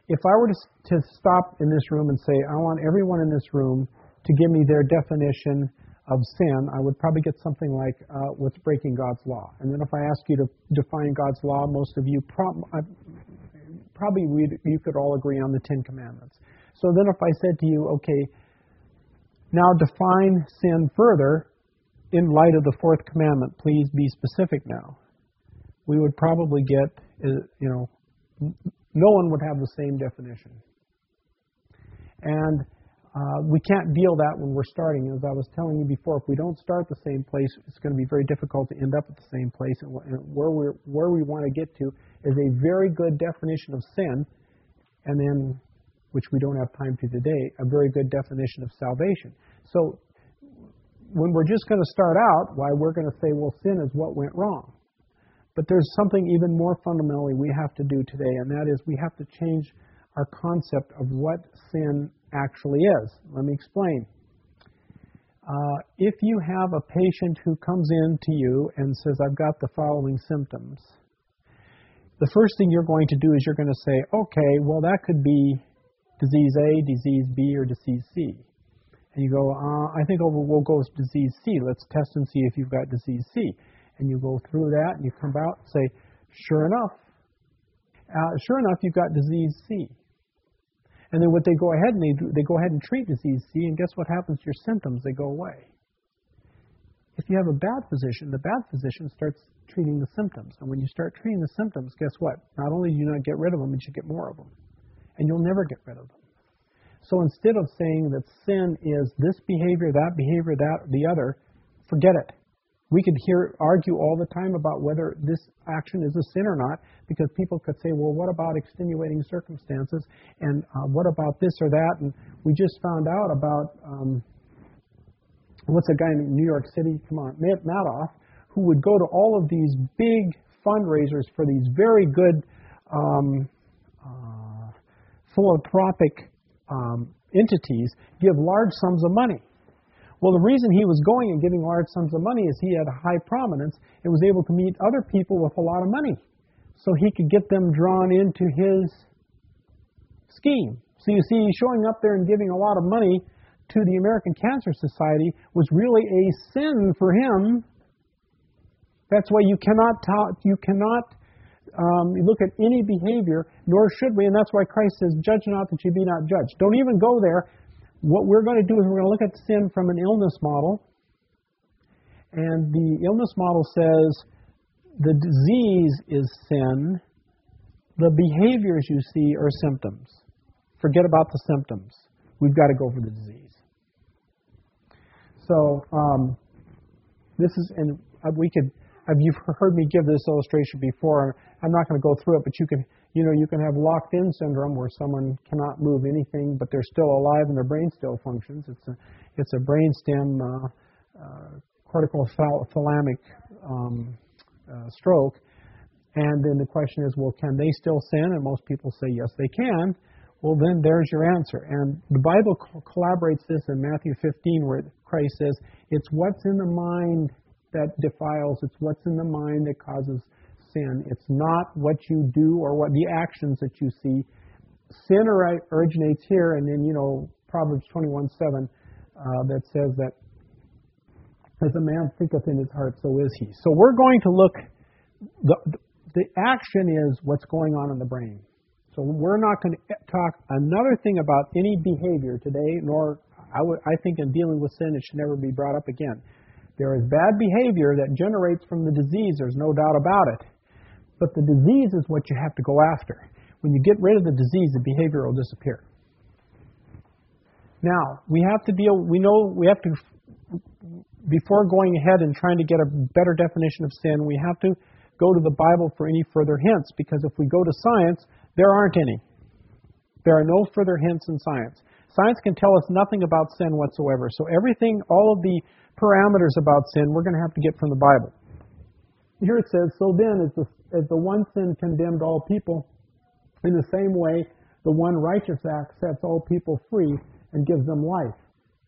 If I were to stop in this room and say, I want everyone in this room to give me their definition of sin, I would probably get something like, what's breaking God's law? And then if I ask you to define God's law, most of you you could all agree on the Ten Commandments. So then if I said to you, okay, now define sin further in light of the fourth commandment, please be specific now. We would probably get, no one would have the same definition. And we can't deal that when we're starting. As I was telling you before, if we don't start the same place, it's going to be very difficult to end up at the same place. And where we want to get to is a very good definition of sin, and then, which we don't have time to today, a very good definition of salvation. So when we're just going to start out, why we're going to say, well, sin is what went wrong. But there's something even more fundamentally we have to do today, and that is we have to change our concept of what sin actually is. Let me explain. If you have a patient who comes in to you and says, I've got the following symptoms, the first thing you're going to do is you're going to say, okay, well, that could be disease A, disease B, or disease C. And you go, I think we'll go with disease C. Let's test and see if you've got disease C. And you go through that and you come out and say, sure enough, you've got disease C. And then what they go ahead and they go ahead and treat disease C, and guess what happens to your symptoms? They go away. If you have a bad physician, the bad physician starts treating the symptoms. And when you start treating the symptoms, guess what? Not only do you not get rid of them, but you get more of them. And you'll never get rid of them. So instead of saying that sin is this behavior, that, the other, forget it. We could argue all the time about whether this action is a sin or not, because people could say, well, what about extenuating circumstances? And what about this or that? And we just found out about, what's a guy in New York City, Madoff, who would go to all of these big fundraisers for these very good philanthropic entities, give large sums of money. Well, the reason he was going and giving large sums of money is he had a high prominence and was able to meet other people with a lot of money. So he could get them drawn into his scheme. So you see, showing up there and giving a lot of money to the American Cancer Society was really a sin for him. That's why you cannot look at any behavior, nor should we, and that's why Christ says, judge not that you be not judged. Don't even go there. What we're going to do is we're going to look at sin from an illness model. And the illness model says the disease is sin. The behaviors you see are symptoms. Forget about the symptoms. We've got to go for the disease. So this is, and you've heard me give this illustration before. I'm not going to go through it, but you can have locked-in syndrome where someone cannot move anything, but they're still alive and their brain still functions. It's a brainstem cortical thalamic stroke. And then the question is, well, can they still sin? And most people say, yes, they can. Well, then there's your answer. And the Bible collaborates this in Matthew 15, where Christ says, it's what's in the mind that defiles. It's what's in the mind that causes sin. It's not what you do or what the actions that you see. Sin originates here, and then, Proverbs 21:7 that says that as a man thinketh in his heart, so is he. So we're going to look, the action is what's going on in the brain. So we're not going to talk another thing about any behavior today, nor I think in dealing with sin, it should never be brought up again. There is bad behavior that generates from the disease. There's no doubt about it. But the disease is what you have to go after. When you get rid of the disease, the behavior will disappear. Now, before going ahead and trying to get a better definition of sin, we have to go to the Bible for any further hints, because if we go to science, there aren't any. There are no further hints in science. Science can tell us nothing about sin whatsoever. So everything, all of the parameters about sin, we're going to have to get from the Bible. Here it says, so then as the one sin condemned all people, in the same way the one righteous act sets all people free and gives them life.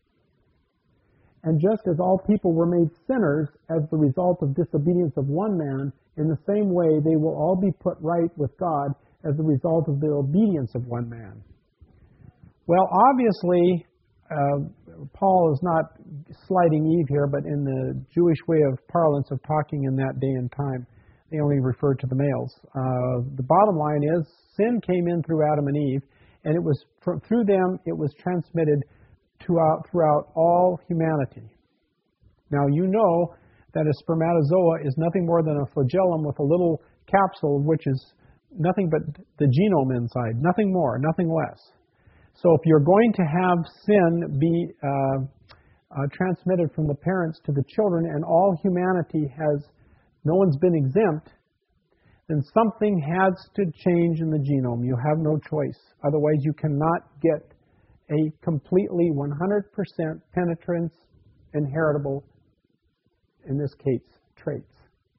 And just as all people were made sinners as the result of disobedience of one man, in the same way they will all be put right with God as a result of the obedience of one man. Well, obviously, Paul is not slighting Eve here, but in the Jewish way of parlance of talking in that day and time, they only referred to the males. The bottom line is, sin came in through Adam and Eve, and it was through them it was transmitted throughout all humanity. Now, you know that a spermatozoa is nothing more than a flagellum with a little capsule, which is nothing but the genome inside, nothing more, nothing less. So if you're going to have sin be transmitted from the parents to the children, and all humanity no one's been exempt, then something has to change in the genome. You have no choice. Otherwise, you cannot get a completely 100% penetrance, inheritable, in this case, traits.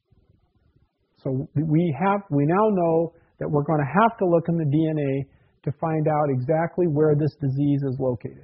So we now know that we're going to have to look in the DNA to find out exactly where this disease is located.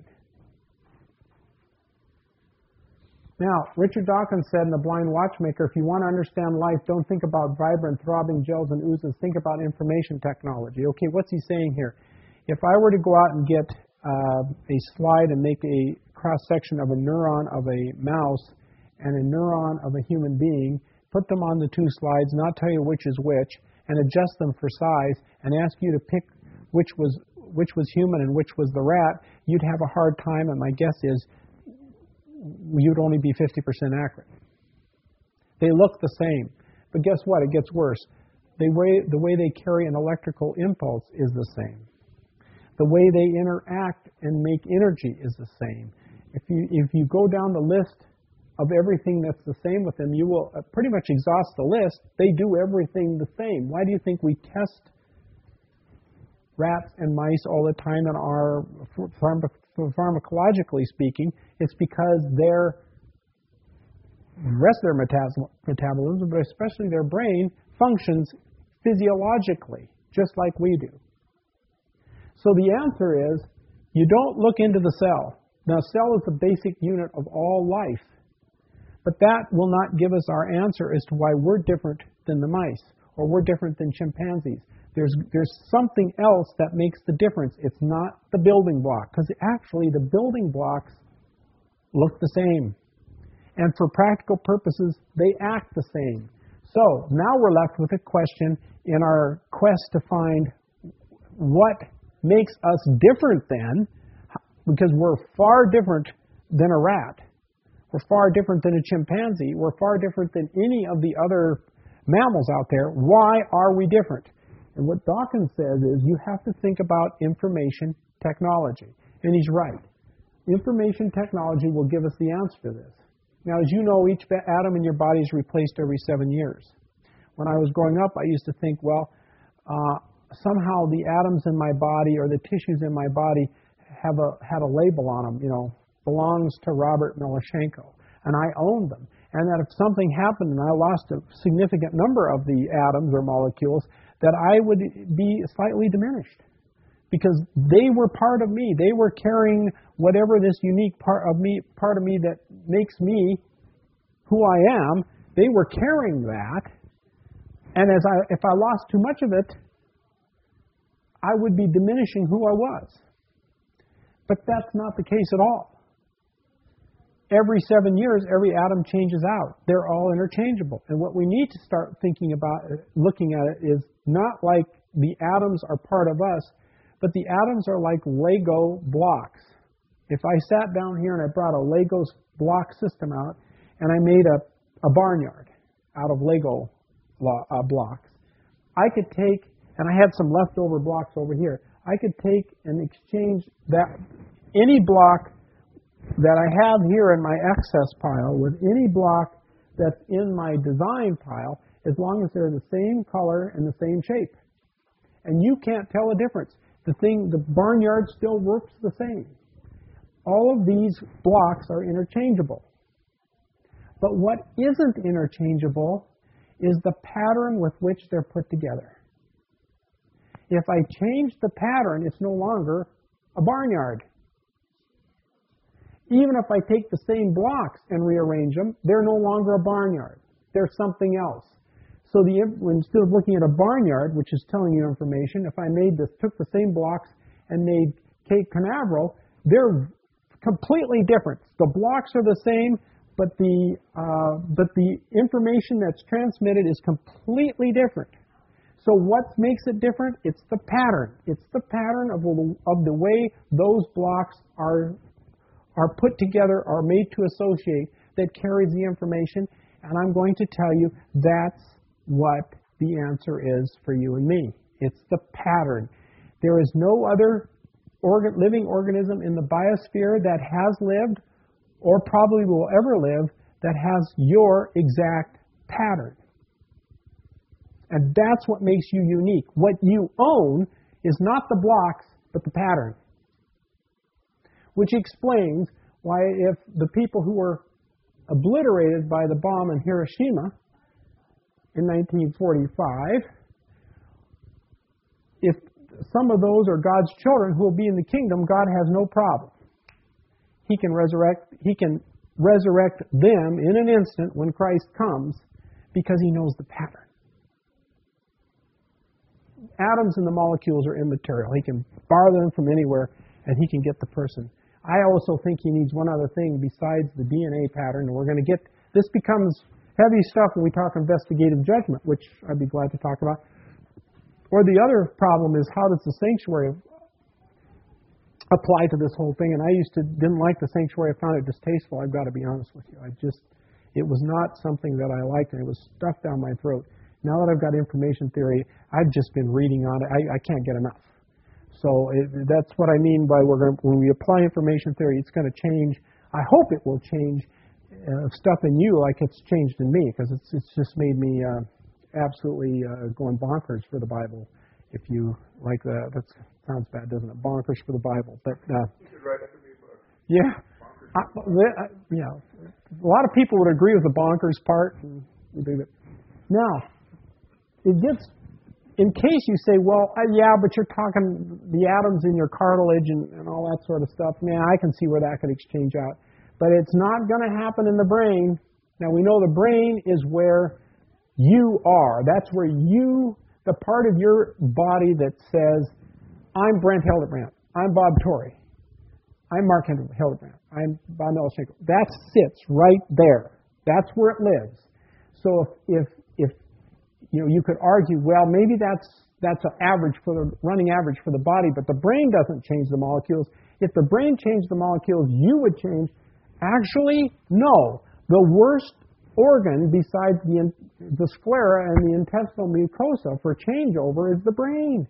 Now, Richard Dawkins said in The Blind Watchmaker, if you want to understand life, don't think about vibrant, throbbing gels and oozes. Think about information technology. Okay, what's he saying here? If I were to go out and get a slide and make a cross-section of a neuron of a mouse and a neuron of a human being, put them on the two slides, not tell you which is which, and adjust them for size, and ask you to pick which was human and which was the rat, you'd have a hard time, and my guess is you'd only be 50% accurate. They look the same, but guess what? It gets worse. The way they carry an electrical impulse is the same. The way they interact and make energy is the same. If you go down the list of everything that's the same with them, you will pretty much exhaust the list. They do everything the same. Why do you think we test rats and mice all the time in our pharmacologically speaking? It's because the rest of their metabolism, but especially their brain, functions physiologically, just like we do. So the answer is, you don't look into the cell. Now, cell is the basic unit of all life. But that will not give us our answer as to why we're different than the mice, or we're different than chimpanzees. There's something else that makes the difference. It's not the building block, because actually the building blocks look the same. And for practical purposes, they act the same. So now we're left with a question in our quest to find what makes us different then, because we're far different than a rat. We're far different than a chimpanzee. We're far different than any of the other mammals out there. Why are we different? And what Dawkins says is you have to think about information technology. And he's right. Information technology will give us the answer to this. Now, as you know, each atom in your body is replaced every 7 years. When I was growing up, I used to think, well, somehow the atoms in my body or the tissues in my body had a label on them, belongs to Robert Milashenko, and I owned them. And that if something happened and I lost a significant number of the atoms or molecules, that I would be slightly diminished. Because they were part of me. They were carrying whatever this unique part of me that makes me who I am, they were carrying that. And if I lost too much of it, I would be diminishing who I was. But that's not the case at all. Every 7 years, every atom changes out. They're all interchangeable. And what we need to start thinking about, looking at it, is not like the atoms are part of us, but the atoms are like Lego blocks. If I sat down here and I brought a Lego block system out, and I made a barnyard out of Lego blocks, I could take, and I had some leftover blocks over here, I could take and exchange that any block that I have here in my excess pile with any block that's in my design pile, as long as they're the same color and the same shape. And you can't tell a difference. The barnyard still works the same. All of these blocks are interchangeable. But what isn't interchangeable is the pattern with which they're put together. If I change the pattern, it's no longer a barnyard. Even if I take the same blocks and rearrange them, they're no longer a barnyard. They're something else. So instead of looking at a barnyard, which is telling you information, if I took the same blocks and made Cape Canaveral, they're completely different. The blocks are the same, but the information that's transmitted is completely different. So what makes it different? It's the pattern. It's the pattern of the way those blocks are put together, are made to associate, that carries the information. And I'm going to tell you that's what the answer is for you and me. It's the pattern. There is no other living organism in the biosphere that has lived or probably will ever live that has your exact pattern. And that's what makes you unique. What you own is not the blocks, but the pattern. Which explains why if the people who were obliterated by the bomb in Hiroshima in 1945, if some of those are God's children who will be in the kingdom, God has no problem. He can resurrect them in an instant when Christ comes because He knows the pattern. Atoms and the molecules are immaterial. He can borrow them from anywhere and He can get the person. I also think He needs one other thing besides the DNA pattern, and we're going to get, this becomes heavy stuff when we talk investigative judgment, which I'd be glad to talk about. Or the other problem is, how does the sanctuary apply to this whole thing? And I didn't like the sanctuary. I found it distasteful. I've got to be honest with you. It was not something that I liked, and it was stuffed down my throat. Now that I've got information theory, I've just been reading on it. I can't get enough. So that's what I mean by when we apply information theory, it's going to change. I hope it will change stuff in you like it's changed in me, because it's just made me absolutely going bonkers for the Bible. If you like that, that sounds bad, doesn't it? Bonkers for the Bible. But you should write a book. Yeah. Yeah. A lot of people would agree with the bonkers part. Now, it gets. In case you say, well, yeah, but you're talking the atoms in your cartilage and all that sort of stuff. Man, I can see where that could exchange out. But it's not going to happen in the brain. Now, we know the brain is where you are. That's where the part of your body that says, I'm Brent Hildebrandt. I'm Bob Torrey. I'm Mark Hildebrandt. I'm Bob Melashenko. That sits right there. That's where it lives. So if you could argue, well, maybe that's an average for the running average for the body, but the brain doesn't change the molecules. If the brain changed the molecules, you would change. Actually, no. The worst organ besides the sclera and the intestinal mucosa for changeover is the brain.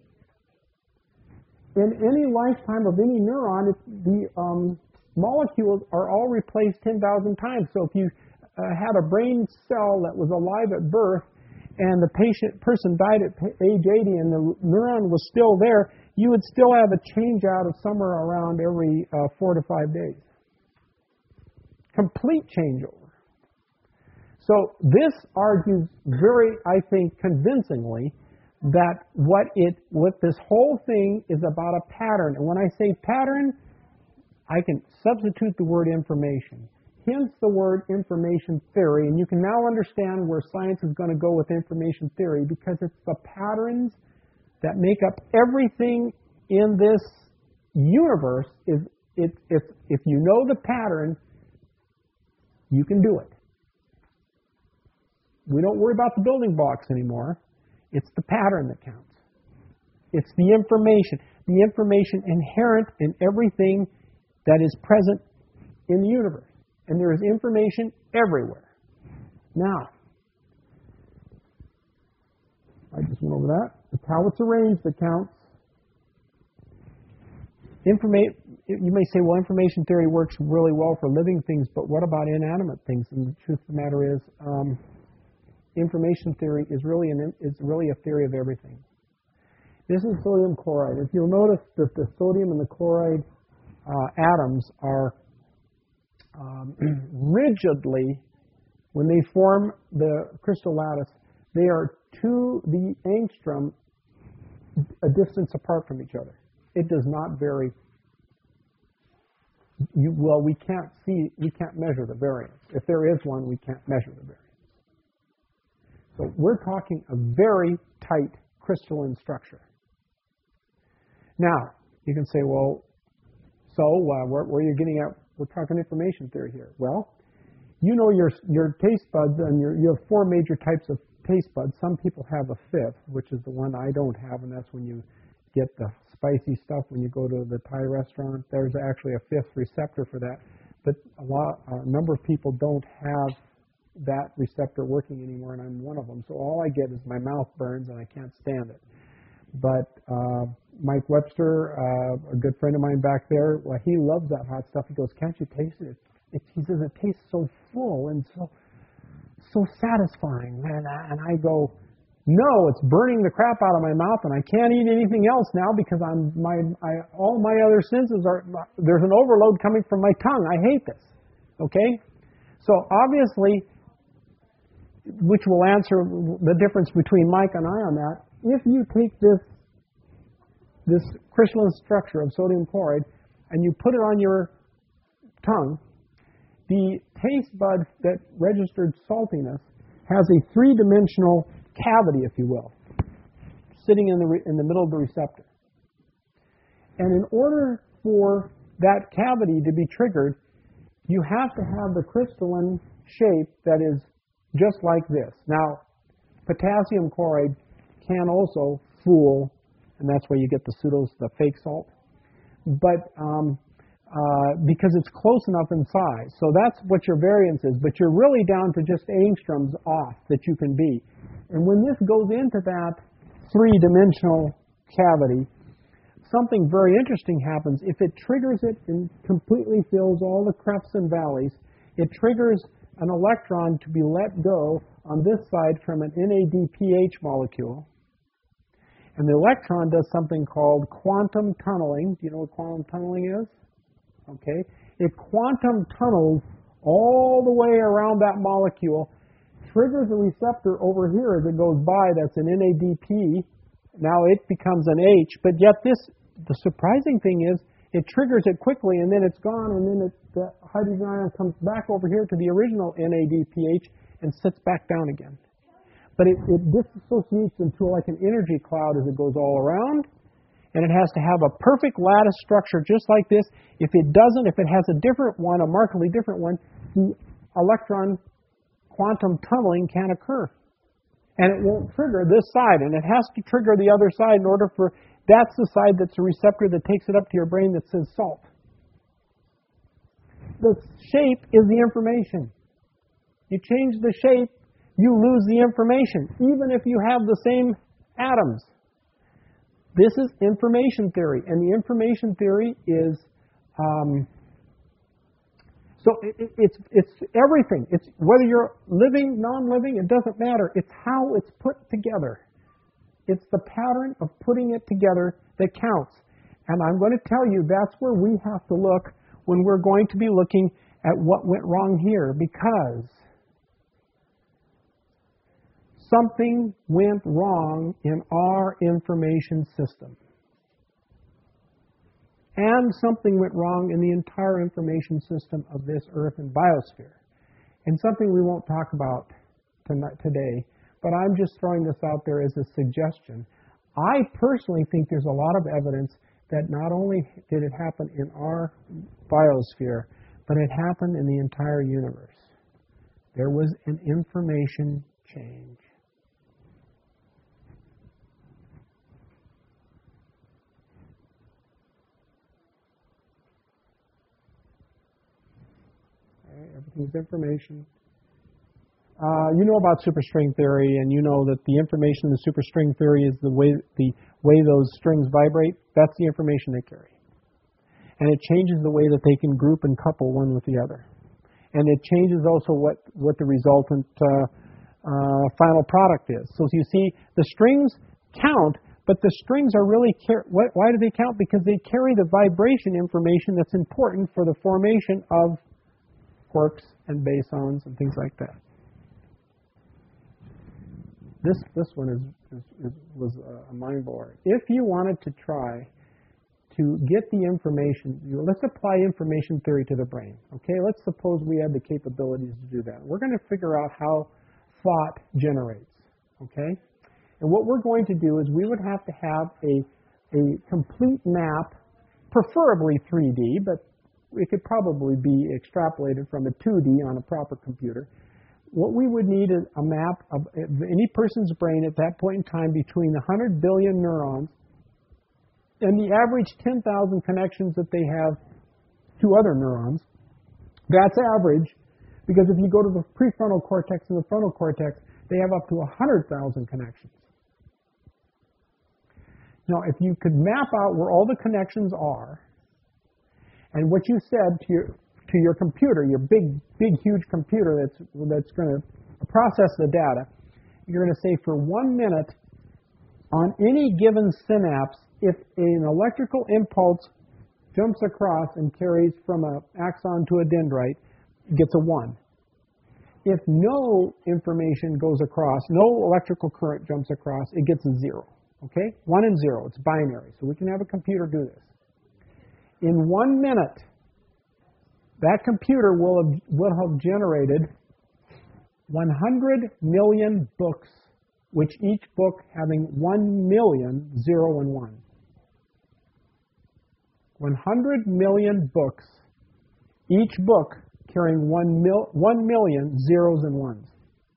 In any lifetime of any neuron, the molecules are all replaced 10,000 times. So if you had a brain cell that was alive at birth, and the person died at age 80 and the neuron was still there, you would still have a change out of somewhere around every 4 to 5 days. Complete changeover. So this argues very, I think, convincingly that what this whole thing is about a pattern. And when I say pattern, I can substitute the word information. Hence the word information theory, and you can now understand where science is going to go with information theory, because it's the patterns that make up everything in this universe. If you know the pattern, you can do it. We don't worry about the building blocks anymore. It's the pattern that counts. It's the information inherent in everything that is present in the universe. And there is information everywhere. Now, I just went over that. It's how it's arranged that counts. You may say, well, information theory works really well for living things, but what about inanimate things? And the truth of the matter is, information theory is really a theory of everything. This is sodium chloride. If you'll notice that the sodium and the chloride atoms are rigidly, when they form the crystal lattice, they are to the angstrom a distance apart from each other. It does not vary. We can't measure the variance. If there is one, we can't measure the variance. So we're talking a very tight crystalline structure. Now, you can say, well, so where are you getting at? We're talking information theory here. Well, you know your taste buds, and you have 4 major types of taste buds. Some people have a 5th, which is the one I don't have, and that's when you get the spicy stuff when you go to the Thai restaurant. There's actually a 5th receptor for that. But a number of people don't have that receptor working anymore, and I'm one of them. So all I get is my mouth burns, and I can't stand it. But Mike Webster, a good friend of mine back there, well, he loves that hot stuff. He goes, can't you taste it? He says it tastes so full and so satisfying. And I go, no, it's burning the crap out of my mouth, and I can't eat anything else now because all my other senses there's an overload coming from my tongue. I hate this. Okay? So obviously, which will answer the difference between Mike and I on that, if you take this crystalline structure of sodium chloride and you put it on your tongue, the taste bud that registered saltiness has a 3-dimensional cavity, if you will, sitting in the middle of the receptor. And in order for that cavity to be triggered, you have to have the crystalline shape that is just like this. Now, potassium chloride can also fool, and that's where you get the fake salt. But because it's close enough in size. So that's what your variance is. But you're really down to just angstroms off that you can be. And when this goes into that 3-dimensional cavity, something very interesting happens. If it triggers it and completely fills all the crevices and valleys, it triggers an electron to be let go on this side from an NADPH molecule. And the electron does something called quantum tunneling. Do you know what quantum tunneling is? Okay. It quantum tunnels all the way around that molecule, triggers a receptor over here as it goes by that's an NADP. Now it becomes an H, but yet the surprising thing is it triggers it quickly and then it's gone, and then the hydrogen ion comes back over here to the original NADPH and sits back down again. But it disassociates into like an energy cloud as it goes all around, and it has to have a perfect lattice structure just like this. If it doesn't, if it has a different one, a markedly different one, the electron quantum tunneling can occur. And it won't trigger this side, and it has to trigger the other side in order for, that's the side that's a receptor that takes it up to your brain that says salt. The shape is the information. You change the shape, you lose the information, even if you have the same atoms. This is information theory, and the information theory is it's everything. It's whether you're living, non-living, it doesn't matter. It's how it's put together. It's the pattern of putting it together that counts. And I'm going to tell you that's where we have to look when we're going to be looking at what went wrong here, because something went wrong in our information system. And something went wrong in the entire information system of this Earth and biosphere. And something we won't talk about today, but I'm just throwing this out there as a suggestion. I personally think there's a lot of evidence that not only did it happen in our biosphere, but it happened in the entire universe. There was an information change. Everything's information. You know about superstring theory, and you know that the information in the superstring theory is the way those strings vibrate. That's the information they carry. And it changes the way that they can group and couple one with the other. And it changes also what the resultant final product is. So you see, the strings count, but the strings are really, why do they count? Because they carry the vibration information that's important for the formation of quarks and bosons and things like that. This one was a mind blower. If you wanted to try to get the information, let's apply information theory to the brain. Okay, let's suppose we had the capabilities to do that. We're going to figure out how thought generates. Okay? And what we're going to do is we would have to have a complete map, preferably 3D, but it could probably be extrapolated from a 2D on a proper computer. What we would need is a map of any person's brain at that point in time between the 100 billion neurons and the average 10,000 connections that they have to other neurons. That's average, because if you go to the prefrontal cortex and the frontal cortex, they have up to 100,000 connections. Now, if you could map out where all the connections are, and what you said to your computer, your big, huge computer that's going to process the data, you're going to say for 1 minute on any given synapse, if an electrical impulse jumps across and carries from an axon to a dendrite, it gets a 1. If no information goes across, no electrical current jumps across, it gets a 0. Okay? 1 and 0. It's binary. So we can have a computer do this. In 1 minute, that computer will have generated 100 million books, which each book having 1 million 0 and 1. 100 million books, each book carrying 1 million zeros and ones.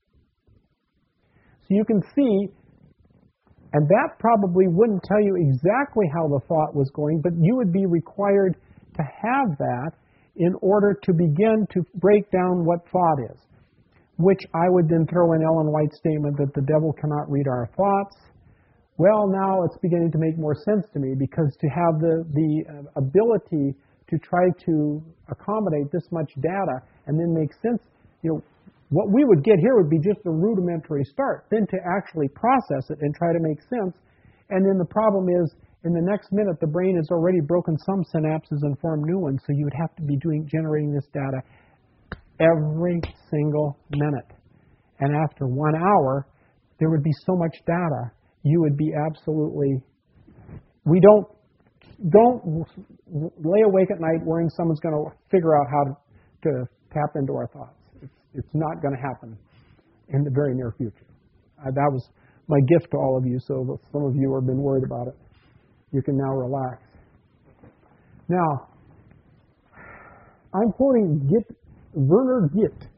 So you can see, and that probably wouldn't tell you exactly how the thought was going, but you would be required to have that in order to begin to break down what thought is, which I would then throw in Ellen White's statement that the devil cannot read our thoughts. Well, now it's beginning to make more sense to me, because to have the ability to try to accommodate this much data and then make sense, what we would get here would be just a rudimentary start. Then to actually process it and try to make sense. And then the problem is, in the next minute, the brain has already broken some synapses and formed new ones, so you would have to be generating this data every single minute. And after 1 hour, there would be so much data, you would be absolutely... Don't lay awake at night worrying someone's going to figure out how to tap into our thoughts. It's not going to happen in the very near future. That was my gift to all of you, so some of you have been worried about it. You can now relax. Now, I'm quoting Werner Gitt.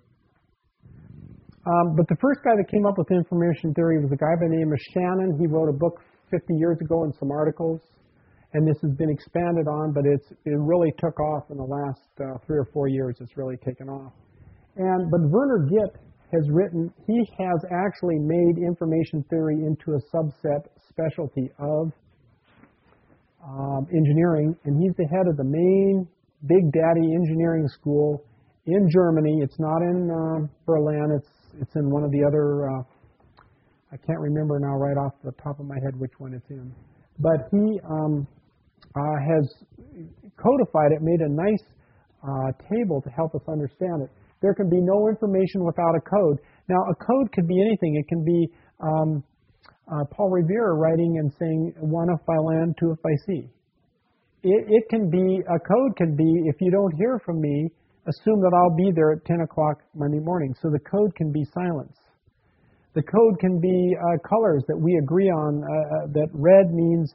But the first guy that came up with information theory was a guy by the name of Shannon. He wrote a book 50 years ago and some articles. And this has been expanded on, but it really took off in the last 3 or 4 years. It's really taken off. But Werner Gitt has written, he has actually made information theory into a subset specialty of engineering, and he's the head of the main Big Daddy engineering school in Germany. It's not in Berlin. It's in one of the other, I can't remember now right off the top of my head which one it's in. But he has codified it, made a nice table to help us understand it. There can be no information without a code. Now, a code could be anything. It can be Paul Revere writing and saying, 1 if by land, 2 if by sea. It can be, a code can be, if you don't hear from me, assume that I'll be there at 10 o'clock Monday morning. So the code can be silence. The code can be colors that we agree on, that red means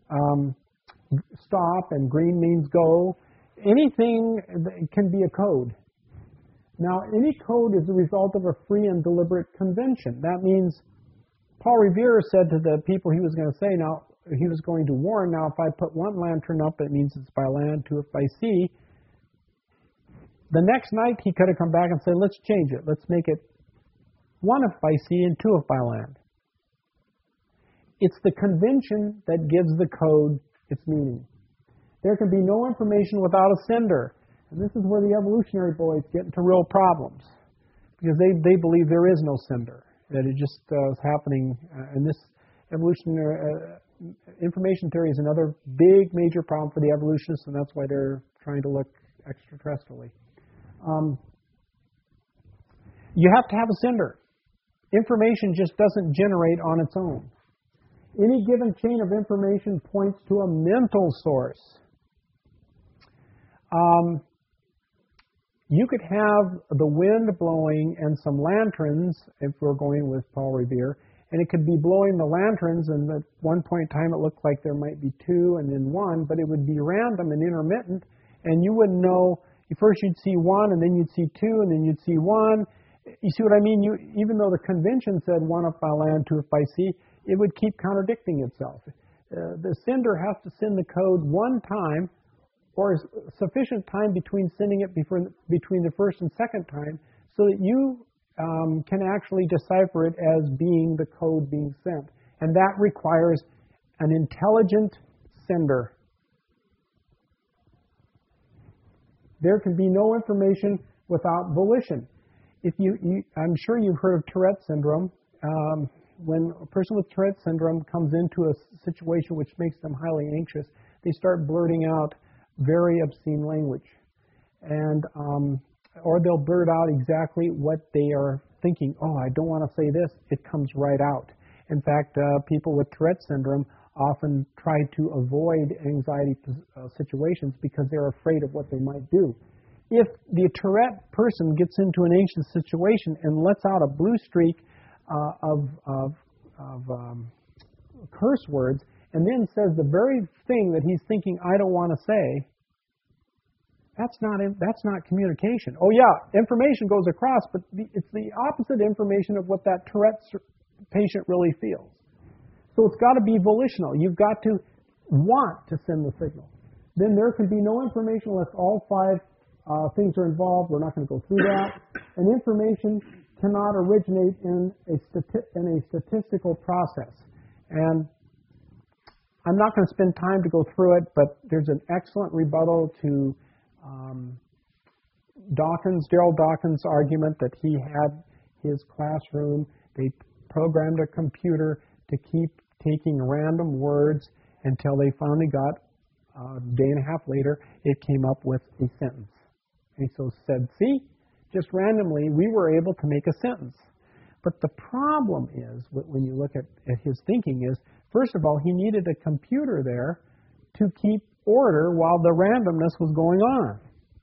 stop and green means go. Anything can be a code. Now, any code is the result of a free and deliberate convention. That means Paul Revere said to the people he was going to say, now, he was going to warn, now, if I put 1 lantern up, it means it's by land, 2 if by sea. The next night, he could have come back and said, let's change it. Let's make it 1 if by sea and 2 if by land. It's the convention that gives the code its meaning. There can be no information without a sender. And this is where the evolutionary boys get into real problems, because they believe there is no sender, that it just is happening. And this evolutionary information theory is another big major problem for the evolutionists, and that's why they're trying to look extraterrestrially. You have to have a sender. Information just doesn't generate on its own. Any given chain of information points to a mental source. You could have the wind blowing and some lanterns, if we're going with Paul Revere, and it could be blowing the lanterns, and at one point in time it looked like there might be two and then one, but it would be random and intermittent, and you wouldn't know. First you'd see one, and then you'd see two, and then you'd see one. You see what I mean? Even though the convention said one if by land, two if by sea, it would keep contradicting itself. The sender has to send the code one time, or sufficient time between sending it between the first and second time, so that you can actually decipher it as being the code being sent. And that requires an intelligent sender. There can be no information without volition. I'm sure you've heard of Tourette syndrome. When a person with Tourette syndrome comes into a situation which makes them highly anxious, they start blurting out very obscene language, and or they'll blurt out exactly what they are thinking. Oh, I don't want to say this. It comes right out. In fact, people with Tourette syndrome often try to avoid anxiety situations because they're afraid of what they might do. If the Tourette person gets into an anxious situation and lets out a blue streak of curse words, and then says the very thing that he's thinking, I don't want to say, that's not communication. Oh yeah, information goes across, but it's the opposite information of what that Tourette patient really feels. So it's got to be volitional. You've got to want to send the signal. Then there can be no information unless all five things are involved. We're not going to go through that. And information cannot originate in a statistical process. And I'm not going to spend time to go through it, but there's an excellent rebuttal to Darrell Dawkins' argument that he had his classroom. They programmed a computer to keep taking random words until they finally got, a day and a half later, it came up with a sentence. And so said, see, just randomly, we were able to make a sentence. But the problem is, when you look at his thinking is, first of all, he needed a computer there to keep order while the randomness was going on.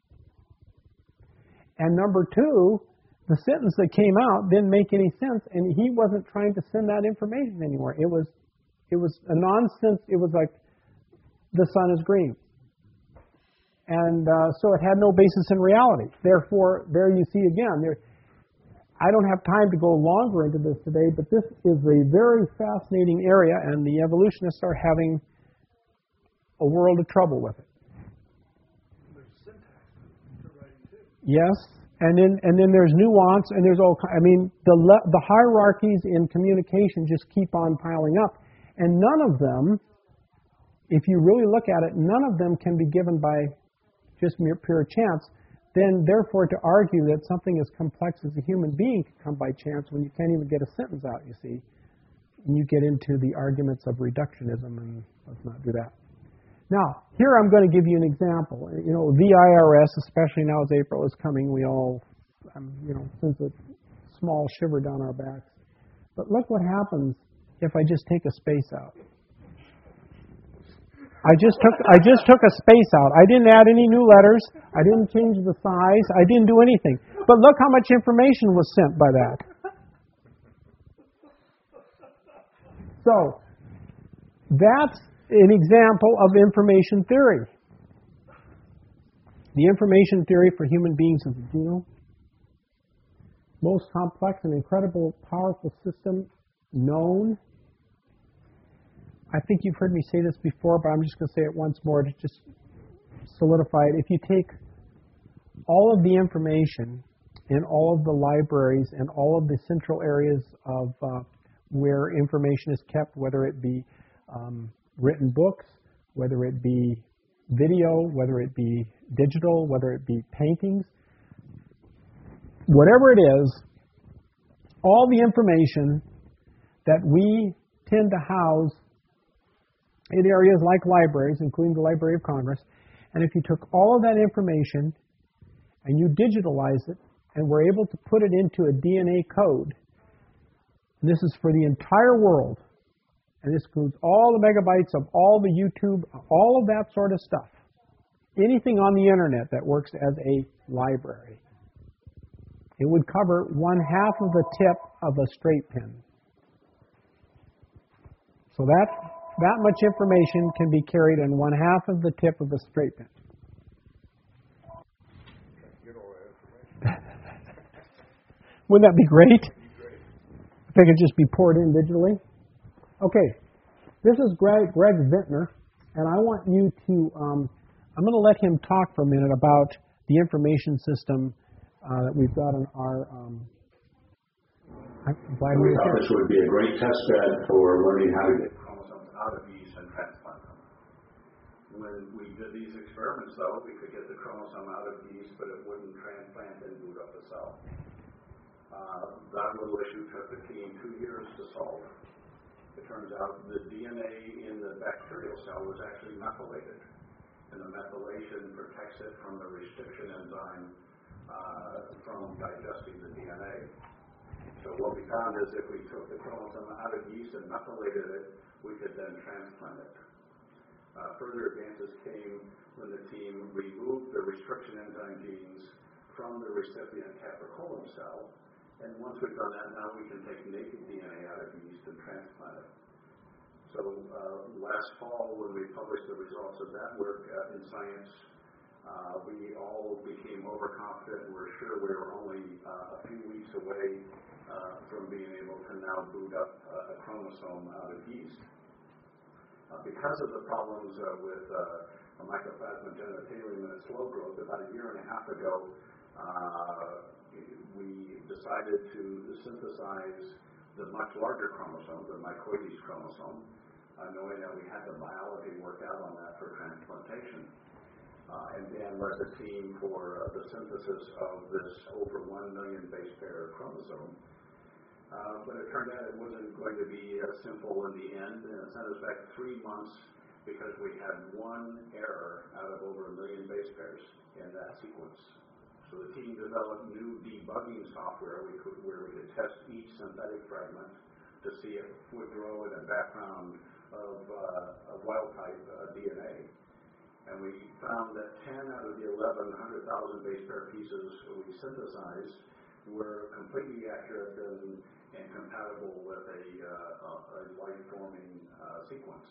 And number two, the sentence that came out didn't make any sense, and he wasn't trying to send that information anymore. It was a nonsense. It was like, the sun is green. And so it had no basis in reality. Therefore, there you see again, I don't have time to go longer into this today, but this is a very fascinating area, and the evolutionists are having a world of trouble with it. There's syntax to writing too. Yes, and then there's nuance, and there's all. I mean, the hierarchies in communication just keep on piling up, and none of them, if you really look at it, none of them can be given by just mere pure chance. Then, therefore, to argue that something as complex as a human being can come by chance when you can't even get a sentence out, you see, and you get into the arguments of reductionism, and let's not do that. Now, here I'm going to give you an example. You know, the IRS, especially now as April is coming, we all, sends a small shiver down our backs. But look what happens if I just take a space out. I just took a space out. I didn't add any new letters. I didn't change the size. I didn't do anything. But look how much information was sent by that. So, that's an example of information theory. The information theory for human beings is the most complex and incredible, powerful system known. I think you've heard me say this before, but I'm just going to say it once more to just solidify it. If you take all of the information in all of the libraries and all of the central areas of where information is kept, whether it be written books, whether it be video, whether it be digital, whether it be paintings, whatever it is, all the information that we tend to house in areas like libraries, including the Library of Congress, and if you took all of that information and you digitalized it and were able to put it into a DNA code, and this is for the entire world, and this includes all the megabytes of all the YouTube, all of that sort of stuff, anything on the internet that works as a library. It would cover 1/2 of the tip of a straight pin. So that much information can be carried in 1/2 of the tip of a straight pin. Wouldn't that be great? If they could just be poured in digitally. Okay, this is Greg Vintner, and I want you to, I'm going to let him talk for a minute about the information system that we've got in our, I'm glad we thought this would be a great test bed for learning how to get chromosomes out of yeast and transplant them. When we did these experiments, though, we could get the chromosome out of yeast, but it wouldn't transplant and boot up the cell. That little issue took the team 2 years to solve. It turns out the DNA in the bacterial cell was actually methylated, and the methylation protects it from the restriction enzyme from digesting the DNA. So what we found is if we took the chromosome out of yeast and methylated it, we could then transplant it. Further advances came when the team removed the restriction enzyme genes from the recipient capricolum cell. And once we've done that, now we can take naked DNA out of yeast and transplant it. So last fall, when we published the results of that work in Science, we all became overconfident. We're sure we were only a few weeks away from being able to now boot up a chromosome out of yeast. Because of the problems with Mycoplasma genitalium and its slow growth, about 1.5 years ago, we decided to synthesize the much larger chromosome, the mycoides chromosome, knowing that we had the biology worked out on that for transplantation. And Dan led the team for the synthesis of this over 1 million base pair chromosome. But it turned out it wasn't going to be simple in the end, and it sent us back 3 months because we had one error out of over 1 million base pairs in that sequence. So the team developed new debugging software where we could test each synthetic fragment to see if it would grow in a background of wild-type DNA. And we found that 10 out of the 1,100,000 base pair pieces we synthesized were completely accurate and compatible with a life-forming sequence.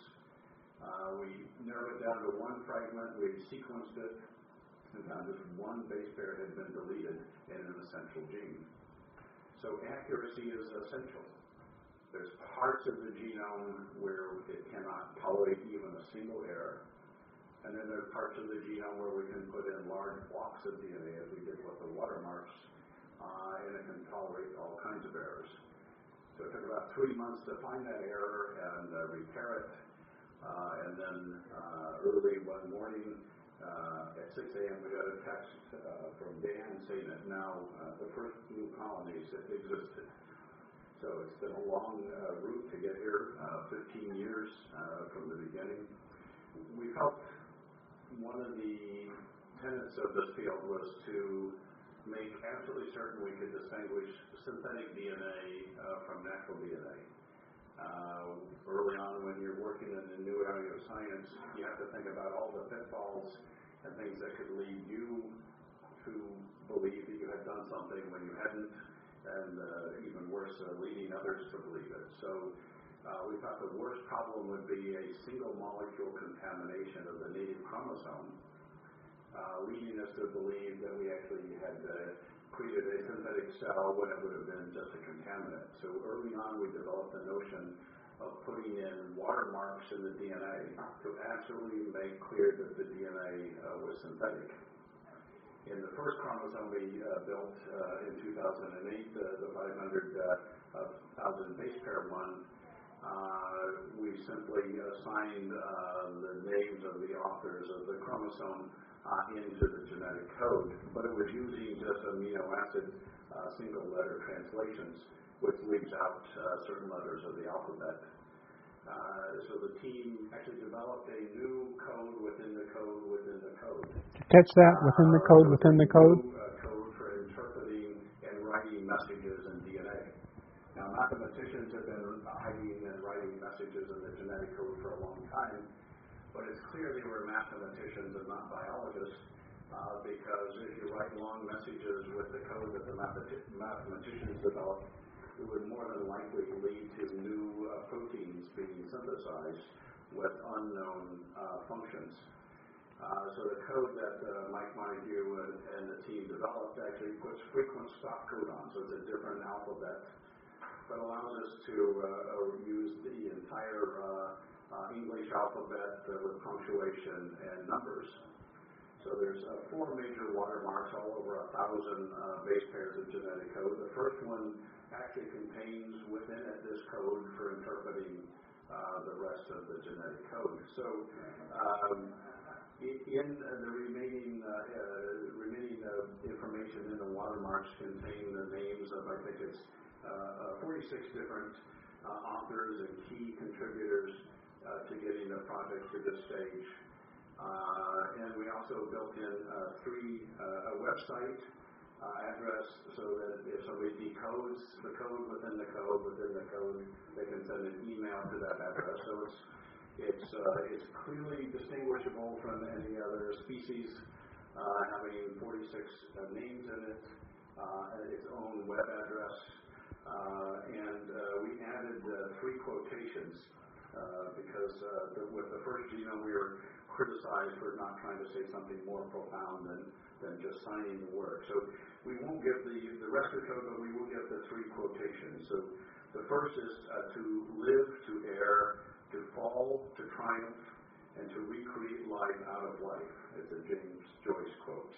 We narrowed it down to one fragment, we sequenced it, and found just one base pair had been deleted in an essential gene. So accuracy is essential. There's parts of the genome where it cannot tolerate even a single error, and then there are parts of the genome where we can put in large blocks of DNA, as we did with the watermarks, and it can tolerate all kinds of errors. So it took about 3 months to find that error and repair it, and then early one morning at 6 a.m. we got a text from Dan saying that now the first new colonies have existed. So it's been a long route to get here, 15 years from the beginning. We felt one of the tenets of this field was to make absolutely certain we could distinguish synthetic DNA from natural DNA. Early on, when you're working in a new area of science, you have to think about all the pitfalls and things that could lead you to believe that you had done something when you hadn't, and even worse, leading others to believe it. So we thought the worst problem would be a single molecule contamination of the native chromosome, leading us to believe that we actually had created a synthetic cell when it would have been just a contaminant. So early on, we developed the notion of putting in watermarks in the DNA to actually make clear that the DNA was synthetic. In the first chromosome we built in 2008, the 500,000 base pair one, we simply assigned the names of the authors of the chromosome into the genetic code, but it was using just amino acid single letter translations, which leaves out certain letters of the alphabet. So the team actually developed a new code within the code within the code. Catch that, within the code within the code? Code for interpreting and writing messages in DNA. Now, mathematicians have been hiding and writing messages in the genetic code for a long time, but it's clear they were mathematicians and not biologists, because if you write long messages with the code that the mathematicians developed, it would more than likely lead to new proteins being synthesized with unknown functions. So the code that Mike Montague and the team developed actually puts frequent stop codons, so it's a different alphabet, but allows us to use the entire English alphabet with punctuation and numbers. So there's 4 major watermarks, all over 1,000 base pairs of genetic code. The first one actually contains within it this code for interpreting the rest of the genetic code. So in the remaining information in the watermarks contain the names of, I think it's 46 different authors and key contributors to getting the project to this stage. And we also built in a website address so that if somebody decodes the code within the code, they can send an email to that address. So it's clearly distinguishable from any other species, having 46 names in it, its own web address, and we added 3 quotations because with the first genome we were criticized for not trying to say something more profound than just signing the word. So we won't give the rest of the code, but we will give the 3 quotations. So the first is to live, to err, to fall, to triumph, and to recreate life out of life. It's a James Joyce quote.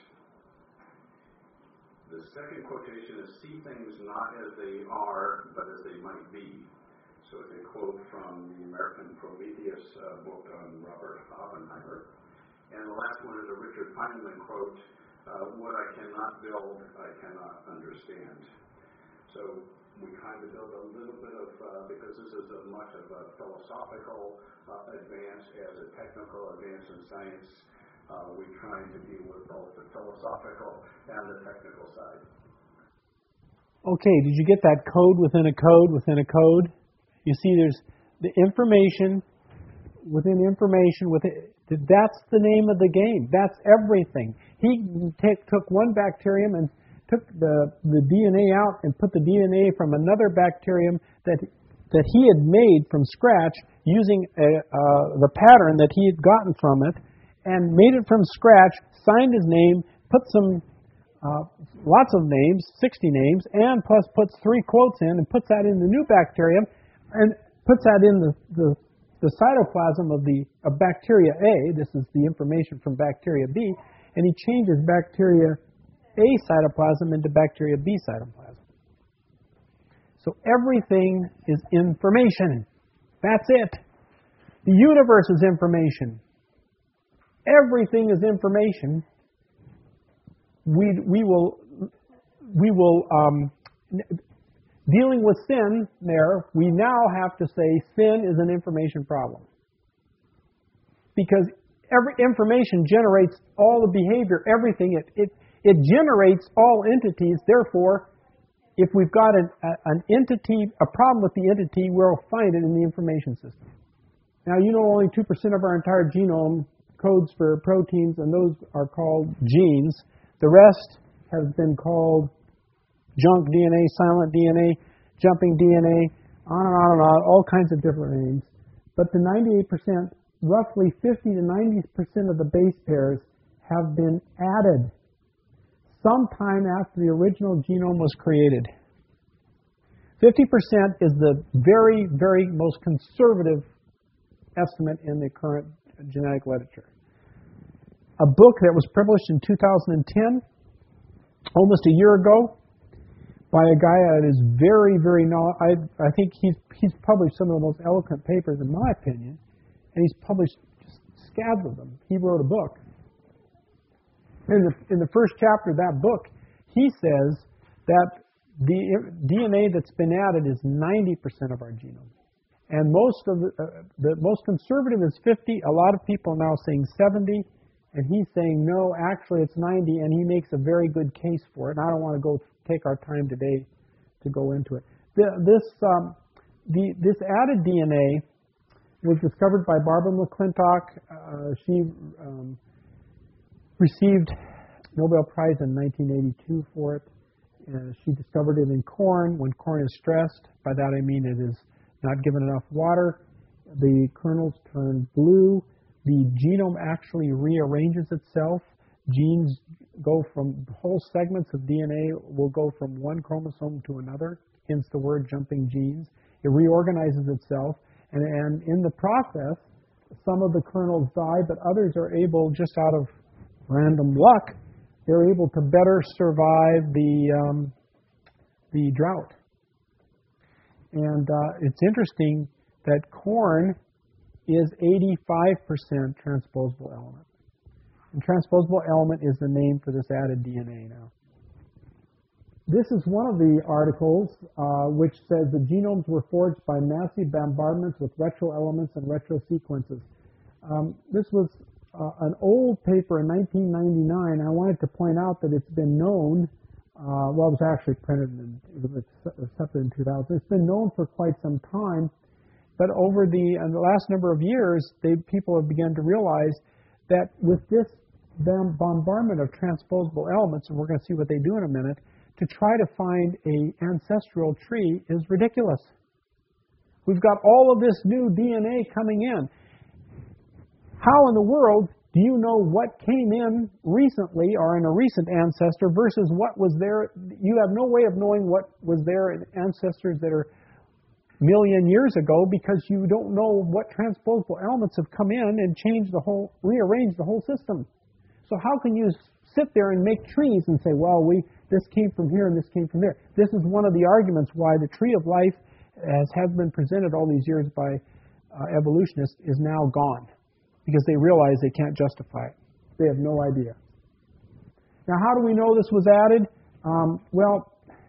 The second quotation is see things not as they are, but as they might be. So it's a quote from the American Prometheus book on Robert Oppenheimer. And the last one is a Richard Feynman quote, what I cannot build, I cannot understand. So we kind of build a little bit of, because this is as much of a philosophical advance as a technical advance in science, we're trying to deal with both the philosophical and the technical side. Okay, did you get that code within a code within a code? You see there's the information within information. That's the name of the game. That's everything. He took one bacterium and took the DNA out and put the DNA from another bacterium that he had made from scratch using the pattern that he had gotten from it, and made it from scratch, signed his name, put some lots of names, 60 names, and plus puts 3 quotes in and puts that in the new bacterium and puts that in the cytoplasm of bacteria A. This is the information from bacteria B, and he changes bacteria A cytoplasm into bacteria B cytoplasm. So everything is information. That's it. The universe is information. Everything is information. We will dealing with sin there, we now have to say sin is an information problem. Because every information generates all the behavior, everything. It generates all entities. Therefore, if we've got an entity, a problem with the entity, we'll find it in the information system. Now, you know only 2% of our entire genome codes for proteins, and those are called genes. The rest has been called junk DNA, silent DNA, jumping DNA, on and on and on, all kinds of different names. But the 98%, roughly 50 to 90% of the base pairs have been added sometime after the original genome was created. 50% is the very, very most conservative estimate in the current genetic literature. A book that was published in 2010, almost a year ago, by a guy that is very, very knowledgeable. I think he's published some of the most eloquent papers, in my opinion, and he's published just scads of them. He wrote a book. In the first chapter of that book, he says that the DNA that's been added is 90% of our genome. And most of the most conservative is 50. A lot of people are now saying 70. And he's saying, no, actually it's 90, and he makes a very good case for it. And I don't want to take our time today to go into it. This added DNA was discovered by Barbara McClintock. She received Nobel Prize in 1982 for it. She discovered it in corn. When corn is stressed, by that I mean it is not given enough water, the kernels turn blue. The genome actually rearranges itself. Genes go from, whole segments of DNA will go from one chromosome to another, hence the word jumping genes. It reorganizes itself, and in the process, some of the kernels die, but others are able, just out of random luck, they're able to better survive the drought. And it's interesting that corn is 85% transposable element. And transposable element is the name for this added DNA now. This is one of the articles which says the genomes were forged by massive bombardments with retroelements and retrosequences. This was an old paper in 1999. I wanted to point out that it's been known, well, it was actually printed in, it was accepted in 2000. It's been known for quite some time, but over the last number of years, people have begun to realize that with this bombardment of transposable elements, and we're going to see what they do in a minute, to try to find an ancestral tree is ridiculous. We've got all of this new DNA coming in. How in the world do you know what came in recently or in a recent ancestor versus what was there? You have no way of knowing what was there in ancestors that are million years ago because you don't know what transposable elements have come in and changed the whole, rearranged the whole system. So how can you sit there and make trees and say, well, this came from here and this came from there? This is one of the arguments why the tree of life, as has been presented all these years by evolutionists, is now gone. Because they realize they can't justify it. They have no idea. Now, how do we know this was added? Well,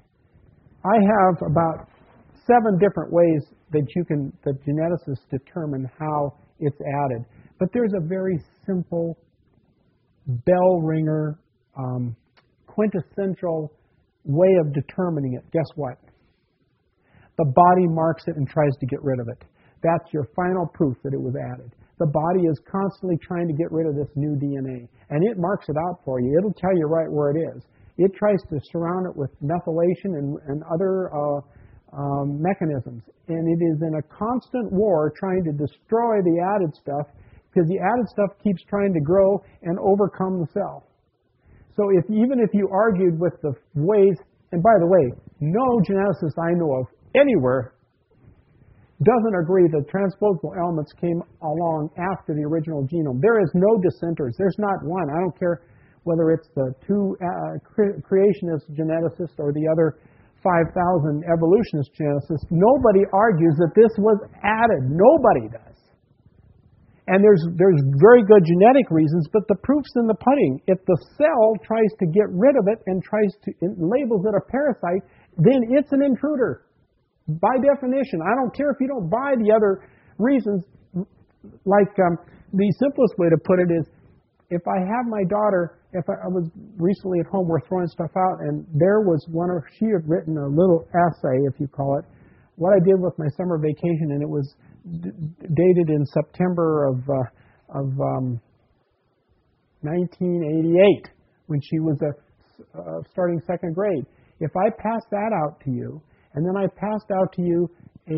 I have about 7 different ways that geneticists determine how it's added. But there's a very simple, bell ringer, quintessential way of determining it. Guess what? The body marks it and tries to get rid of it. That's your final proof that it was added. The body is constantly trying to get rid of this new DNA. And it marks it out for you. It'll tell you right where it is. It tries to surround it with methylation and other mechanisms. And it is in a constant war trying to destroy the added stuff because the added stuff keeps trying to grow and overcome the cell. So even if you argued with the ways, and by the way, no geneticist I know of anywhere doesn't agree that transposable elements came along after the original genome. There is no dissenters. There's not one. I don't care whether it's the 2 creationist geneticists or the other 5,000 evolutionist geneticists. Nobody argues that this was added. Nobody does. And there's very good genetic reasons, but the proof's in the pudding. If the cell tries to get rid of it and labels it a parasite, then it's an intruder. By definition, I don't care if you don't buy the other reasons. Like the simplest way to put it is, if I have my daughter, if I was recently at home, we're throwing stuff out, and there was she had written a little essay, if you call it, what I did with my summer vacation, and it was dated in September of 1988, when she was starting 2nd grade. If I pass that out to you, and then I passed out to you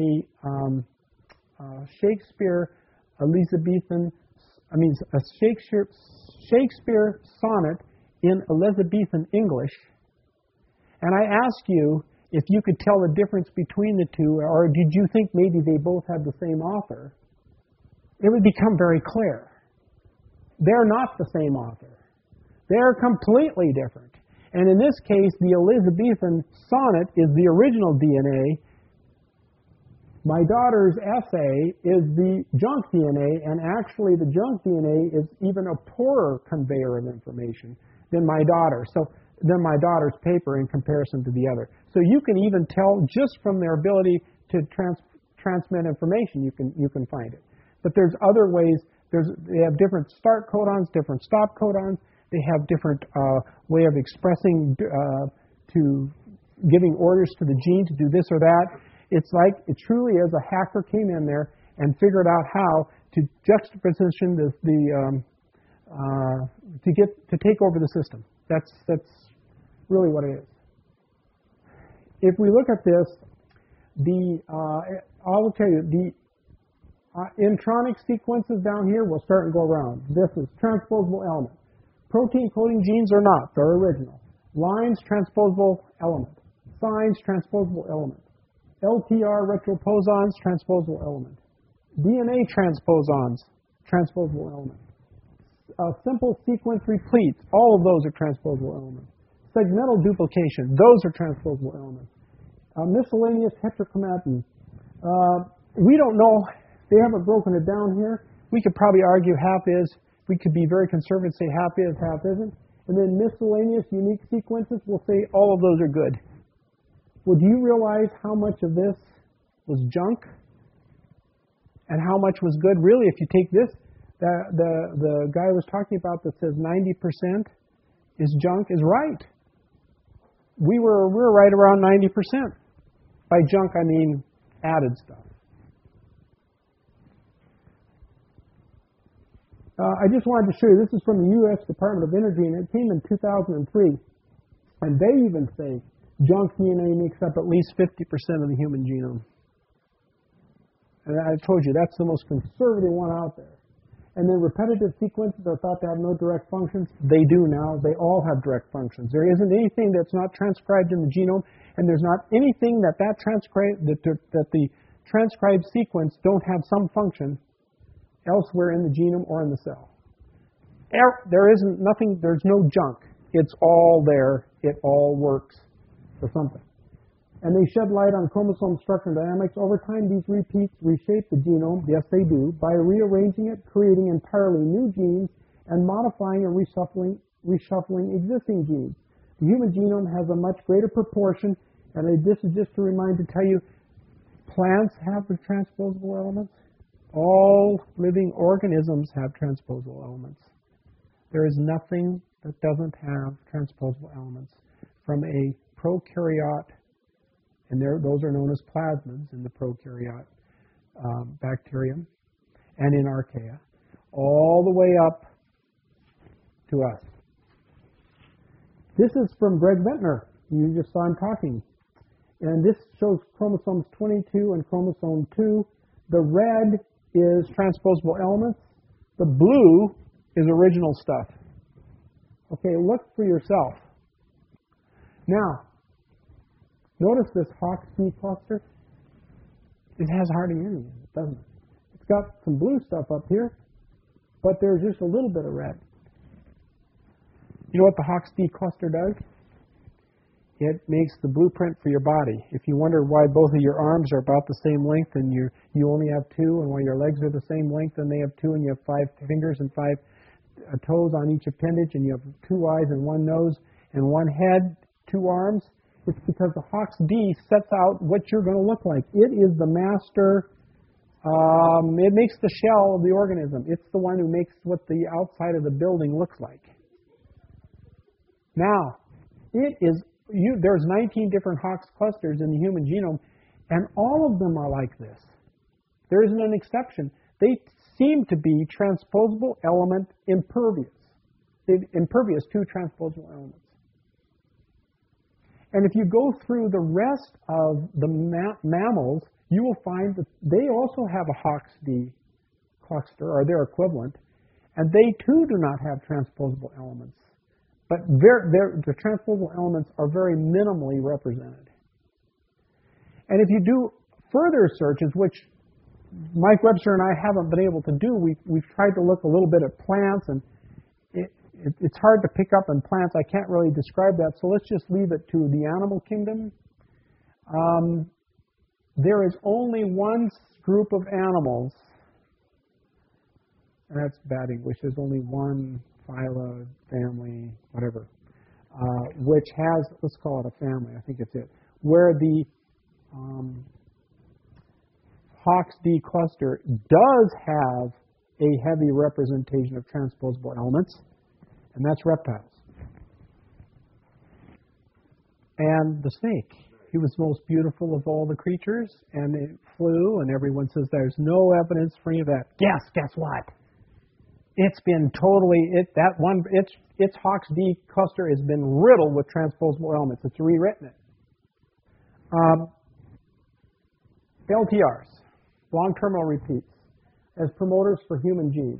a Shakespeare Shakespeare sonnet in Elizabethan English, and I ask you if you could tell the difference between the two, or did you think maybe they both had the same author, it would become very clear. They're not the same author. They're completely different. And in this case, the Elizabethan sonnet is the original DNA. My daughter's essay is the junk DNA, and actually the junk DNA is even a poorer conveyor of information than my daughter's paper in comparison to the other. So you can even tell just from their ability to transmit information, you can find it. But there's other ways. They have different start codons, different stop codons. They have different way of expressing, to giving orders to the gene to do this or that. It's like it truly is a hacker came in there and figured out how to juxtaposition to take over the system. That's really what it is. If we look at this, I will tell you, the intronic sequences down here will start and go around. This is transposable element. Protein coding genes are not. They're original. Lines, transposable element. Signs, transposable element. LTR, retroposons, transposable element. DNA transposons, transposable element. Simple sequence repeats, all of those are transposable elements. Segmental duplication, those are transposable elements. Miscellaneous heterochromatin. We don't know. They haven't broken it down here. We could probably argue half is. We could be very conservative and say half is, half isn't. And then miscellaneous unique sequences, we'll say all of those are good. Well, do you realize how much of this was junk and how much was good? Really, if you take this, the guy I was talking about that says 90% is junk is right. We're right around 90%. By junk, I mean added stuff. I just wanted to show you, this is from the U.S. Department of Energy, and it came in 2003. And they even say junk DNA makes up at least 50% of the human genome. And I told you, that's the most conservative one out there. And then repetitive sequences are thought to have no direct functions. They do now. They all have direct functions. There isn't anything that's not transcribed in the genome, and there's not anything that the transcribed sequence don't have some function elsewhere in the genome or in the cell. There isn't nothing, there's no junk. It's all there. It all works for something. And they shed light on chromosome structure and dynamics. Over time, these repeats reshape the genome, yes they do, by rearranging it, creating entirely new genes, and modifying and reshuffling existing genes. The human genome has a much greater proportion, and this is just to tell you, plants have the transposable elements. All living organisms have transposable elements. There is nothing that doesn't have transposable elements. From a prokaryote, and those are known as plasmids in the prokaryote bacterium and in archaea, all the way up to us. This is from Greg Ventnor. You just saw him talking. And this shows chromosomes 22 and chromosome 2. The red is transposable elements. The blue is original stuff. Okay, look for yourself. Now, notice this Hox-D cluster. It has hardly any in it, doesn't it? It's got some blue stuff up here, but there's just a little bit of red. You know what the Hox-D cluster does? It makes the blueprint for your body. If you wonder why both of your arms are about the same length and you only have 2, and why your legs are the same length and they have 2, and you have 5 fingers and 5 toes on each appendage, and you have 2 eyes and 1 nose and 1 head, 2 arms, it's because the Hox-D sets out what you're going to look like. It is the master. It makes the shell of the organism. It's the one who makes what the outside of the building looks like. Now, there's 19 different Hox clusters in the human genome, and all of them are like this. There isn't an exception. They seem to be transposable element impervious. They're impervious to transposable elements. And if you go through the rest of the mammals, you will find that they also have a Hox-D cluster, or their equivalent, and they too do not have transposable elements. But the transposable elements are very minimally represented. And if you do further searches, which Mike Webster and I haven't been able to do, we've tried to look a little bit at plants, and it's hard to pick up in plants. I can't really describe that, so let's just leave it to the animal kingdom. There is only one group of animals, and that's bad English. There's only one phyla, family, whatever, which has, let's call it a family, I think it's it, where the Hox-D cluster does have a heavy representation of transposable elements, and that's reptiles. And the snake. He was the most beautiful of all the creatures, and it flew, and everyone says there's no evidence for any of that. Guess what? It's been totally, its HOXD cluster has been riddled with transposable elements. It's rewritten it. LTRs, long terminal repeats, as promoters for human genes.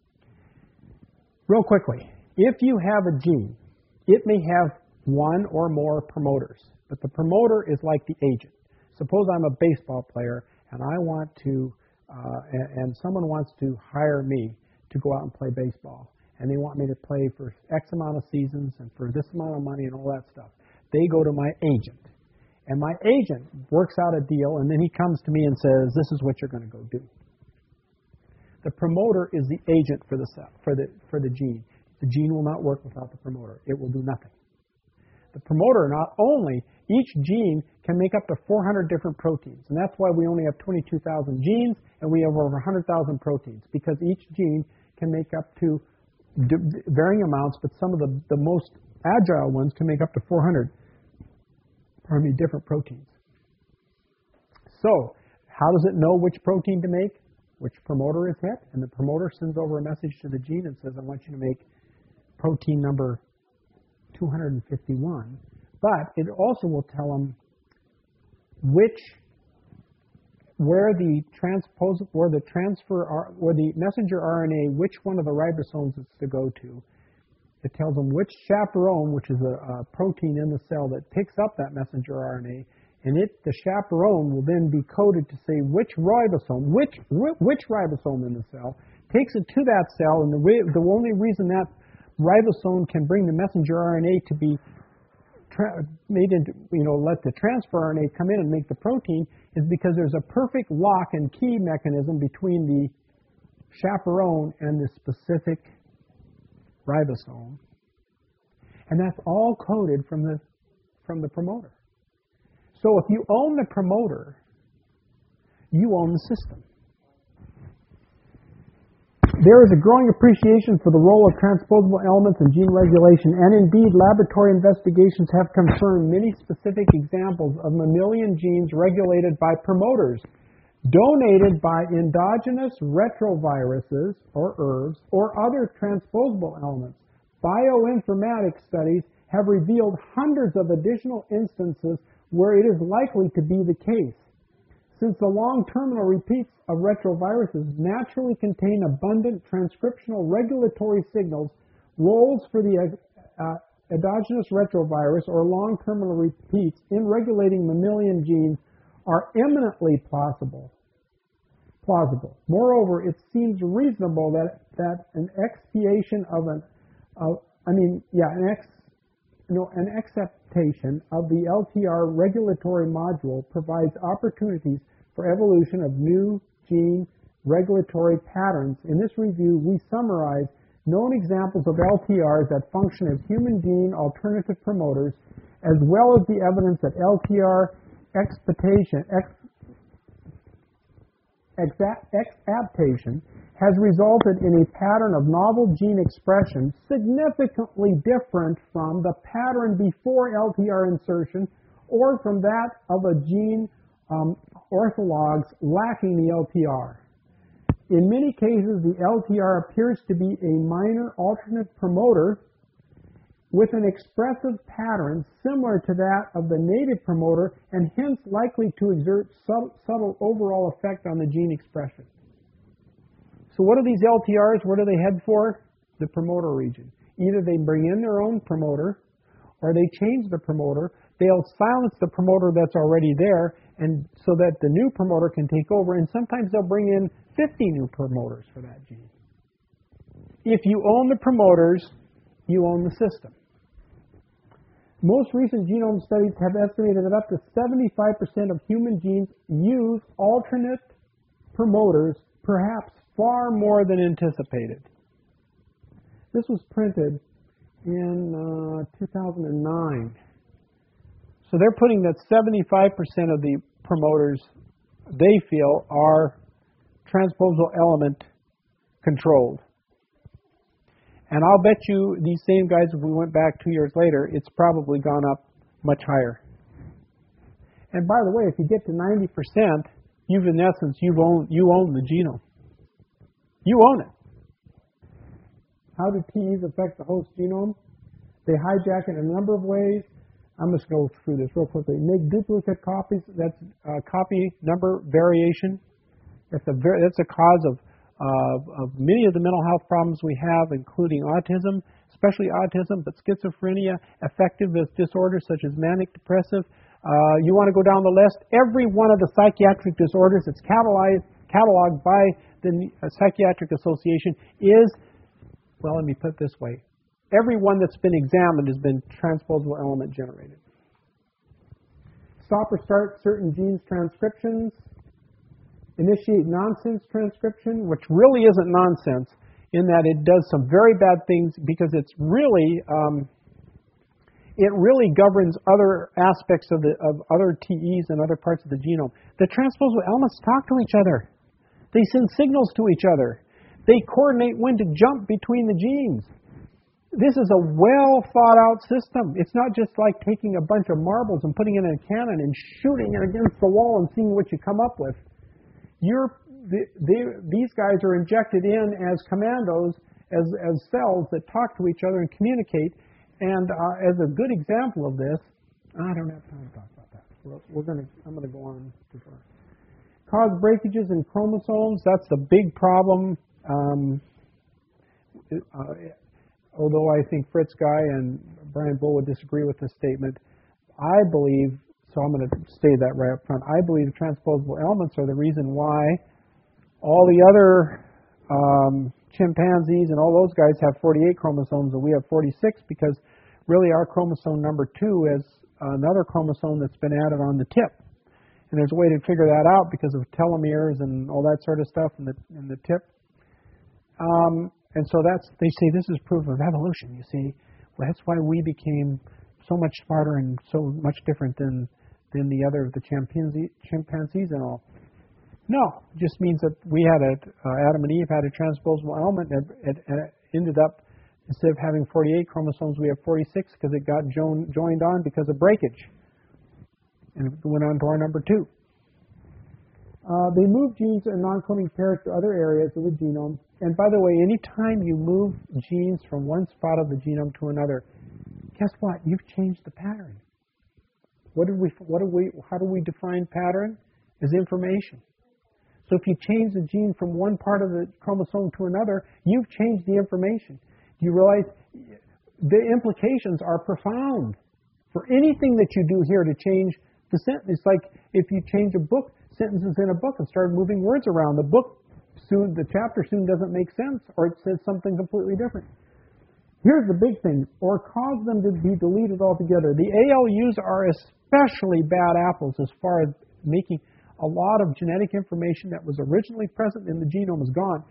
Real quickly, if you have a gene, it may have one or more promoters, but the promoter is like the agent. Suppose I'm a baseball player and I want to, and someone wants to hire me to go out and play baseball, and they want me to play for X amount of seasons and for this amount of money and all that stuff. They go to my agent, and my agent works out a deal, and then he comes to me and says, "This is what you're going to go do." The promoter is the agent for the cell, for the gene. The gene will not work without the promoter. It will do nothing. The promoter, not only, each gene can make up to 400 different proteins, and that's why we only have 22,000 genes and we have over 100,000 proteins, because each gene can make up to varying amounts, but some of the most agile ones can make up to 400 different proteins. So, how does it know which protein to make, which promoter is hit? And the promoter sends over a message to the gene and says, I want you to make protein number 251. But it also will tell them where the messenger RNA, which one of the ribosomes it's to go to. It tells them which chaperone, which is a protein in the cell that picks up that messenger RNA, and the chaperone will then be coded to say which ribosome in the cell takes it to that cell, and the only reason that ribosome can bring the messenger RNA to be made into, let the transfer RNA come in and make the protein is because there's a perfect lock and key mechanism between the chaperone and the specific ribosome. And that's all coded from the promoter. So if you own the promoter, you own the system. There is a growing appreciation for the role of transposable elements in gene regulation, and indeed laboratory investigations have confirmed many specific examples of mammalian genes regulated by promoters, donated by endogenous retroviruses or ERVs or other transposable elements. Bioinformatics studies have revealed hundreds of additional instances where it is likely to be the case. Since the long terminal repeats of retroviruses naturally contain abundant transcriptional regulatory signals, roles for the endogenous retrovirus or long terminal repeats in regulating mammalian genes are eminently plausible. Moreover, it seems reasonable that an expiation of an acceptation of the LTR regulatory module provides opportunities for evolution of new gene regulatory patterns. In this review, we summarize known examples of LTRs that function as human gene alternative promoters, as well as the evidence that LTR exaptation has resulted in a pattern of novel gene expression significantly different from the pattern before LTR insertion or from that of a gene orthologs lacking the LTR. In many cases, the LTR appears to be a minor alternate promoter with an expressive pattern similar to that of the native promoter and hence likely to exert subtle overall effect on the gene expression. So what are these LTRs? Where do they head for? The promoter region. Either they bring in their own promoter or they change the promoter. They'll silence the promoter that's already there and so that the new promoter can take over, and sometimes they'll bring in 50 new promoters for that gene. If you own the promoters, you own the system. Most recent genome studies have estimated that up to 75% of human genes use alternate promoters, perhaps far more than anticipated. This was printed in 2009. So they're putting that 75% of the promoters, they feel, are transposable element controlled. And I'll bet you these same guys, if we went back 2 years later, it's probably gone up much higher. And by the way, if you get to 90%, you own the genome. You own it. How do TEs affect the host genome? They hijack it in a number of ways. I'm just going to go through this real quickly. Make duplicate copies. That's copy number variation. That's a cause of many of the mental health problems we have, including autism, especially autism, but schizophrenia, affective disorders such as manic depressive. You want to go down the list. Every one of the psychiatric disorders that's cataloged by the Psychiatric Association is, well, let me put it this way. Every one that's been examined has been transposable element generated. Stop or start certain genes transcriptions. Initiate nonsense transcription, which really isn't nonsense in that it does some very bad things because it's really, it really governs other aspects of other TEs and other parts of the genome. The transposable elements talk to each other. They send signals to each other. They coordinate when to jump between the genes. This is a well thought out system. It's not just like taking a bunch of marbles and putting it in a cannon and shooting it against the wall and seeing what you come up with. These guys are injected in as commandos, as cells that talk to each other and communicate. And as a good example of this, I don't have time to talk about that. I'm going to go on too far. Cause breakages in chromosomes. That's the big problem. Although I think Fritz Guy and Brian Bull would disagree with this statement, I believe, so I'm going to say that right up front, I believe transposable elements are the reason why all the other chimpanzees and all those guys have 48 chromosomes and we have 46, because really our chromosome number 2 is another chromosome that's been added on the tip. And there's a way to figure that out because of telomeres and all that sort of stuff in the tip. And so they say this is proof of evolution, you see. Well, that's why we became so much smarter and so much different than the chimpanzees and all. No, it just means that we had Adam and Eve had a transposable element, and it ended up, instead of having 48 chromosomes, we have 46 because it got joined on because of breakage. And it went on to our number 2. They move genes and non-coding pairs to other areas of the genome. And by the way, anytime you move genes from one spot of the genome to another, guess what? You've changed the pattern. How do we define pattern? As information. So if you change the gene from one part of the chromosome to another, you've changed the information. You realize the implications are profound. For anything that you do here to change the sentence, it's like if you change a book, sentences in a book and start moving words around, the chapter soon doesn't make sense, or it says something completely different. Here's the big thing, or cause them to be deleted altogether. The ALUs are especially bad apples as far as making a lot of genetic information that was originally present in the genome is gone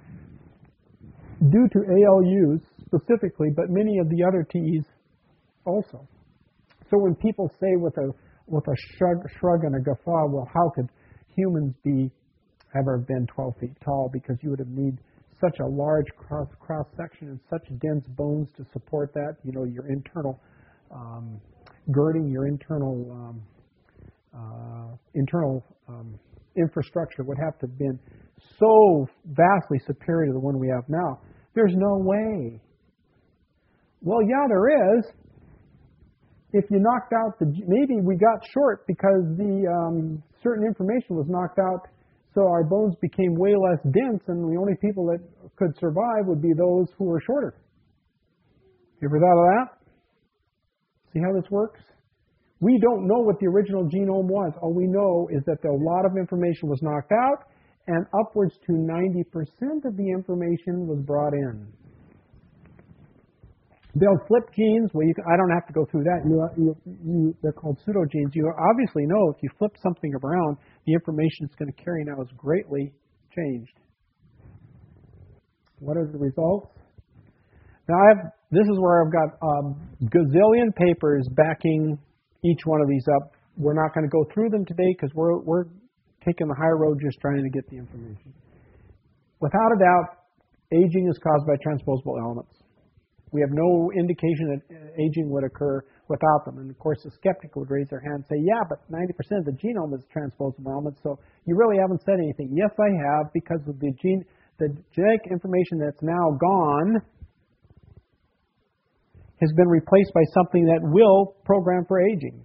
due to ALUs specifically, but many of the other TEs also. So when people say with a shrug and a guffaw, well, how could humans ever been 12 feet tall, because you would have need such a large cross section and such dense bones to support that. You know, your internal girding, your internal infrastructure would have to have been so vastly superior to the one we have now. There's no way. Well, yeah, there is. If you knocked out maybe we got short because the certain information was knocked out, so our bones became way less dense, and the only people that could survive would be those who were shorter. You ever thought of that? See how this works? We don't know what the original genome was. All we know is that a lot of information was knocked out, and upwards to 90% of the information was brought in. They'll flip genes. Well, I don't have to go through that. They're called pseudogenes. You obviously know if you flip something around, the information it's going to carry now is greatly changed. What are the results? Now, this is where I've got a gazillion papers backing each one of these up. We're not going to go through them today because we're taking the high road just trying to get the information. Without a doubt, aging is caused by transposable elements. We have no indication that aging would occur without them. And of course, the skeptic would raise their hand and say, yeah, but 90% of the genome is transposable elements, so you really haven't said anything. Yes, I have, because of the genetic information that's now gone has been replaced by something that will program for aging.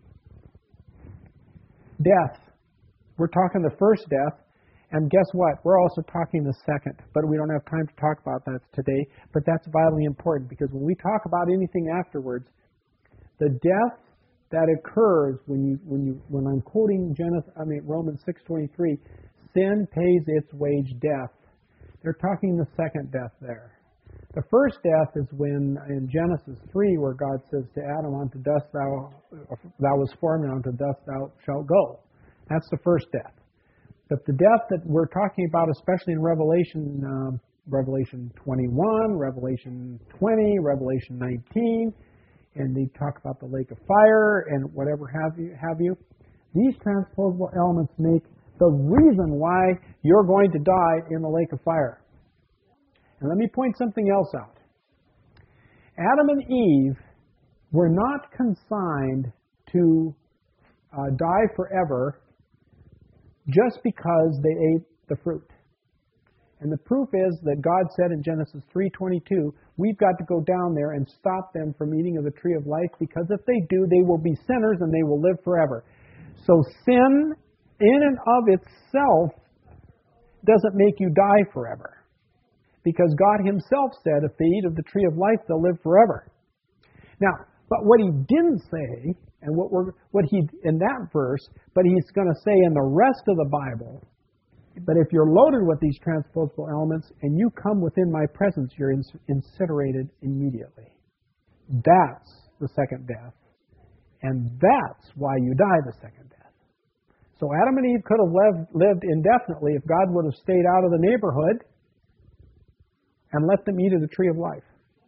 Death. We're talking the first death, and guess what? We're also talking the second, but we don't have time to talk about that today, but that's vitally important because when we talk about anything afterwards, the death that occurs when I'm quoting Romans 6:23, sin pays its wage, death. They're talking the second death there. The first death is when in Genesis 3 where God says to Adam, unto dust thou was formed, and unto dust thou shalt go. That's the first death. But the death that we're talking about, especially in Revelation 21, Revelation 20, Revelation 19, and they talk about the lake of fire and whatever have you. These transposable elements make the reason why you're going to die in the lake of fire. And let me point something else out. Adam and Eve were not consigned to die forever just because they ate the fruit. And the proof is that God said in Genesis 3:22, we've got to go down there and stop them from eating of the tree of life, because if they do, they will be sinners and they will live forever. So sin in and of itself doesn't make you die forever, because God himself said if they eat of the tree of life, they'll live forever. Now, but what he didn't say, and what he in that verse, but he's going to say in the rest of the Bible, but if you're loaded with these transposable elements and you come within my presence, you're incinerated immediately. That's the second death. And that's why you die the second death. So Adam and Eve could have lived indefinitely if God would have stayed out of the neighborhood and let them eat of the tree of life.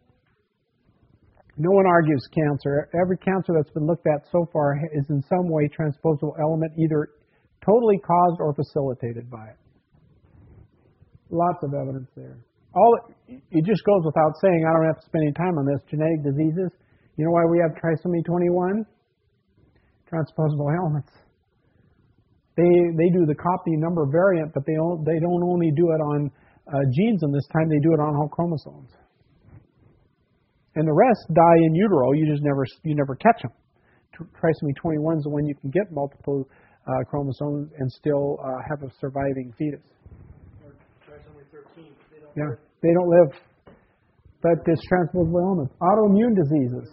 No one argues cancer. Every cancer that's been looked at so far is in some way transposable element, either totally caused or facilitated by it. Lots of evidence there. It just goes without saying, I don't have to spend any time on this, genetic diseases. You know why we have trisomy 21? Transposable elements. They do the copy number variant, but they don't only do it on genes, and this time they do it on whole chromosomes. And the rest die in utero. You never catch them. Trisomy 21 is the one you can get multiple chromosomes and still have a surviving fetus. Or trisomy 13. They don't live. But it's transposable elements. Autoimmune diseases.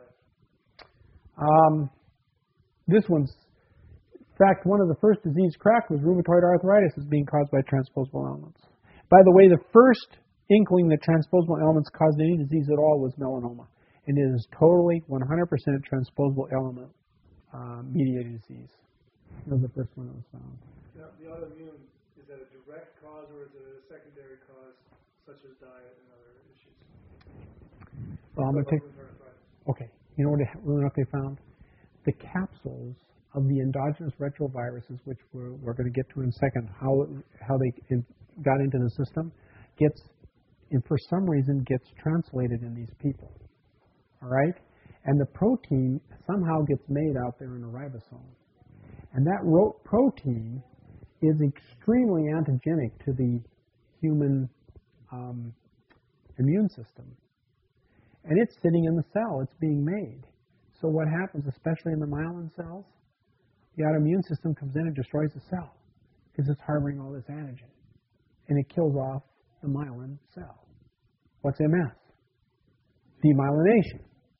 This one's, in fact, one of the first disease cracked was rheumatoid arthritis is being caused by transposable elements. By the way, the first inkling that transposable elements caused any disease at all was melanoma. And it is totally 100% transposable element mediated disease. That was the first one that was found. Now, the autoimmune, is that a direct cause or is it a secondary cause, such as diet and other issues? Well, I'm going to take... Okay. You know what they found? The capsules of the endogenous retroviruses, which we're going to get to in a second, how they got into the system, for some reason gets translated in these people. All right? And the protein somehow gets made out there in a ribosome. And that protein is extremely antigenic to the human immune system. And it's sitting in the cell. It's being made. So what happens, especially in the myelin cells, the autoimmune system comes in and destroys the cell because it's harboring all this antigen. And it kills off the myelin cell. What's MS? Demyelination.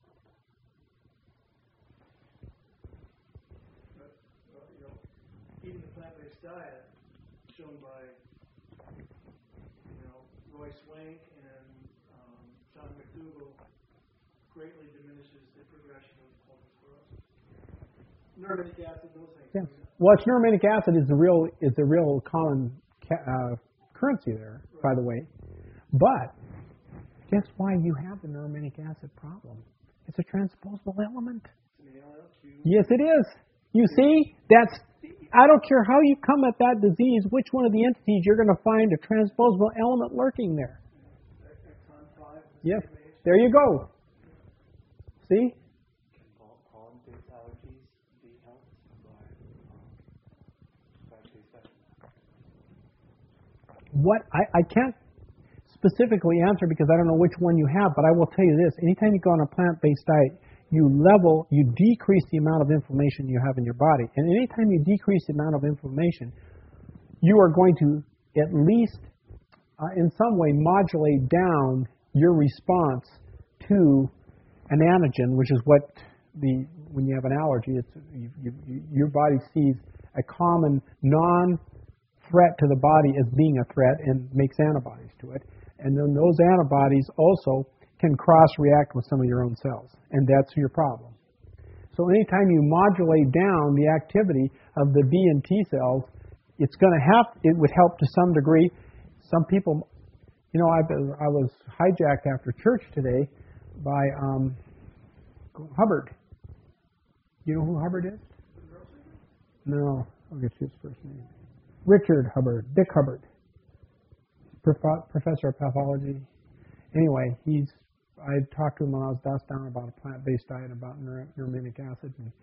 Eating the plant-based diet, shown by Roy Swank and John McDougall, greatly diminishes the progression of multiple sclerosis. Neurogenic acid, those things. Yes. Well, it's neurogenic acid is the real common currency there, right, by the way. But guess why you have the neurogenic acid problem? It's a transposable element. Yes, it is. You see, I don't care how you come at that disease, which one of the entities you're going to find a transposable element lurking there. Yes, there you go. See? Can pollen-based allergies be helped by plant-based diet? What I can't specifically answer because I don't know which one you have, but I will tell you this. Anytime you go on a plant-based diet, you decrease the amount of inflammation you have in your body. And anytime you decrease the amount of inflammation, you are going to at least in some way modulate down your response to an antigen, which is what when you have an allergy, your body sees a common non-threat to the body as being a threat and makes antibodies to it. And then those antibodies also can cross-react with some of your own cells, and that's your problem. So anytime you modulate down the activity of the B and T cells, it would help to some degree. Some people, I was hijacked after church today by Hubbard. You know who Hubbard is? No, I'll get you his first name. Richard Hubbard, Dick Hubbard, professor of pathology. Anyway, I talked to him when I was down about a plant-based diet about neurominic acid. And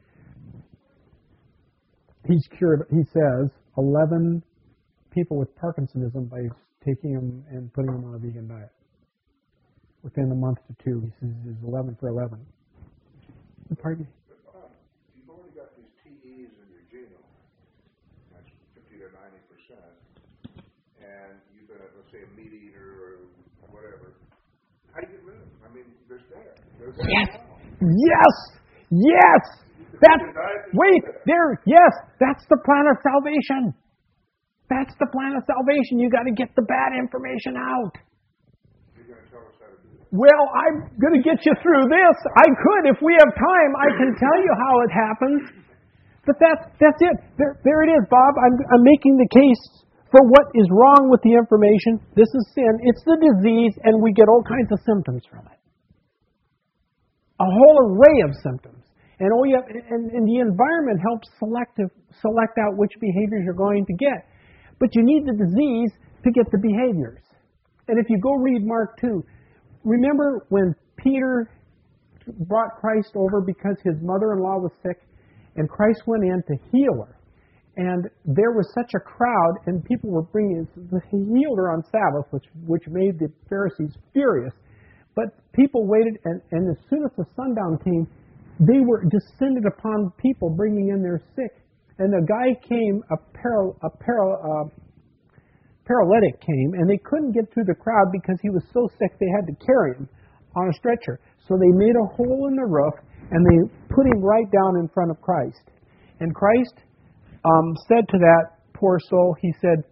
he's cured, he says, 11 people with Parkinsonism by taking them and putting them on a vegan diet. Within a month to two, he says it's 11 for 11. Pardon me? You've already got these TEs in your genome. That's 50 to 90%. And you've been, let's say, a meat eater or whatever. How do you get rid of them? I mean, they're there. Yes! Yes! Yes! That's the plan of salvation. That's the plan of salvation. You got to get the bad information out. You're going to tell us how to do that. Well, I'm going to get you through this. I could, if we have time, I can tell you how it happens. But that's it. There it is, Bob. I'm making the case for what is wrong with the information. This is sin. It's the disease, and we get all kinds of symptoms from it. A whole array of symptoms. And the environment helps select out which behaviors you're going to get. But you need the disease to get the behaviors. And if you go read Mark 2, remember when Peter brought Christ over because his mother-in-law was sick, and Christ went in to heal her. And there was such a crowd, and people were he healed her on Sabbath, which made the Pharisees furious. But people waited, and as soon as the sundown came, they were descended upon people bringing in their sick. And a guy came, a paralytic came, and they couldn't get through the crowd because he was so sick they had to carry him on a stretcher. So they made a hole in the roof, and they put him right down in front of Christ. And Christ said to that poor soul, he said,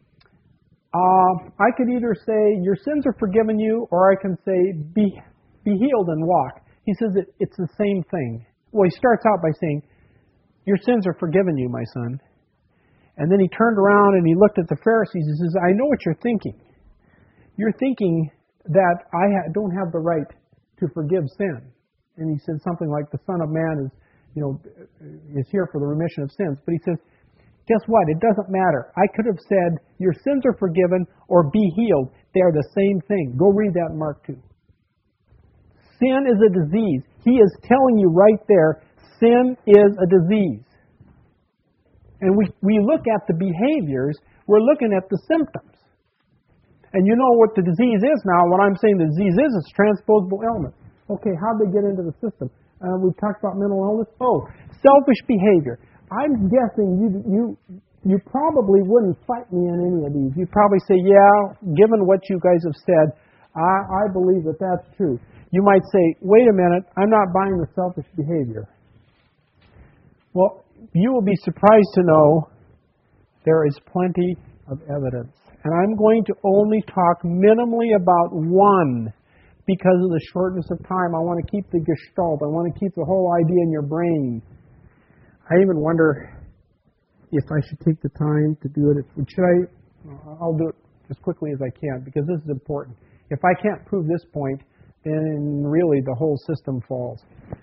I could either say, your sins are forgiven you, or I can say, be healed and walk. He says it's the same thing. Well, he starts out by saying, your sins are forgiven you, my son. And then he turned around and he looked at the Pharisees and says, I know what you're thinking. You're thinking that I don't have the right to forgive sin. And he said something like, the Son of Man is here for the remission of sins. But he says, guess what? It doesn't matter. I could have said, your sins are forgiven or be healed. They are the same thing. Go read that in Mark 2. Sin is a disease. He is telling you right there, sin is a disease. And we look at the behaviors, we're looking at the symptoms. And you know what the disease is now. What I'm saying the disease is, it's transposable illness. Okay, how'd they get into the system? We've talked about mental illness. Oh, selfish behavior. I'm guessing you probably wouldn't fight me on any of these. You'd probably say, yeah, given what you guys have said, I believe that that's true. You might say, wait a minute, I'm not buying the selfish behavior. Well, you will be surprised to know there is plenty of evidence. And I'm going to only talk minimally about one because of the shortness of time. I want to keep the gestalt. I want to keep the whole idea in your brain. I even wonder if I should take the time to do it. I'll do it as quickly as I can because this is important. If I can't prove this point, then really the whole system falls.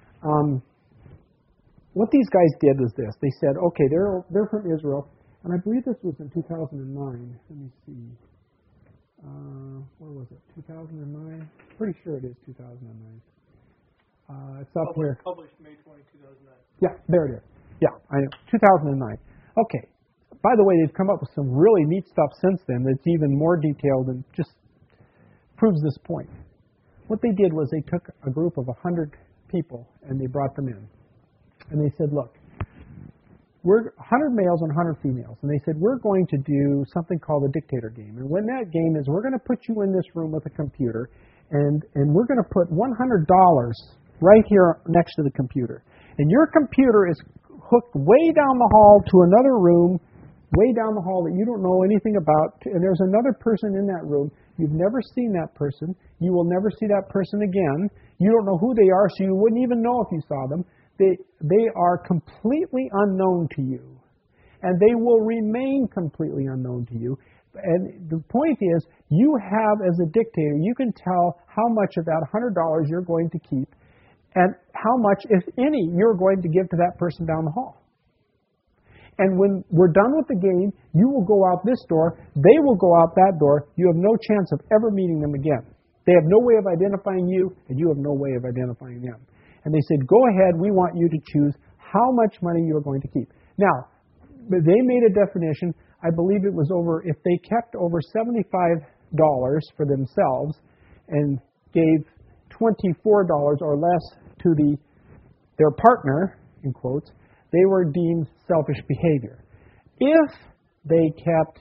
What these guys did was this. They said, okay, they're from Israel, and I believe this was in 2009. Let me see. Where was it? 2009? Pretty sure it is 2009. It's up here. Published May 20, 2009. Yeah, there it is. Yeah, I know. 2009. Okay. By the way, they've come up with some really neat stuff since then that's even more detailed and just proves this point. What they did was they took a group of 100 people and they brought them in. And they said, look, we're 100 males and 100 females. And they said, we're going to do something called a dictator game. And when that game is, we're going to put you in this room with a computer, and we're going to put $100 right here next to the computer. And your computer is hooked way down the hall to another room, way down the hall that you don't know anything about. And there's another person in that room. You've never seen that person. You will never see that person again. You don't know who they are, so you wouldn't even know if you saw them. They are completely unknown to you, and they will remain completely unknown to you. And the point is, you have, as a dictator, you can tell how much of that $100 you're going to keep and how much, if any, you're going to give to that person down the hall. And when we're done with the game, you will go out this door, they will go out that door. You have no chance of ever meeting them again. They have no way of identifying you, and you have no way of identifying them. And they said, go ahead, we want you to choose how much money you're going to keep. Now, they made a definition. I believe it was over, if they kept over $75 for themselves and gave $24 or less to their partner, in quotes, they were deemed selfish behavior. If they kept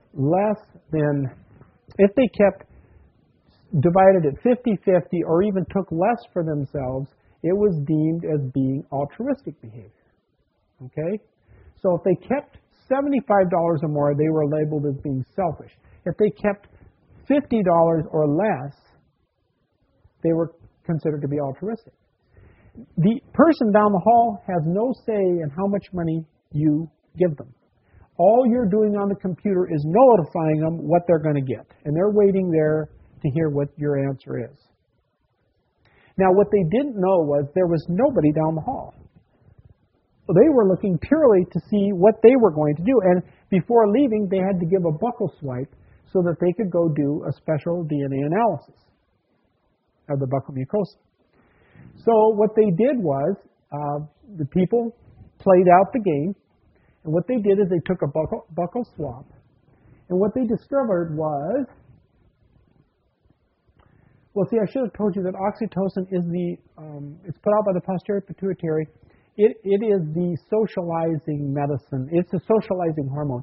divided it 50-50 or even took less for themselves, it was deemed as being altruistic behavior. Okay? So if they kept $75 or more, they were labeled as being selfish. If they kept $50 or less, they were considered to be altruistic. The person down the hall has no say in how much money you give them. All you're doing on the computer is notifying them what they're going to get. And they're waiting there to hear what your answer is. Now, what they didn't know was there was nobody down the hall. So they were looking purely to see what they were going to do. And before leaving, they had to give a buccal swipe so that they could go do a special DNA analysis of the buccal mucosa. So what they did was the people played out the game. And what they did is they took a buccal swab. And what they discovered was, well, see, I should have told you that oxytocin is it's put out by the posterior pituitary. It is the socializing medicine. It's a socializing hormone.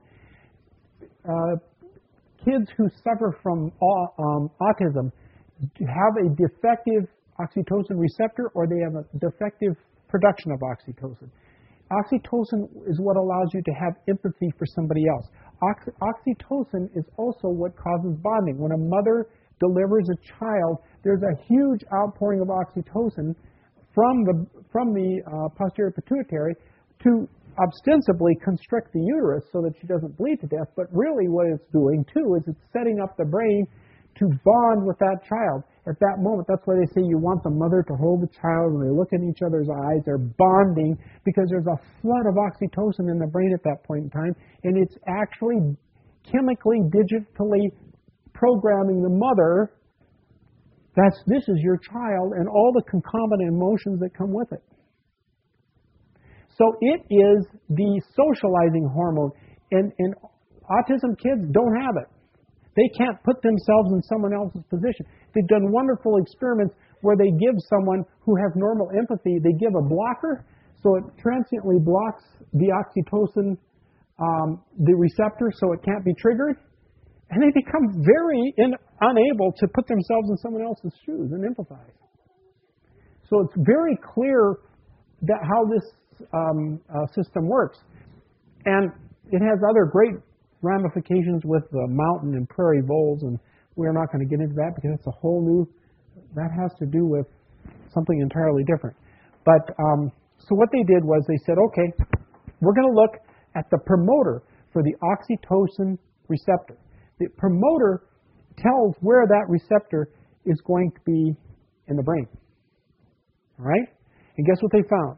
Kids who suffer from autism have a defective oxytocin receptor, or they have a defective production of oxytocin. Oxytocin is what allows you to have empathy for somebody else. Oxytocin is also what causes bonding. When a mother delivers a child, there's a huge outpouring of oxytocin from the posterior pituitary to ostensibly constrict the uterus so that she doesn't bleed to death. But really what it's doing, too, is it's setting up the brain to bond with that child. At that moment, that's why they say you want the mother to hold the child. When they look in each other's eyes, they're bonding because there's a flood of oxytocin in the brain at that point in time, and it's actually chemically, digitally programming the mother. This is your child and all the concomitant emotions that come with it. So it is the socializing hormone, and autism kids don't have it. They can't put themselves in someone else's position. They've done wonderful experiments where they give someone who has normal empathy, they give a blocker, so it transiently blocks the oxytocin, the receptor, so it can't be triggered. And they become very unable to put themselves in someone else's shoes and empathize. So it's very clear that how this system works. And it has other great ramifications with the mountain and prairie voles, and we're not going to get into that because it's a whole new, that has to do with something entirely different. But so what they did was they said, okay, we're going to look at the promoter for the oxytocin receptor. The promoter tells where that receptor is going to be in the brain. All right? And guess what they found?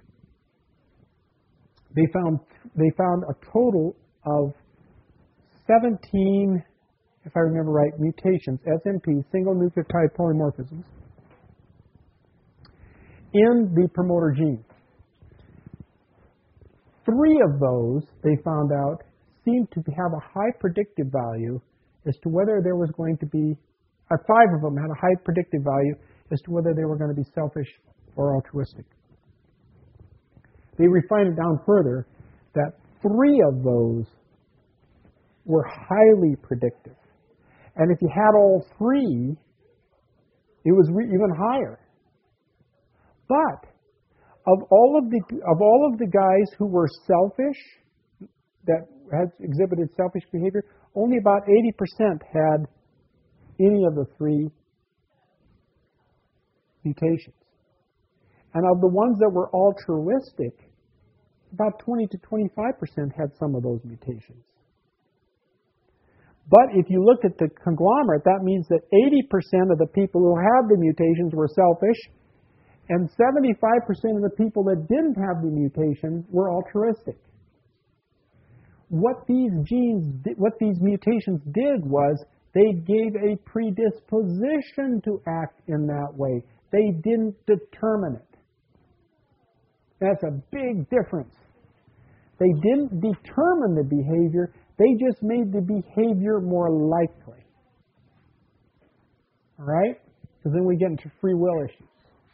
They found a total of 17, if I remember right, mutations, SNP, single nucleotide polymorphisms, in the promoter gene. 3 of those, they found out, seemed to have a high predictive value as to whether there was going to be 5 of them had a high predictive value as to whether they were going to be selfish or altruistic. They refined it down further that 3 of those were highly predictive. And if you had all 3, it was even higher. But of all of the guys who were selfish, that had exhibited selfish behavior, only about 80% had any of the 3 mutations. And of the ones that were altruistic, about 20 to 25% had some of those mutations. But if you look at the conglomerate, that means that 80% of the people who had the mutations were selfish, and 75% of the people that didn't have the mutation were altruistic. What these mutations did was they gave a predisposition to act in that way. They didn't determine it. That's a big difference. They didn't determine the behavior. They just made the behavior more likely. All right? Because then we get into free will issues.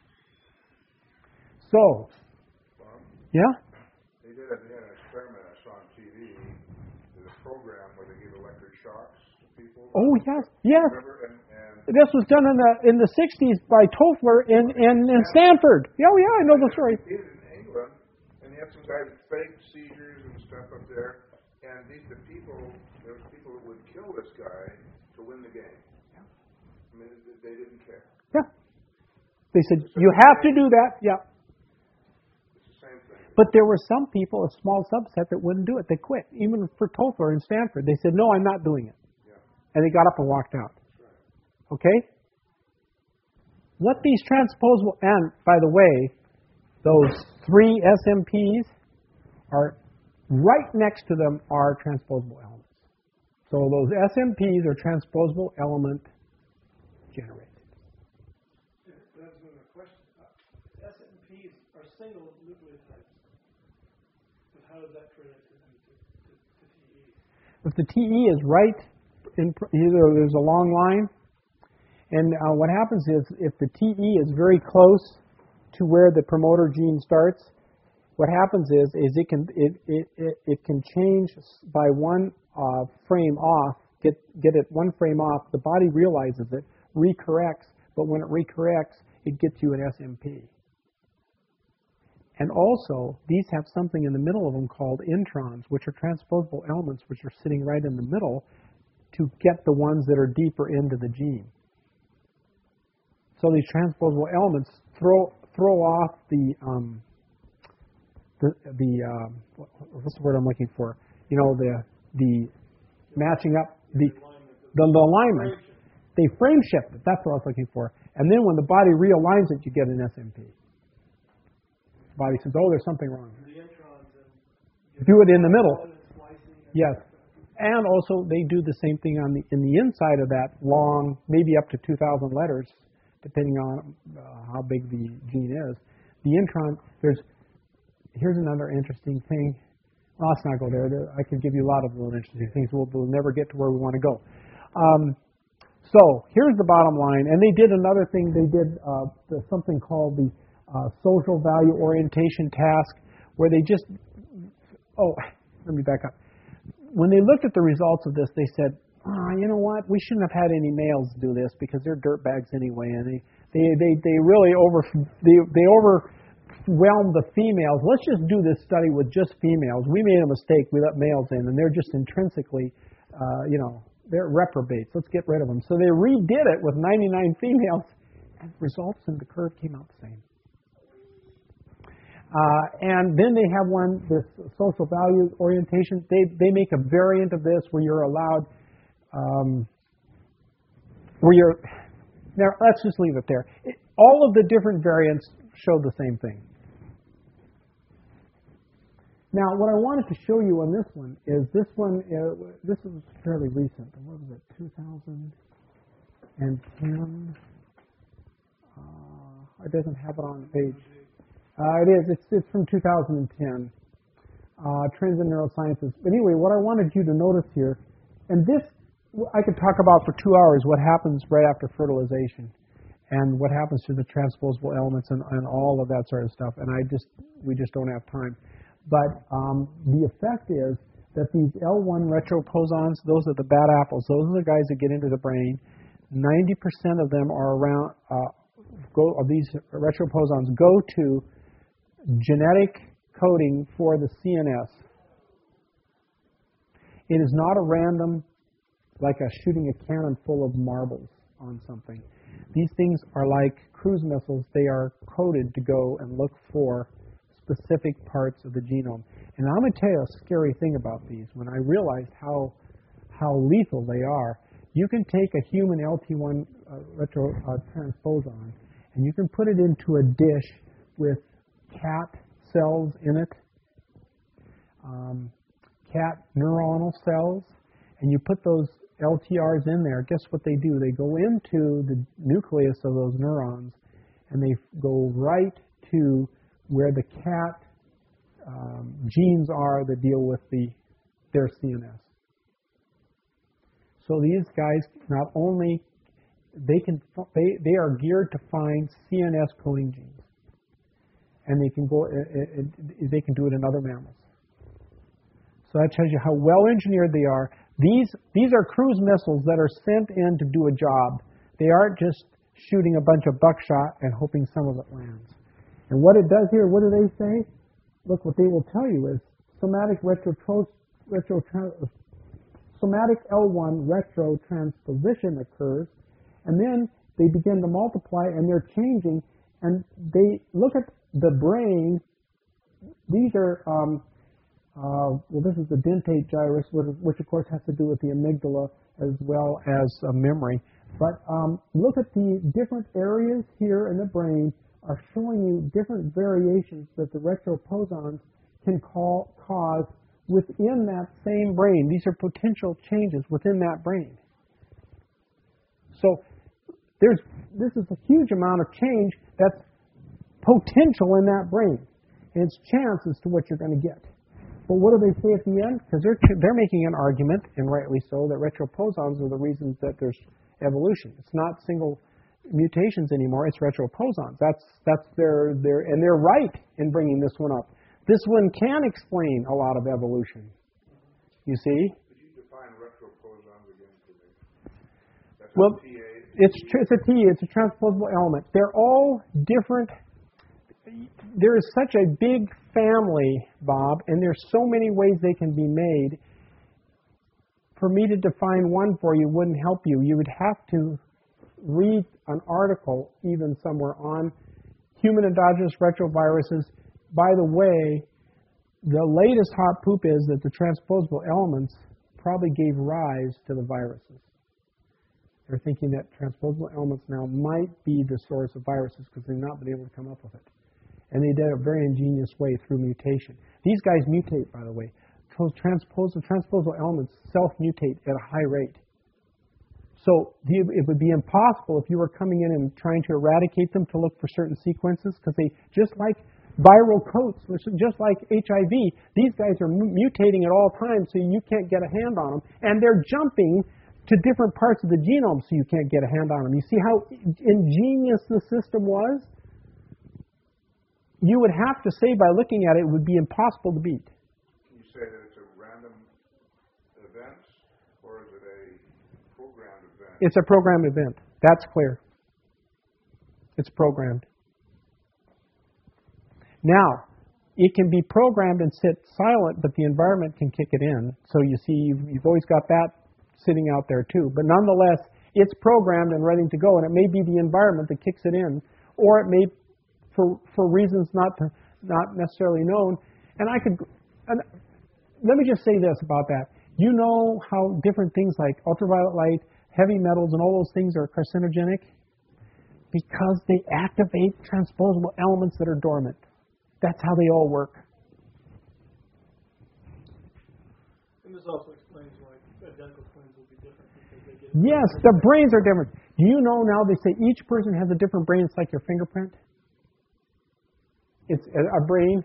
So, yeah? They had an experiment I saw on TV. There's a program where they give electric shocks to people. Oh, yes. Yes. Remember? And this was done in the 60s by Toffler in Stanford. Yeah, I know the story. He did it in England, and he had some guys with fake seizures and stuff up there. And there was people that would kill this guy to win the game. Yeah. I mean, they didn't care. Yeah. They said, you have to do that. Yeah. It's the same thing. But there were some people, a small subset, that wouldn't do it. They quit. Even for Toffler in Stanford, they said, no, I'm not doing it. Yeah. And they got up and walked out. That's right. Okay? What these transposable, and by the way, those 3 SMPs are right next to them are transposable elements. So those SMPs are transposable element generated. That's another question. SNPs are single nucleotides. But how does that translate to TE? If the TE is right, either there's a long line, and what happens is if the TE is very close to where the promoter gene starts, what happens is it can change by one frame off, get it one frame off. The body realizes it, recorrects, but when it recorrects, it gets you an SMP. And also, these have something in the middle of them called introns, which are transposable elements, which are sitting right in the middle to get the ones that are deeper into the gene. So these transposable elements throw off what's the word I'm looking for? You know, the matching up, the alignment. They frame shift it. That's what I was looking for. And then when the body realigns it, you get an SMP. The body says, oh, there's something wrong. The introns Do it in the middle. Yes. And also they do the same thing in the inside of that long, maybe up to 2,000 letters, depending on how big the gene is. The intron, here's another interesting thing. Well, let's not go there. I could give you a lot of little interesting things. We'll never get to where we want to go. So here's the bottom line. And they did another thing. They did something called the social value orientation task, where they just, let me back up. When they looked at the results of this, they said, you know what? We shouldn't have had any males do this because they're dirtbags anyway, and they really overwhelmed the females. Let's just do this study with just females. We made a mistake. We let males in, and they're just intrinsically, they're reprobates. Let's get rid of them. So they redid it with 99 females, and results in the curve came out the same. And then they have this social value orientation. They make a variant of this where you're allowed, now let's just leave it there. All of the different variants show the same thing. Now, what I wanted to show you on this one is this is fairly recent. What was it, 2010? It doesn't have it on the page. It is. It's from 2010. Trends in Neurosciences. But anyway, what I wanted you to notice here, and this I could talk about for 2 hours what happens right after fertilization and what happens to the transposable elements and all of that sort of stuff. And we just don't have time. But the effect is that these L1 retroposons, those are the bad apples. Those are the guys that get into the brain. 90% of them are around, of these retroposons go to genetic coding for the CNS. It is not a random, like shooting a cannon full of marbles on something. These things are like cruise missiles. They are coded to go and look for specific parts of the genome. And I'm going to tell you a scary thing about these. When I realized how lethal they are, you can take a human LT1 transposon and you can put it into a dish with cat cells in it, cat neuronal cells, and you put those LTRs in there. Guess what they do? They go into the nucleus of those neurons and they go right to where the cat genes are that deal with their CNS. So these guys not only they are geared to find CNS coding genes, and they can do it in other mammals. So that tells you how well engineered they are. These are cruise missiles that are sent in to do a job. They aren't just shooting a bunch of buckshot and hoping some of it lands. And what it does here, what do they say? Look, what they will tell you is somatic somatic L1 retrotransposition occurs, and then they begin to multiply, and they're changing, and they look at the brain. These are, this is the dentate gyrus, which of course has to do with the amygdala as well as memory. But look at the different areas here in the brain are showing you different variations that the retroposons can cause within that same brain. These are potential changes within that brain. So this is a huge amount of change that's potential in that brain. And it's chance as to what you're going to get. But what do they say at the end? Because they're making an argument, and rightly so, that retroposons are the reasons that there's evolution. It's not single mutations anymore, it's retroposons. That's their and they're right in bringing this one up. This one can explain a lot of evolution. You see? Could you define retroposons again for me? That's well, a TA. It's a T. It's a transposable element. They're all different. There is such a big family, Bob, and there's so many ways they can be made. For me to define one for you wouldn't help you. You would have to read an article even somewhere on human endogenous retroviruses. By the way, the latest hot poop is that the transposable elements probably gave rise to the viruses. They're thinking that transposable elements now might be the source of viruses because they've not been able to come up with it. And they did it a very ingenious way through mutation. These guys mutate, by the way. Transposable elements self-mutate at a high rate. So it would be impossible if you were coming in and trying to eradicate them to look for certain sequences, because they, just like viral coats, just like HIV, these guys are mutating at all times, so you can't get a hand on them. And they're jumping to different parts of the genome, so you can't get a hand on them. You see how ingenious the system was? You would have to say, by looking at it, it would be impossible to beat. Can you say that it's a random event, or is it a programmed event? It's a programmed event. That's clear. It's programmed. Now, it can be programmed and sit silent, but the environment can kick it in. So you see, you've always got that sitting out there too. But nonetheless, it's programmed and ready to go, and it may be the environment that kicks it in, or it may, for reasons not necessarily known. And let me just say this about that. You know how different things like ultraviolet light, heavy metals, and all those things are carcinogenic? Because they activate transposable elements that are dormant. That's how they all work. And this also explains why identical twins will be different because they get... Yes, the brains are different. Do you know now they say each person has a different brain? It's like your fingerprint. It's a brain,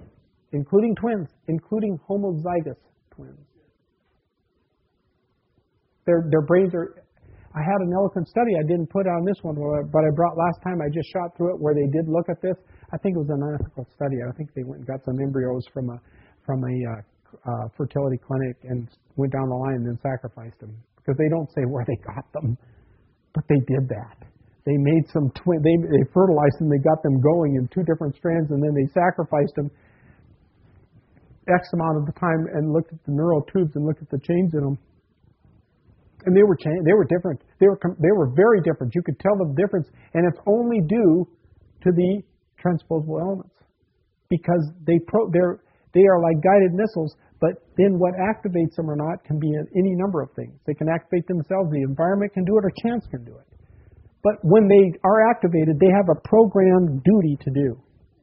including twins, including homozygous twins. Their brains are. I had an eloquent study I didn't put on this one, but I brought last time. I just shot through it where they did look at this. I think it was an unethical study. I think they went and got some embryos from a fertility clinic and went down the line and then sacrificed them, because they don't say where they got them, but they did that. They made some they fertilized them. They got them going in 2 different strands, and then they sacrificed them X amount of the time and looked at the neural tubes and looked at the chains in them. And they were different. They were very different. You could tell the difference, and it's only due to the transposable elements, because they are like guided missiles. But then what activates them or not can be any number of things. They can activate themselves. The environment can do it, or chance can do it. But when they are activated, they have a programmed duty to do.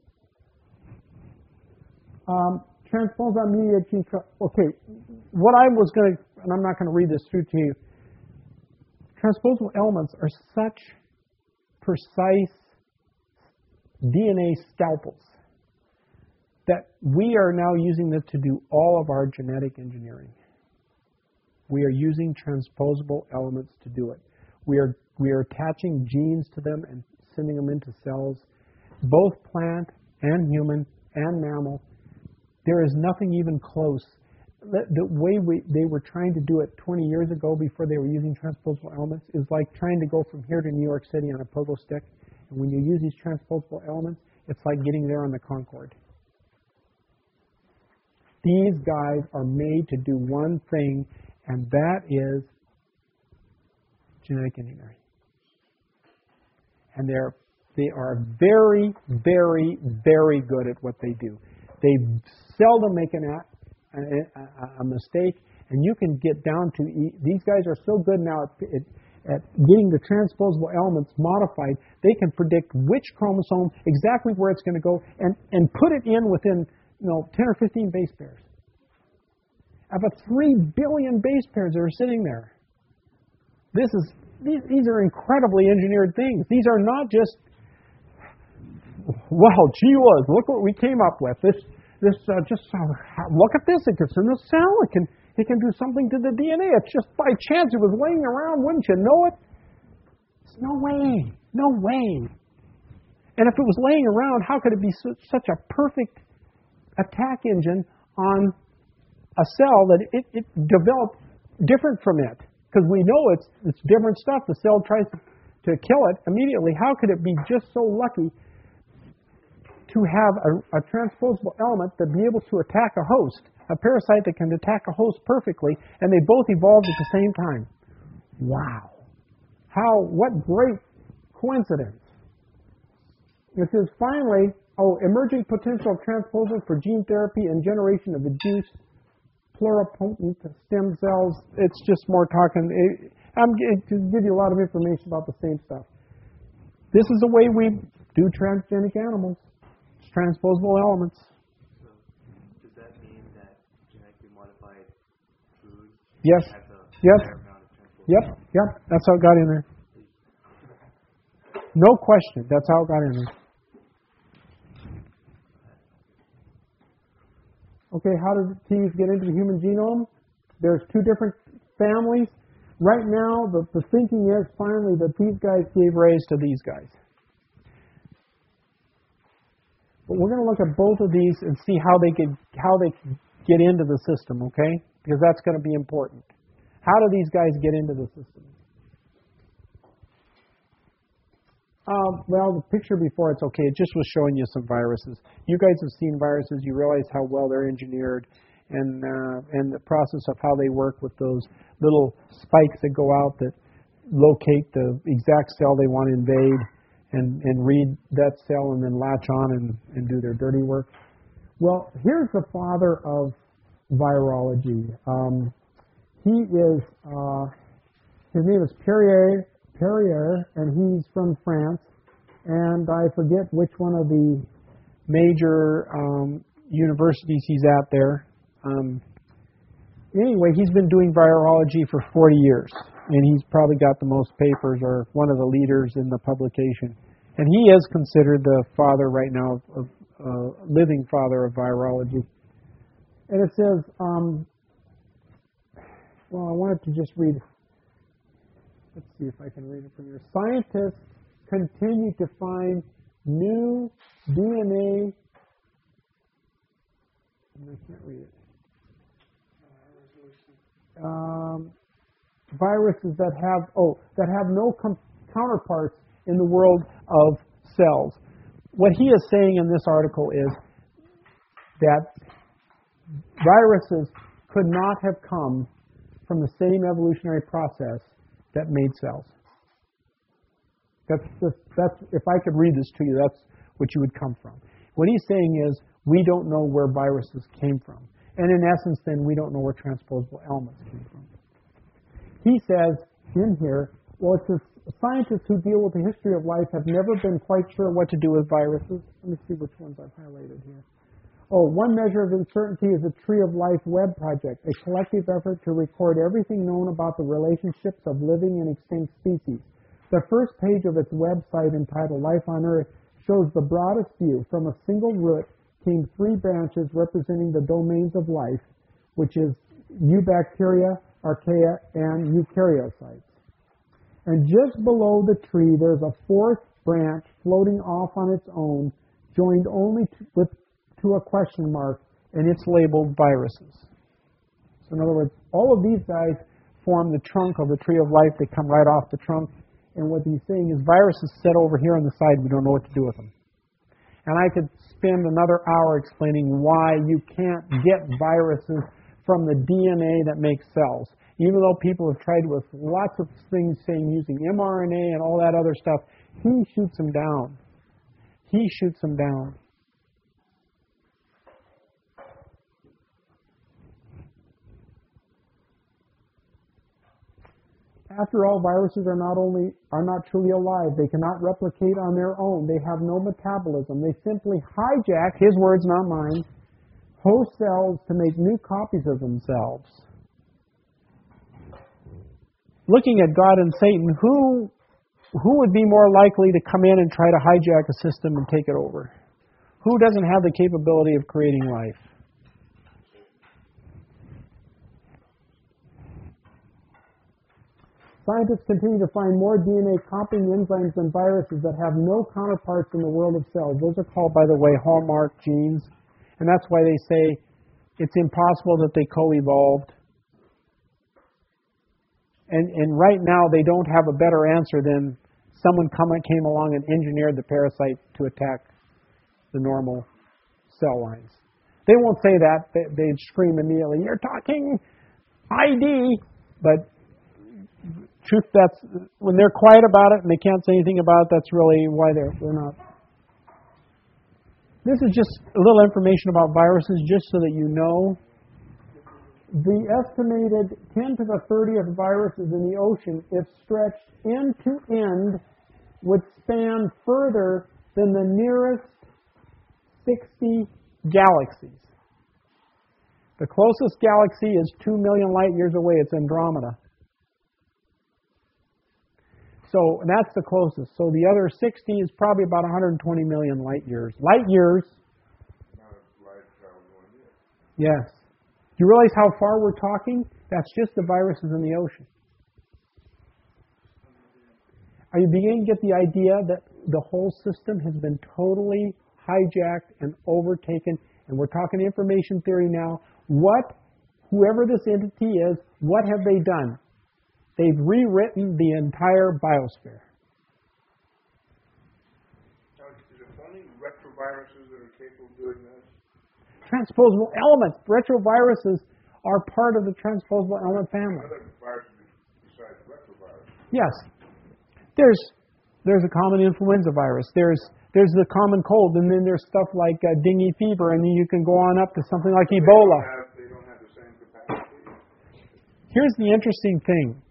Transposer media gene. Okay, what I was going to, and I'm not going to read this through to you. Transposable elements are such precise DNA scalpels that we are now using them to do all of our genetic engineering. We are using transposable elements to do it. We are attaching genes to them and sending them into cells, both plant and human and mammal. There is nothing even close. The way they were trying to do it 20 years ago, before they were using transposable elements, is like trying to go from here to New York City on a pogo stick. And when you use these transposable elements, it's like getting there on the Concorde. These guys are made to do one thing, and that is genetic engineering. And they are very, very, very good at what they do. They seldom make a mistake, and you can get down to these guys are so good now at getting the transposable elements modified. They can predict which chromosome, exactly where it's going to go, and put it in within 10 or 15 base pairs. Of 3 billion base pairs that are sitting there. These are incredibly engineered things. These are not just, well, gee whiz, look what we came up with. Look at this. It gets in the cell. It can do something to the DNA. It's just by chance it was laying around. Wouldn't you know it? No way. No way. And if it was laying around, how could it be such a perfect attack engine on a cell that it developed different from it? Because we know it's different stuff. The cell tries to kill it immediately. How could it be just so lucky to have a transposable element that be able to attack a host, a parasite that can attack a host perfectly, and they both evolved at the same time? Wow. What great coincidence. It says, finally, emerging potential transposers for gene therapy and generation of induced pluripotent stem cells. It's just more talking. I'm going to give you a lot of information about the same stuff. This is the way we do transgenic animals. Transposable elements. So, does that mean that genetically modified food yes. has a yes. higher amount of transposable? Yep. That's how it got in there. No question. That's how it got in there. Okay, how did these get into the human genome? There's 2 different families. Right now, the thinking is finally that these guys gave rise to these guys. But we're going to look at both of these and see how they can get into the system, okay? Because that's going to be important. How do these guys get into the system? Well, the picture before, it's okay. It just was showing you some viruses. You guys have seen viruses. You realize how well they're engineered, and the process of how they work with those little spikes that go out that locate the exact cell they want to invade and read that cell and then latch on and do their dirty work. Well, here's the father of virology. His name is Perrier, and he's from France, and I forget which one of the major universities he's at there. Anyway, he's been doing virology for 40 years, and he's probably got the most papers or one of the leaders in the publication. And he is considered the father right now, of living father of virology. And it says, well, I wanted to just read let's see if I can read it from here. Scientists continue to find new DNA. I can't read it. Viruses that have no counterparts in the world of cells. What he is saying in this article is that viruses could not have come from the same evolutionary process that made cells. That's if I could read this to you, that's what you would come from. What he's saying is we don't know where viruses came from. And in essence, then, we don't know where transposable elements came from. He says in here, well, it says scientists who deal with the history of life have never been quite sure what to do with viruses. Let me see which ones I've highlighted here. Oh, one measure of uncertainty is the Tree of Life web project, a collective effort to record everything known about the relationships of living and extinct species. The first page of its website, entitled Life on Earth, shows the broadest view. From a single root came 3 branches representing the domains of life, which is eubacteria, archaea, and eukaryocytes. And just below the tree, there's a 4th branch floating off on its own, joined only to a question mark, and it's labeled viruses. So in other words, all of these guys form the trunk of the tree of life. They come right off the trunk. And what he's saying is viruses sit over here on the side. We don't know what to do with them. And I could spend another hour explaining why you can't get viruses from the DNA that makes cells. Even though people have tried with lots of things, saying using mRNA and all that other stuff, he shoots them down. He shoots them down. After all, viruses are not truly alive. They cannot replicate on their own. They have no metabolism. They simply hijack, his words, not mine, host cells to make new copies of themselves. Looking at God and Satan, who would be more likely to come in and try to hijack a system and take it over? Who doesn't have the capability of creating life? Scientists continue to find more DNA copying enzymes than viruses that have no counterparts in the world of cells. Those are called, by the way, hallmark genes. And that's why they say it's impossible that they co-evolved. And right now they don't have a better answer than someone came along and engineered the parasite to attack the normal cell lines. They won't say that. They'd scream immediately, "You're talking ID!" But truth, that's when they're quiet about it and they can't say anything about it, that's really why they're not. This is just a little information about viruses, just so that you know. The estimated 10 to the 30th viruses in the ocean, if stretched end to end, would span further than the nearest 60 galaxies. The closest galaxy is 2 million light years away. It's Andromeda. So that's the closest. So the other 60 is probably about 120 million light years. Light years. Yes. Do you realize how far we're talking? That's just the viruses in the ocean. Are you beginning to get the idea that the whole system has been totally hijacked and overtaken? And we're talking information theory now. Whoever this entity is, what have they done? They've rewritten the entire biosphere. Now, is it only retroviruses that are capable of doing this? Transposable elements. Retroviruses are part of the transposable element family. Other viruses besides retroviruses? Yes. There's a common influenza virus. There's the common cold, and then there's stuff like dengue fever, and then you can go on up to something like Ebola. They don't have the same capacity. Here's the interesting thing.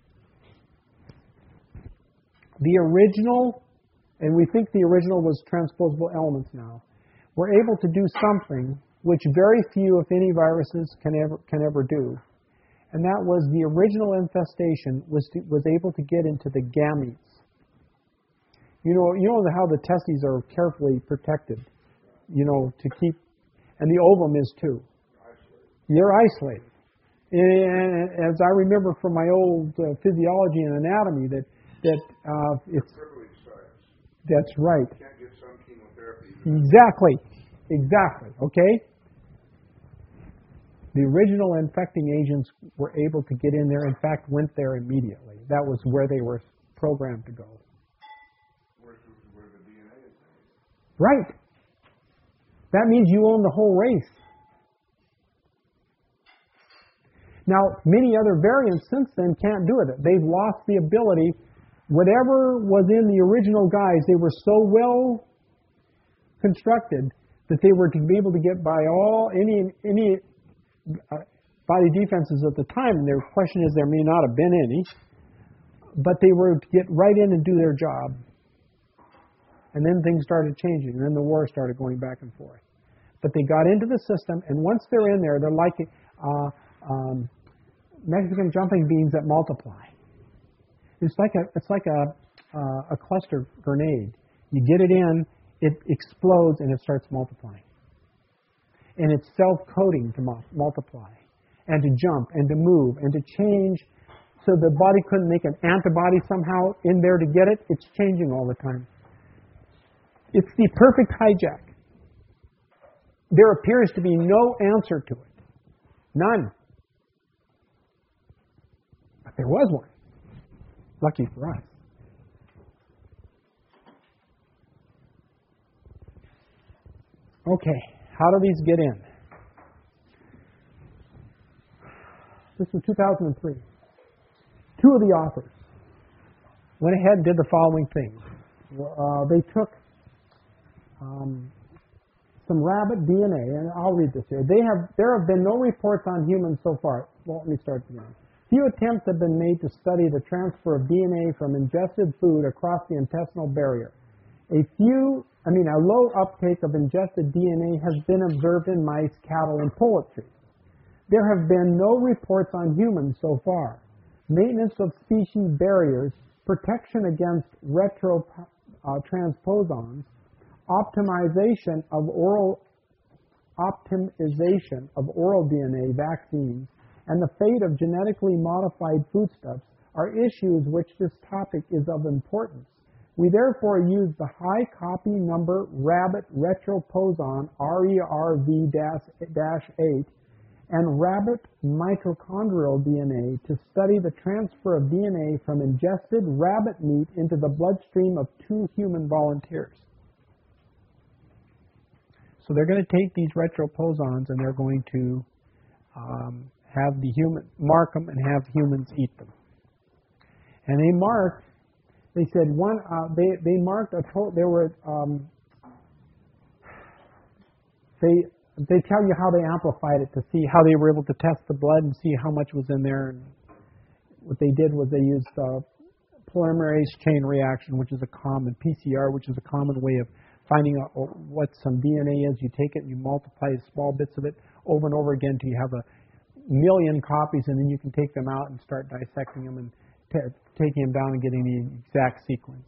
The original, and we think the original was transposable elements now, were able to do something which very few, if any, viruses can ever do. And that was the original infestation was able to get into the gametes. You know how the testes are carefully protected, to keep, and the ovum is too. You're isolated. And as I remember from my old physiology and anatomy, that it's Privilege science. that's right. You can't get some chemotherapy. Exactly. Okay. The original infecting agents were able to get in there. In fact, went there immediately. That was where they were programmed to go. Where the DNA is made. Right. That means you own the whole race. Now, many other variants since then can't do it. They've lost the ability. Whatever was in the original guys, they were so well constructed that they were to be able to get by any body defenses at the time. And their question is, there may not have been any, but they were to get right in and do their job. And then things started changing, and then the war started going back and forth. But they got into the system, and once they're in there, they're like Mexican jumping beans that multiply. It's like a cluster grenade. You get it in, it explodes, and it starts multiplying. And it's self-coding to multiply, and to jump, and to move, and to change. So the body couldn't make an antibody somehow in there to get it. It's changing all the time. It's the perfect hijack. There appears to be no answer to it. None. But there was one. Lucky for us. Okay, how do these get in? This was 2003. Two of the authors went ahead and did the following things. They took some rabbit DNA, and I'll read this here. There have been no reports on humans so far. Well, let me start again. Few attempts have been made to study the transfer of DNA from ingested food across the intestinal barrier. A low uptake of ingested DNA has been observed in mice, cattle, and poultry. There have been no reports on humans so far. Maintenance of species barriers, protection against retrotransposons, optimization of oral DNA vaccines, and the fate of genetically modified foodstuffs are issues which this topic is of importance. We therefore use the high copy number rabbit retroposon RERV-8 and rabbit mitochondrial DNA to study the transfer of DNA from ingested rabbit meat into the bloodstream of 2 human volunteers. So they're going to take these retroposons and they're going to have the mark them and have humans eat them. And they said they marked a total. They tell you how they amplified it to see how they were able to test the blood and see how much was in there. And what they did was they used polymerase chain reaction, which is a common PCR, which is a common way of finding out what some DNA is. You take it and you multiply small bits of it over and over again until you have 1,000,000 copies, and then you can take them out and start dissecting them and taking them down and getting the exact sequence.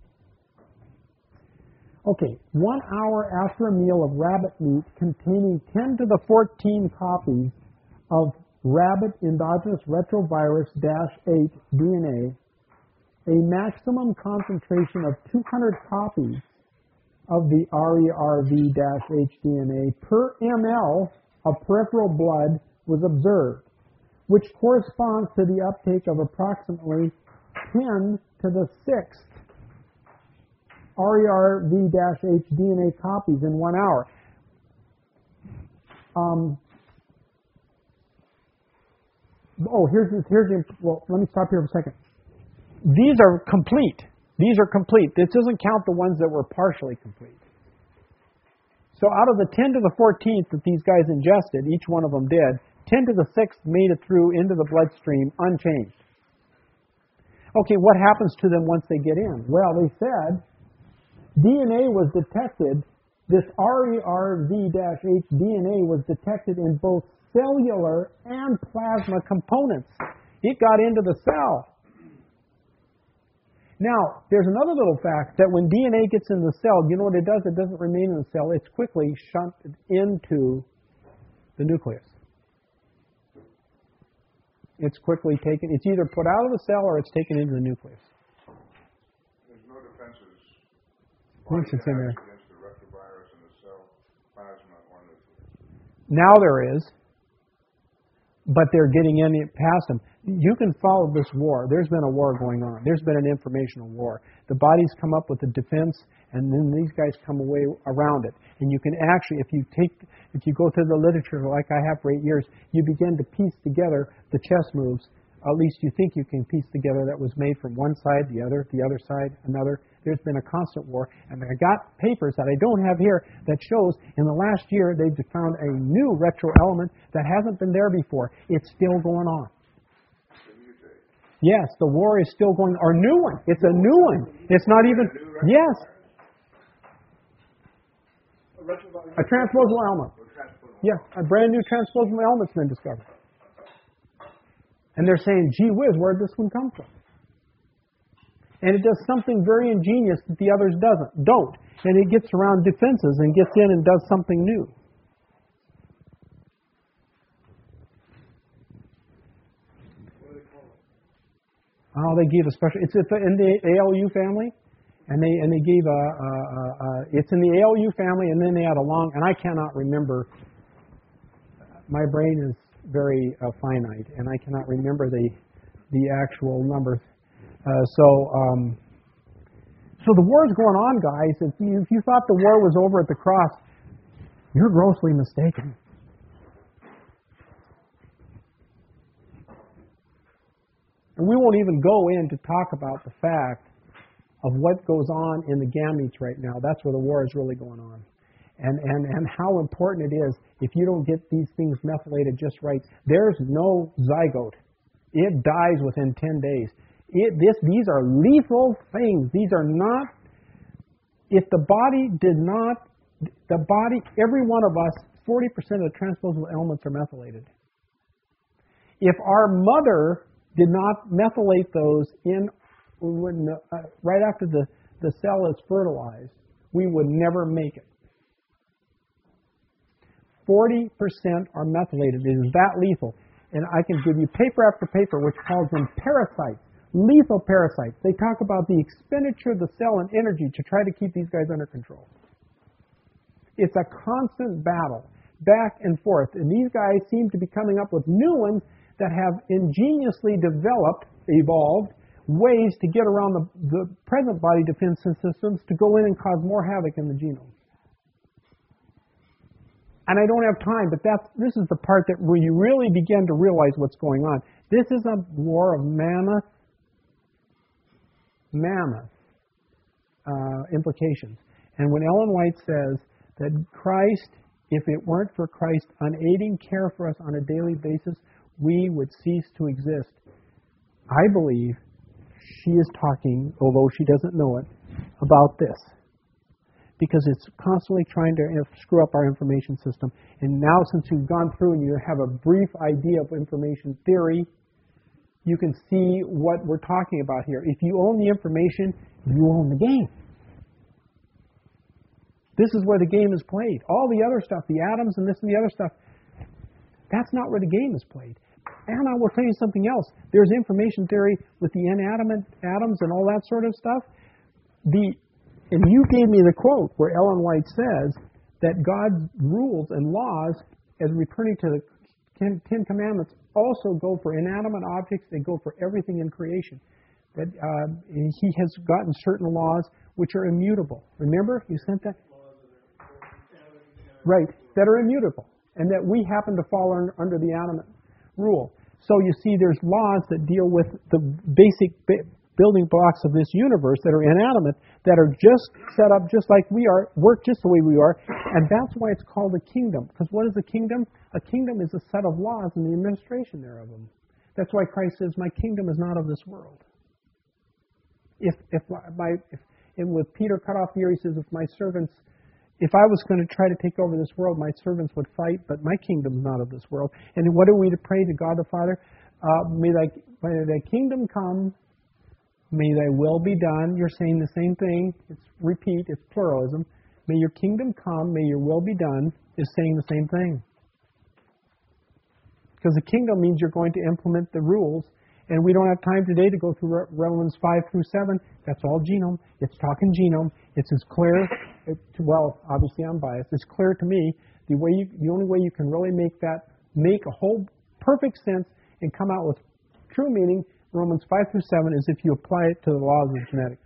Okay, 1 hour after a meal of rabbit meat containing 10 to the 14 copies of rabbit endogenous retrovirus-8 DNA, a maximum concentration of 200 copies of the RERV-H DNA per ml of peripheral blood was observed, which corresponds to the uptake of approximately 10 to the 6th RERV-H DNA copies in 1 hour. Let me stop here for a second. These are complete. These are complete. This doesn't count the ones that were partially complete. So out of the 10 to the 14th that these guys ingested, each one of them did, 10 to the 6th made it through into the bloodstream unchanged. Okay, what happens to them once they get in? Well, they said DNA was detected, this RERV-H DNA was detected in both cellular and plasma components. It got into the cell. Now, there's another little fact that when DNA gets in the cell, you know what it does? It doesn't remain in the cell. It's quickly shunted into the nucleus. It's quickly taken. It's either put out of the cell or it's taken into the nucleus. There's no defenses Once it's in there. against the retrovirus in the cell, plasma, or nucleus. Now there is, but they're getting in past them. You can follow this war. There's been a war going on. There's been an informational war. The bodies come up with a defense, and then these guys come away around it. And you can actually, if you go through the literature like I have for 8 years, you begin to piece together the chess moves. At least you think you can piece together that was made from one side, the other side, another. There's been a constant war. And I got papers that I don't have here that shows in the last year they've found a new retro element that hasn't been there before. It's still going on. Yes, the war is still going on. Or new one. It's a new one. It's not even... Yes. A transposable element. Yeah, a brand new transposable element's been discovered. And they're saying, gee whiz, where did this one come from? And it does something very ingenious that the others don't. And it gets around defenses and gets in and does something new. Oh, they gave a special. It's in the ALU family, and they gave it's in the ALU family, and then they had a long. And I cannot remember. My brain is very finite, and I cannot remember the actual number. So the war's going on, guys. If you thought the war was over at the cross, you're grossly mistaken. And we won't even go in to talk about the fact of what goes on in the gametes right now. That's where the war is really going on. And how important it is if you don't get these things methylated just right. There's no zygote. It dies within 10 days. These are lethal things. These are not, if the body did not, every one of us, 40% of the transposable elements are methylated. If our mother did not methylate those right after the cell is fertilized, we would never make it. 40% are methylated. It is that lethal. And I can give you paper after paper which calls them parasites, lethal parasites. They talk about the expenditure of the cell and energy to try to keep these guys under control. It's a constant battle, back and forth. And these guys seem to be coming up with new ones that have ingeniously evolved ways to get around the present body defense systems to go in and cause more havoc in the genome. And I don't have time, but this is the part where you really begin to realize what's going on. This is a war of mammoth implications. And when Ellen White says that Christ, if it weren't for Christ's unaiding care for us on a daily basis, we would cease to exist. I believe she is talking, although she doesn't know it, about this. Because it's constantly trying to screw up our information system. And now since you've gone through and you have a brief idea of information theory, you can see what we're talking about here. If you own the information, you own the game. This is where the game is played. All the other stuff, the atoms and this and the other stuff, that's not where the game is played. And I will tell you something else. There's information theory with the inanimate atoms and all that sort of stuff. And you gave me the quote where Ellen White says that God's rules and laws, as returning to the Ten Commandments, also go for inanimate objects. They go for everything in creation. That He has gotten certain laws which are immutable. Remember, you sent that? Right, that are immutable. And that we happen to fall under the animate rule. So you see, there's laws that deal with the basic building blocks of this universe that are inanimate, that are just set up just like we are, work just the way we are, and that's why it's called a kingdom. Because what is a kingdom? A kingdom is a set of laws and the administration thereof them. That's why Christ says, "My kingdom is not of this world." And with Peter cut off the ear, he says, if I was going to try to take over this world, my servants would fight, but my kingdom is not of this world. And what are we to pray to God the Father? May thy kingdom come. May thy will be done. You're saying the same thing. It's repeat. It's pluralism. May your kingdom come. May your will be done is saying the same thing. Because the kingdom means you're going to implement the rules. And we don't have time today to go through Romans 5 through 7. That's all genome. It's talking genome. It's as clear. Well, obviously I'm biased. It's clear to me. The only way you can really make a whole perfect sense and come out with true meaning, Romans 5 through 7, is if you apply it to the laws of genetics.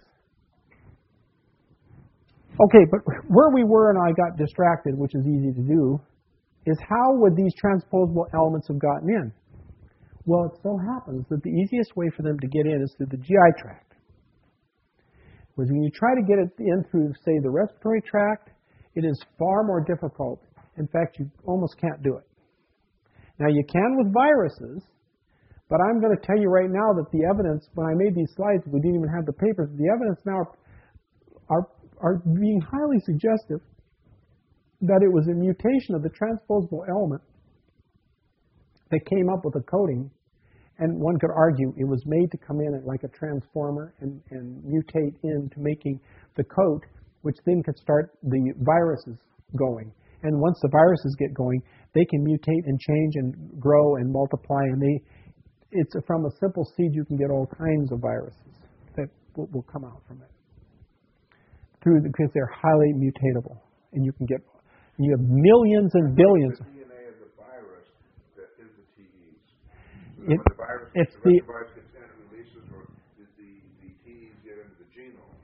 Okay, but where we were and I got distracted, which is easy to do, is how would these transposable elements have gotten in? Well, it so happens that the easiest way for them to get in is through the GI tract. Whereas when you try to get it in through, say, the respiratory tract, it is far more difficult. In fact, you almost can't do it. Now, you can with viruses, but I'm going to tell you right now that the evidence, when I made these slides, we didn't even have the papers, the evidence now are being highly suggestive that it was a mutation of the transposable element that came up with a coating, and one could argue it was made to come in like a transformer and mutate into making the coat, which then could start the viruses going. And once the viruses get going, they can mutate and change and grow and multiply, and it's from a simple seed you can get all kinds of viruses that will come out from it. Because they're highly mutatable, and you have millions and billions. The DNA of the virus that is the TEs. So When the virus gets in and releases, or did the TEs get into the genome?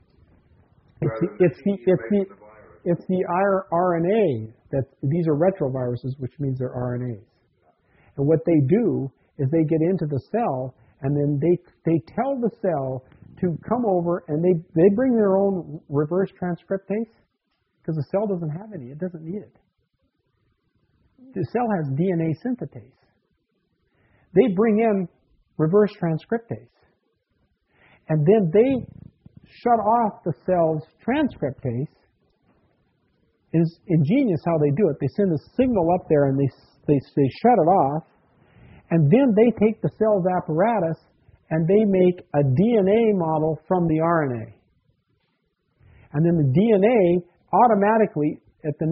It's the RNA these are retroviruses, which means they're RNAs. And what they do is they get into the cell, and then they tell the cell to come over, and they bring their own reverse transcriptase, because the cell doesn't have any. It doesn't need it. The cell has DNA synthetase. They bring in reverse transcriptase. And then they shut off the cell's transcriptase. It's ingenious how they do it. They send a signal up there, and they shut it off. And then they take the cell's apparatus, and they make a DNA model from the RNA. And then the DNA automatically, then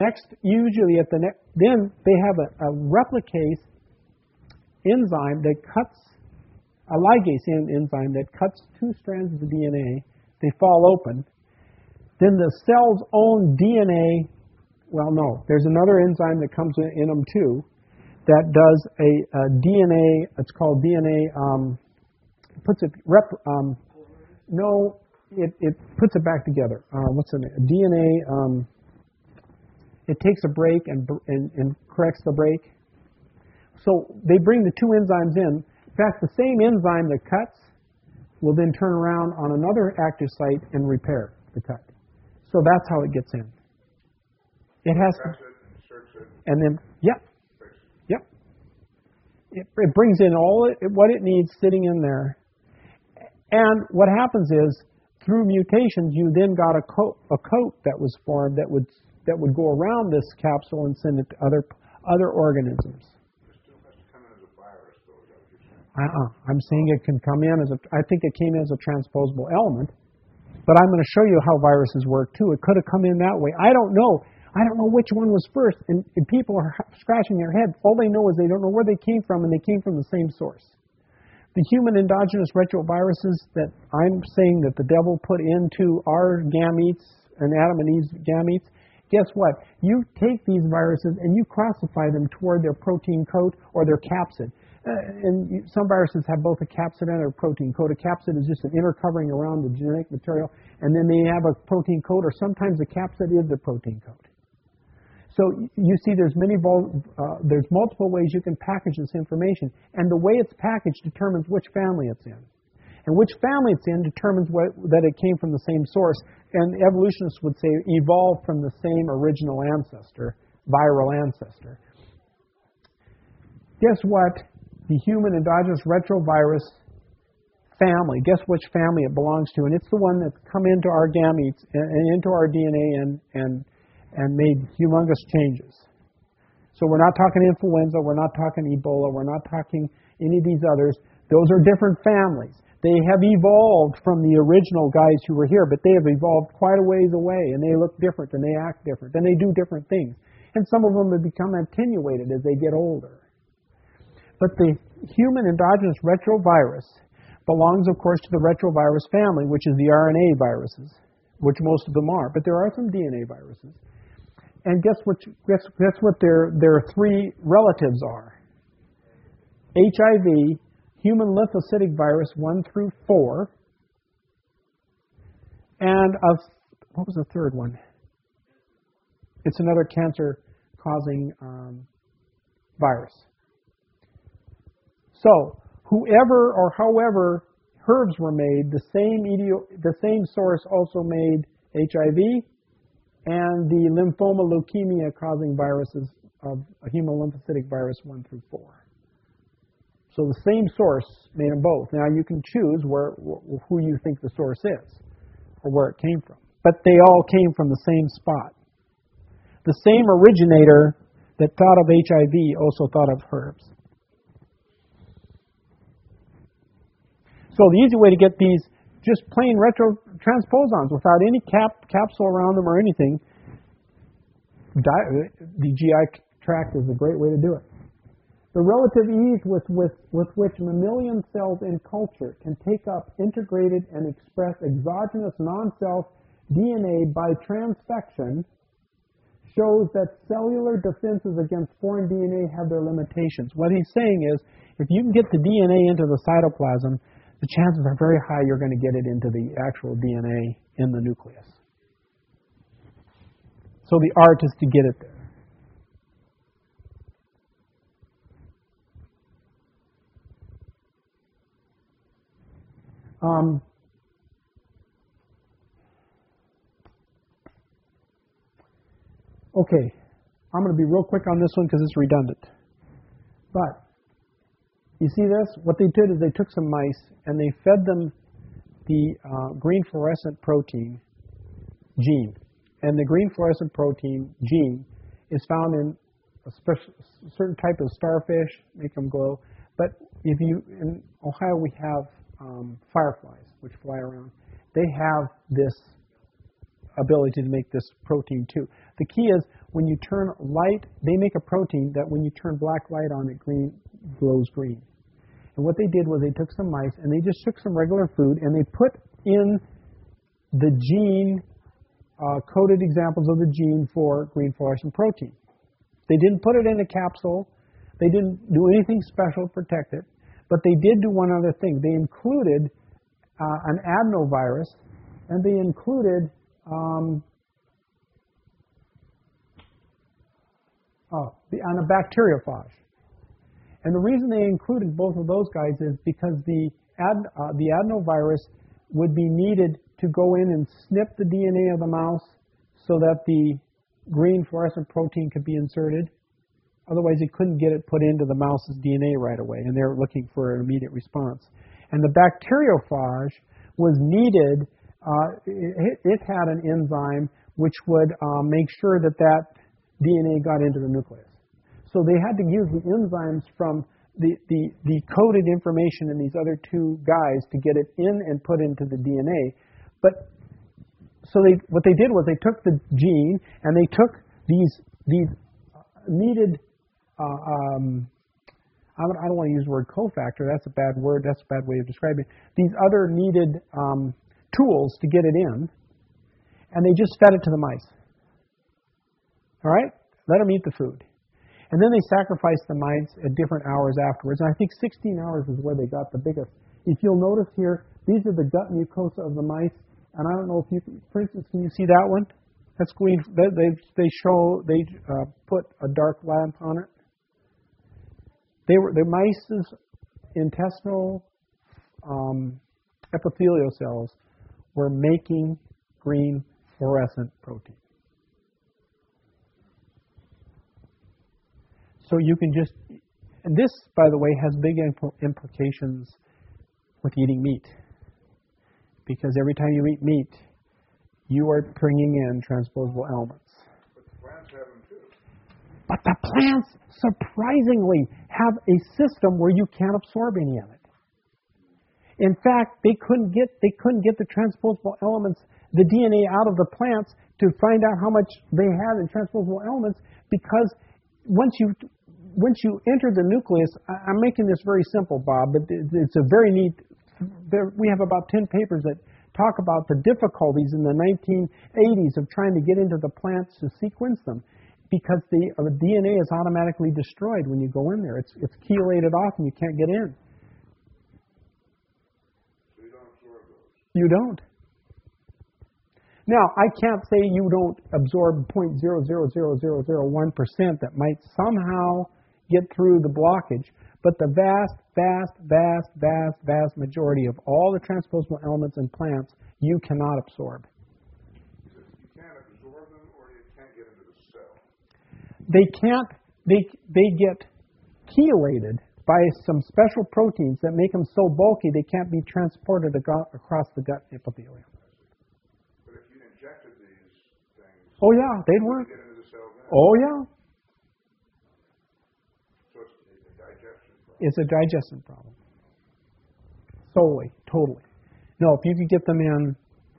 they have a replicase enzyme that cuts, a ligase enzyme that cuts two strands of the DNA. They fall open. Then the cell's own DNA, there's another enzyme that comes in them too, that does a DNA, it's called DNA, it puts it back together. What's the name? DNA, it takes a break and corrects the break. So they bring the two enzymes in. In fact, the same enzyme that cuts will then turn around on another active site and repair the cut. So that's how it gets in. It has to, and then, yep. It brings in what it needs sitting in there. And what happens is, through mutations, you then got a coat that was formed that would go around this capsule and send it to other organisms. It still has to come in as a virus, though, is that what you're saying? I'm saying it can come in I think it came in as a transposable element, but I'm going to show you how viruses work too. It could have come in that way. I don't know. I don't know which one was first, and people are scratching their head. All they know is they don't know where they came from, and they came from the same source. The human endogenous retroviruses that I'm saying that the devil put into our gametes and Adam and Eve's gametes, guess what? You take these viruses and you classify them toward their protein coat or their capsid. Some viruses have both a capsid and a protein coat. A capsid is just an inner covering around the genetic material, and then they have a protein coat, or sometimes the capsid is the protein coat. So you see there's multiple ways you can package this information, and the way it's packaged determines which family it's in. And which family it's in determines that it came from the same source. And evolutionists would say evolved from the same original ancestor, viral ancestor. Guess what? The human endogenous retrovirus family, guess which family it belongs to? And it's the one that's come into our gametes and into our DNA and made humongous changes. So we're not talking influenza, we're not talking Ebola, we're not talking any of these others. Those are different families. They have evolved from the original guys who were here, but they have evolved quite a ways away, and they look different, and they act different, and they do different things. And some of them have become attenuated as they get older. But the human endogenous retrovirus belongs, of course, to the retrovirus family, which is the RNA viruses, which most of them are. But there are some DNA viruses. And guess what their three relatives are? HIV, human lymphocytic virus 1 through 4, and what was the third one? It's another cancer-causing virus. So, whoever or however herbs were made, the same source also made HIV and the lymphoma leukemia-causing viruses of human lymphocytic virus 1 through 4. So the same source made them both. Now you can choose who you think the source is or where it came from. But they all came from the same spot. The same originator that thought of HIV also thought of herbs. So the easy way to get these just plain retrotransposons without any capsule around them or anything, the GI tract is a great way to do it. The relative ease with which mammalian cells in culture can take up, integrated, and express exogenous non-self DNA by transfection shows that cellular defenses against foreign DNA have their limitations. What he's saying is, if you can get the DNA into the cytoplasm, the chances are very high you're going to get it into the actual DNA in the nucleus. So the art is to get it there. Okay, I'm going to be real quick on this one because it's redundant. But you see this? What they did is they took some mice and they fed them the green fluorescent protein gene. And the green fluorescent protein gene is found in a certain type of starfish, make them glow. But in Ohio we have fireflies, which fly around. They have this ability to make this protein too. The key is when you turn light, they make a protein that when you turn black light on it, glows green. And what they did was they took some mice and they just took some regular food and they put in the gene, coded examples of the gene for green fluorescent protein. They didn't put it in a capsule. They didn't do anything special to protect it. But they did do one other thing. They included an adenovirus and they included and a bacteriophage. And the reason they included both of those guys is because the adenovirus would be needed to go in and snip the DNA of the mouse so that the green fluorescent protein could be inserted. Otherwise, it couldn't get it put into the mouse's DNA right away, and they're looking for an immediate response. And the bacteriophage was needed. It had an enzyme which would make sure that DNA got into the nucleus. So they had to use the enzymes from the coded information in these other two guys to get it in and put into the DNA. But so what they did was they took the gene and they took these needed. I don't want to use the word cofactor. That's a bad word. That's a bad way of describing it. These other needed tools to get it in, and they just fed it to the mice. All right? Let them eat the food. And then they sacrificed the mice at different hours afterwards. And I think 16 hours is where they got the biggest. If you'll notice here, these are the gut mucosa of the mice. And I don't know if you, for instance, can you see that one? That's green. They put a dark lamp on it. The mice's intestinal epithelial cells were making green fluorescent protein. So you can just, and this, by the way, has big implications with eating meat. Because every time you eat meat, you are bringing in transposable elements. But the plants have them too. But the plants, surprisingly, have a system where you can't absorb any of it. In fact, they couldn't get the transposable elements, the DNA out of the plants to find out how much they had in transposable elements because once you once you enter the nucleus, I'm making this very simple, Bob, but it's a very neat. We have about 10 papers that talk about the difficulties in the 1980s of trying to get into the plants to sequence them, because the DNA is automatically destroyed when you go in there. It's chelated off and you can't get in. So you don't absorb those? You don't. Now, I can't say you don't absorb 0.00001% that might somehow get through the blockage, but the vast majority of all the transposable elements in plants you cannot absorb. You can't absorb them, or you can't get into the cell? They can't. They get chelated by some special proteins that make them so bulky they can't be transported across the gut epithelium. But if you injected these things, oh yeah, they'd work. Get into the cell then? Oh yeah. So it's a digestion problem. It's a digestion problem. Solely, totally. No, if you could get them in.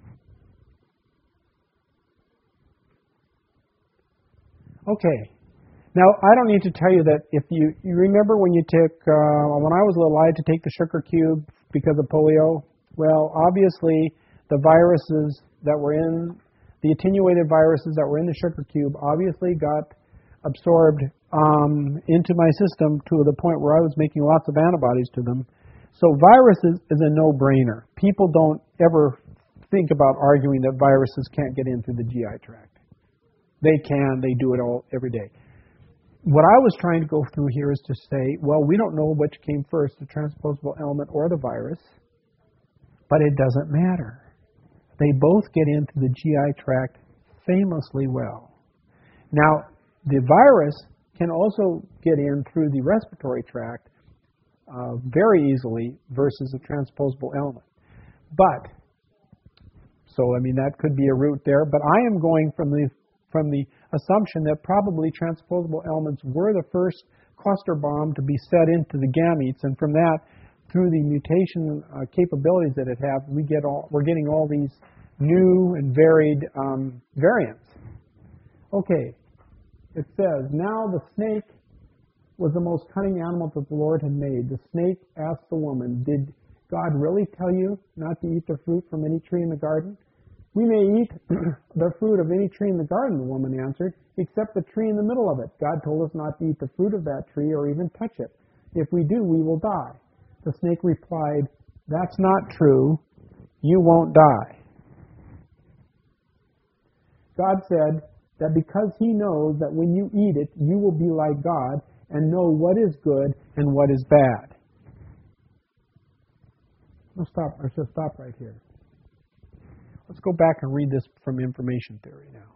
Okay. Now, I don't need to tell you that if you remember when you took, when I was little, I had to take the sugar cube because of polio. Well, obviously, the viruses that were in, the attenuated viruses that were in the sugar cube obviously got absorbed into my system to the point where I was making lots of antibodies to them. So viruses is a no-brainer. People don't ever think about arguing that viruses can't get in through the GI tract. They can. They do it all every day. What I was trying to go through here is to say, well, we don't know which came first, the transposable element or the virus, but it doesn't matter. They both get into the GI tract famously well. Now, the virus can also get in through the respiratory tract very easily versus a transposable element. But, so, I mean, that could be a route there, but I am going from the assumption that probably transposable elements were the first cluster bomb to be set into the gametes, and from that, through the mutation capabilities that it has, we're getting all these new and varied variants. Okay, it says, now the snake was the most cunning animal that the Lord had made. The snake asked the woman, did God really tell you not to eat the fruit from any tree in the garden? We may eat the fruit of any tree in the garden, the woman answered, except the tree in the middle of it. God told us not to eat the fruit of that tree or even touch it. If we do, we will die. The snake replied, that's not true. You won't die. God said that because He knows that when you eat it, you will be like God and know what is good and what is bad. I should stop right here. Let's go back and read this from information theory now.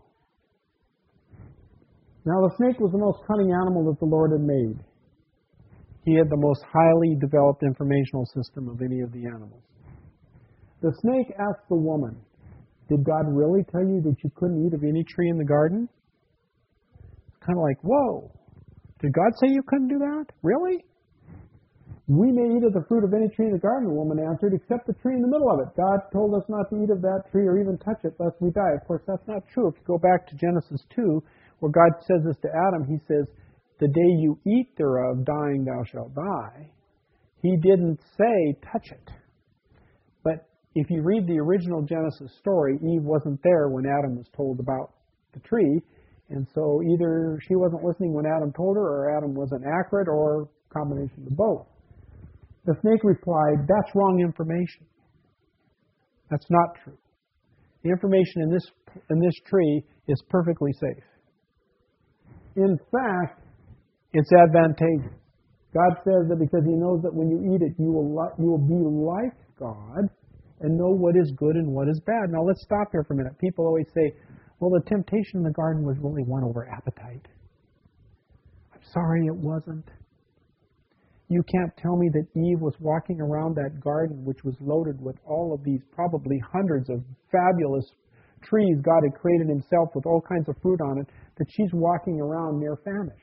Now the snake was the most cunning animal that the Lord had made. He had the most highly developed informational system of any of the animals. The snake asked the woman, did God really tell you that you couldn't eat of any tree in the garden? It's kind of like, whoa, did God say you couldn't do that? Really? We may eat of the fruit of any tree in the garden, the woman answered, except the tree in the middle of it. God told us not to eat of that tree or even touch it, lest we die. Of course, that's not true. If you go back to Genesis 2, where God says this to Adam, He says, the day you eat thereof, dying thou shalt die. He didn't say, touch it. But if you read the original Genesis story, Eve wasn't there when Adam was told about the tree, and so either she wasn't listening when Adam told her, or Adam wasn't accurate, or a combination of both. The snake replied, that's wrong information. That's not true. The information in this tree is perfectly safe. In fact, it's advantageous. God says that because He knows that when you eat it, you will be like God and know what is good and what is bad. Now let's stop here for a minute. People always say, well, the temptation in the garden was really one over appetite. I'm sorry, it wasn't. You can't tell me that Eve was walking around that garden, which was loaded with all of these probably hundreds of fabulous trees God had created Himself with all kinds of fruit on it, that she's walking around near famished.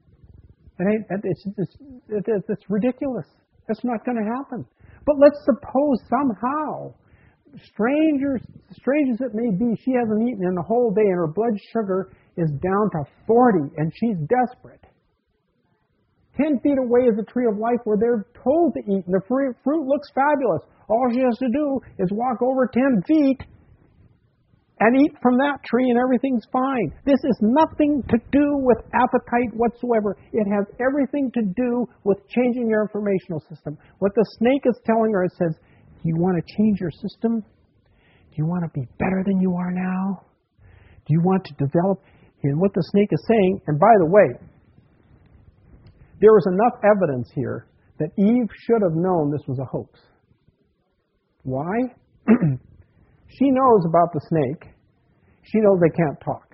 It's ridiculous. That's not going to happen. But let's suppose somehow, strange as it may be, she hasn't eaten in the whole day and her blood sugar is down to 40 and she's desperate. 10 feet away is the tree of life where they're told to eat, and the fruit looks fabulous. All she has to do is walk over 10 feet and eat from that tree, and everything's fine. This is nothing to do with appetite whatsoever. It has everything to do with changing your informational system. What the snake is telling her, it says, do you want to change your system? Do you want to be better than you are now? Do you want to develop? And what the snake is saying, and by the way, there was enough evidence here that Eve should have known this was a hoax. Why? She knows about the snake. She knows they can't talk.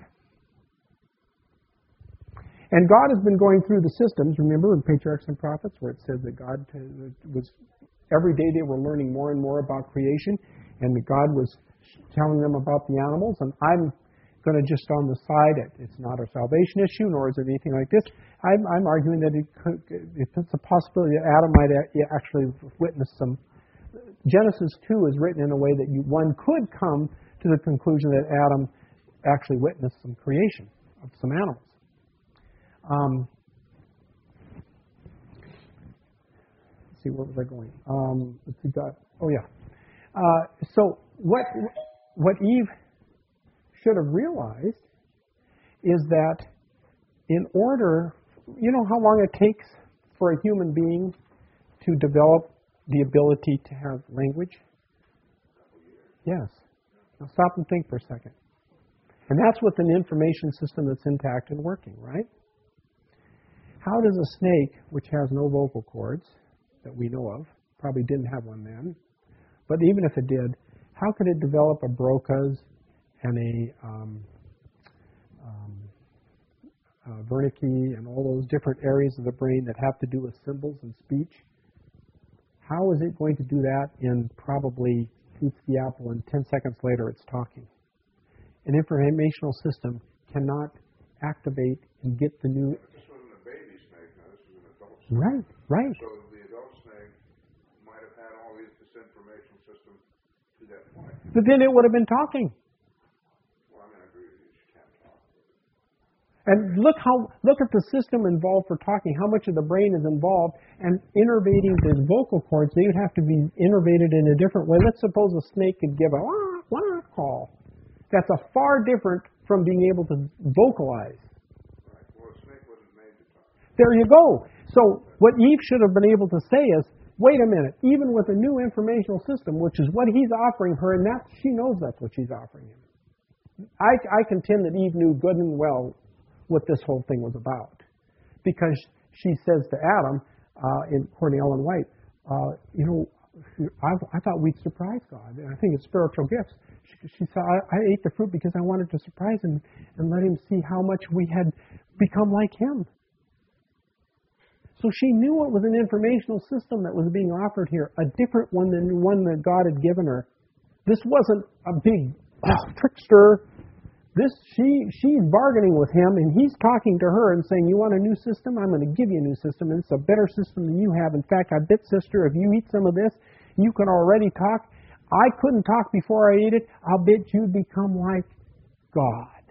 And God has been going through the systems, remember in Patriarchs and Prophets, where it says that God was, every day they were learning more and more about creation, and that God was telling them about the animals. And I'm going to just on the side, it's not a salvation issue, nor is it anything like this. I'm arguing that if it's a possibility that Adam might actually witness some. Genesis 2 is written in a way that one could come to the conclusion that Adam actually witnessed some creation of some animals. Let's see, where was I going? Let's see, God. Oh yeah. So what Eve should have realized is that in order, you know how long it takes for a human being to develop the ability to have language? Yes. Now stop and think for a second. And that's with an information system that's intact and working, right? How does a snake, which has no vocal cords that we know of, probably didn't have one then, but even if it did, how could it develop a Broca's and a Wernicke and all those different areas of the brain that have to do with symbols and speech? How is it going to do that in probably eats the apple and 10 seconds later it's talking? An informational system cannot activate and get the new... This wasn't a baby snake, now this is an adult snake. Right. So the adult snake might have had all this information system to that point. But then it would have been talking. Well, I mean, I agree with you, she can't talk. And look at the system involved for talking, how much of the brain is involved, and innervating the vocal cords, they would have to be innervated in a different way. Let's suppose a snake could give a wah, wah call. That's a far different from being able to vocalize. Right. Well, a snake wasn't made to talk. There you go. So what Eve should have been able to say is, wait a minute, even with a new informational system, which is what he's offering her, and that she knows that's what she's offering him. I contend that Eve knew good and well what this whole thing was about. Because she says to Adam, according to Ellen White, I thought we'd surprise God. I think it's spiritual gifts. She said, I ate the fruit because I wanted to surprise him and let him see how much we had become like him. So she knew it was an informational system that was being offered here, a different one than the one that God had given her. This wasn't a big trickster. She's bargaining with him, and he's talking to her and saying, you want a new system? I'm going to give you a new system, and it's a better system than you have. In fact, I bet, sister, if you eat some of this, you can already talk. I couldn't talk before I ate it. I'll bet you'd become like God.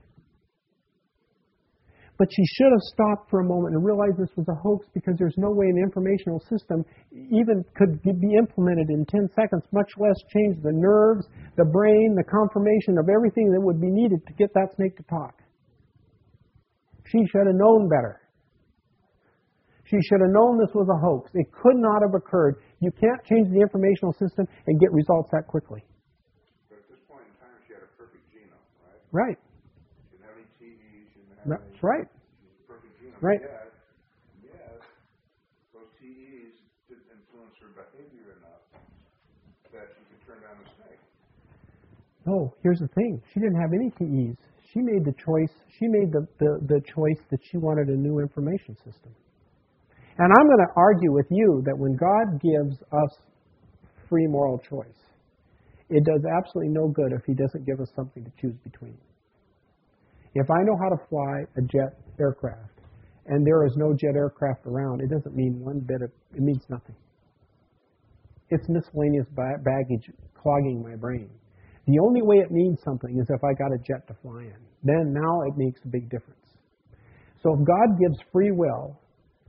But she should have stopped for a moment and realized this was a hoax, because there's no way an informational system even could be implemented in 10 seconds, much less change the nerves, the brain, the conformation of everything that would be needed to get that snake to talk. She should have known better. She should have known this was a hoax. It could not have occurred. You can't change the informational system and get results that quickly. But at this point in time, she had a perfect genome, right? Right. She didn't have any TEs, she didn't have That's right. perfect genome. Right. Yes, those TEs didn't influence her behavior enough that she could turn down the snake. No, here's the thing. She didn't have any TEs. She made the choice. She made the choice that she wanted a new information system. And I'm going to argue with you that when God gives us free moral choice, it does absolutely no good if He doesn't give us something to choose between. If I know how to fly a jet aircraft and there is no jet aircraft around, it doesn't mean one bit of, it means nothing. It's miscellaneous baggage clogging my brain. The only way it means something is if I got a jet to fly in. Then now it makes a big difference. So if God gives free will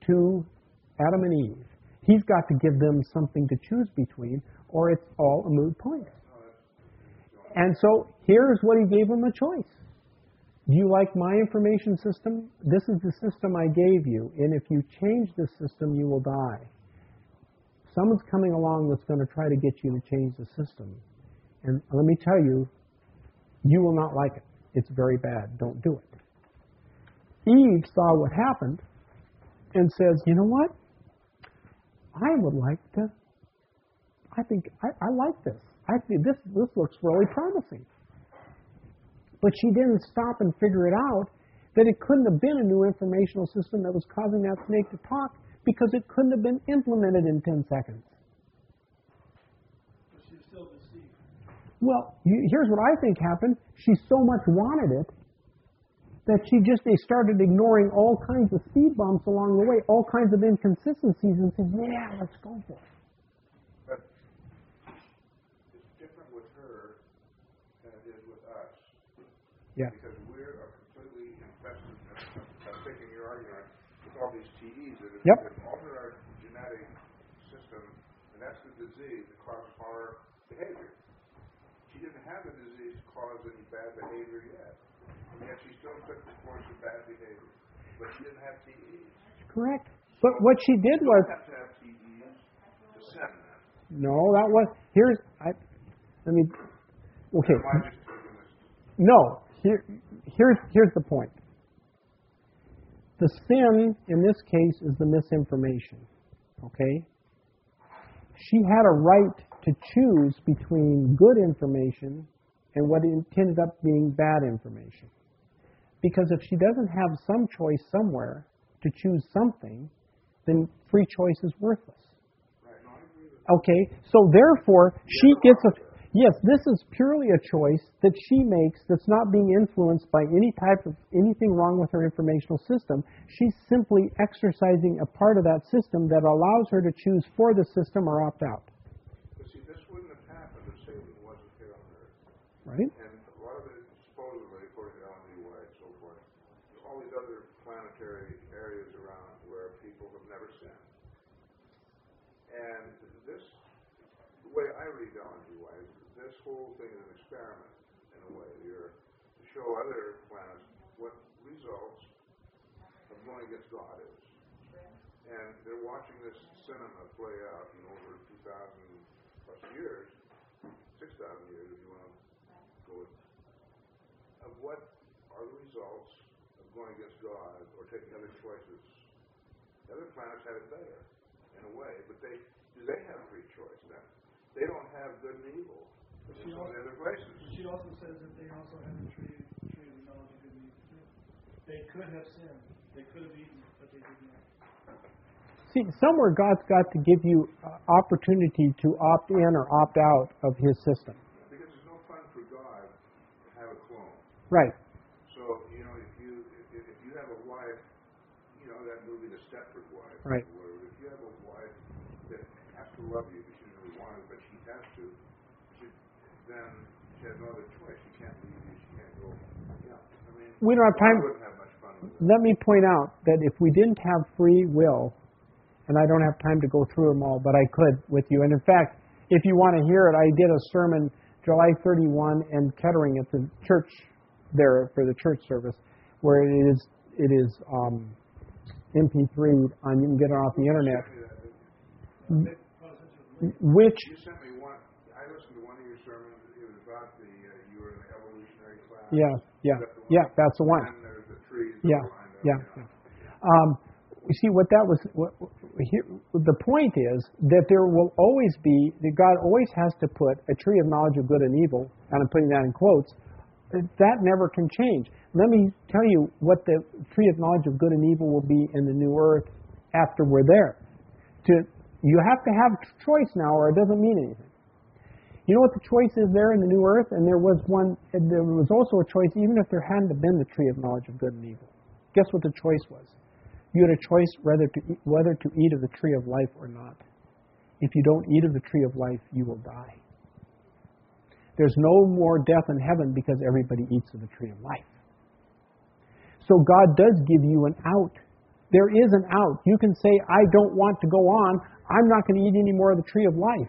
to Adam and Eve. He's got to give them something to choose between, or it's all a moot point. And so here's what he gave them a choice. Do you like my information system? This is the system I gave you, and if you change this system, you will die. Someone's coming along that's going to try to get you to change the system. And let me tell you, you will not like it. It's very bad. Don't do it. Eve saw what happened and says, you know what? I would like to, I think, I like this. I think this looks really promising. But she didn't stop and figure it out that it couldn't have been a new informational system that was causing that snake to talk because it couldn't have been implemented in 10 seconds. But she's still deceived. Well, here's what I think happened. She so much wanted it that they started ignoring all kinds of speed bumps along the way, all kinds of inconsistencies, and said, yeah, let's go for it. But it's different with her than it is with us. Yeah. Because we're completely infested, I'm taking your argument, with all these TEs that have altered our genetic system, and that's the disease that causes our behavior. She didn't have the disease to cause any bad behavior yet. And yet she still took the course of bad behavior. But she didn't have TEs. Correct. But what she did was... You don't have to have TEs to sin them. No, that was... Let me... Okay. Am I just taking this? No. Here's the point. The sin, in this case, is the misinformation. Okay? She had a right to choose between good information and what ended up being bad information. Because if she doesn't have some choice somewhere to choose something, then free choice is worthless. Okay, so therefore, she gets a... Yes, this is purely a choice that she makes that's not being influenced by anything wrong with her informational system. She's simply exercising a part of that system that allows her to choose for the system or opt out. But see, this wouldn't have happened if Satan wasn't here on earth. Right? And a lot of it, supposedly, according to Ellen G. White and so forth, there's all these other planetary areas around where people have never sinned. And this, the way I read Ellen G. White, this whole thing is an experiment, in a way. You're to show other planets what results of going against God is. And they're watching this cinema play out in over 2,000 plus years, 6,000 years if you want to go with, of what are the results of going against God or taking other choices. The other planets have it better, in a way, but do they have free choice then? They don't have good and evil. She also says that they also have the tree of the knowledge of good and evil too. They could have sinned. They could have eaten, but they did not. See, somewhere God's got to give you opportunity to opt in or opt out of His system. Because there's no fun for God to have a clone. Right. So, if you have a wife, that movie, The Stepford Wife, right. Where if you have a wife that has to love you, because she doesn't really want to, but she has to, then she has no other choice. She can't leave you. She can't go. We don't have time. I wouldn't have much fun with that. Let me point out that if we didn't have free will, and I don't have time to go through them all, but I could with you. And in fact, if you want to hear it, I did a sermon July 31 in Kettering at the church there for the church service, where it is MP3 on. You can get it off the internet. Which you sent me one. I listened to one of your sermons. It was about you were in the evolutionary class. Yeah, that's the one. And there's the trees. Yeah. You see what that was. The point is that there will always be that God always has to put a tree of knowledge of good and evil, and I'm putting that in quotes. That never can change. Let me tell you what the tree of knowledge of good and evil will be in the new earth after we're there. You have to have choice now, or it doesn't mean anything. You know what the choice is there in the new earth? And there was also a choice even if there hadn't been the tree of knowledge of good and evil. Guess what the choice was? You had a choice whether to eat of the tree of life or not. If you don't eat of the tree of life, you will die. There's no more death in heaven because everybody eats of the tree of life. So God does give you an out There is an out. You can say, I don't want to go on. I'm not going to eat any more of the tree of life.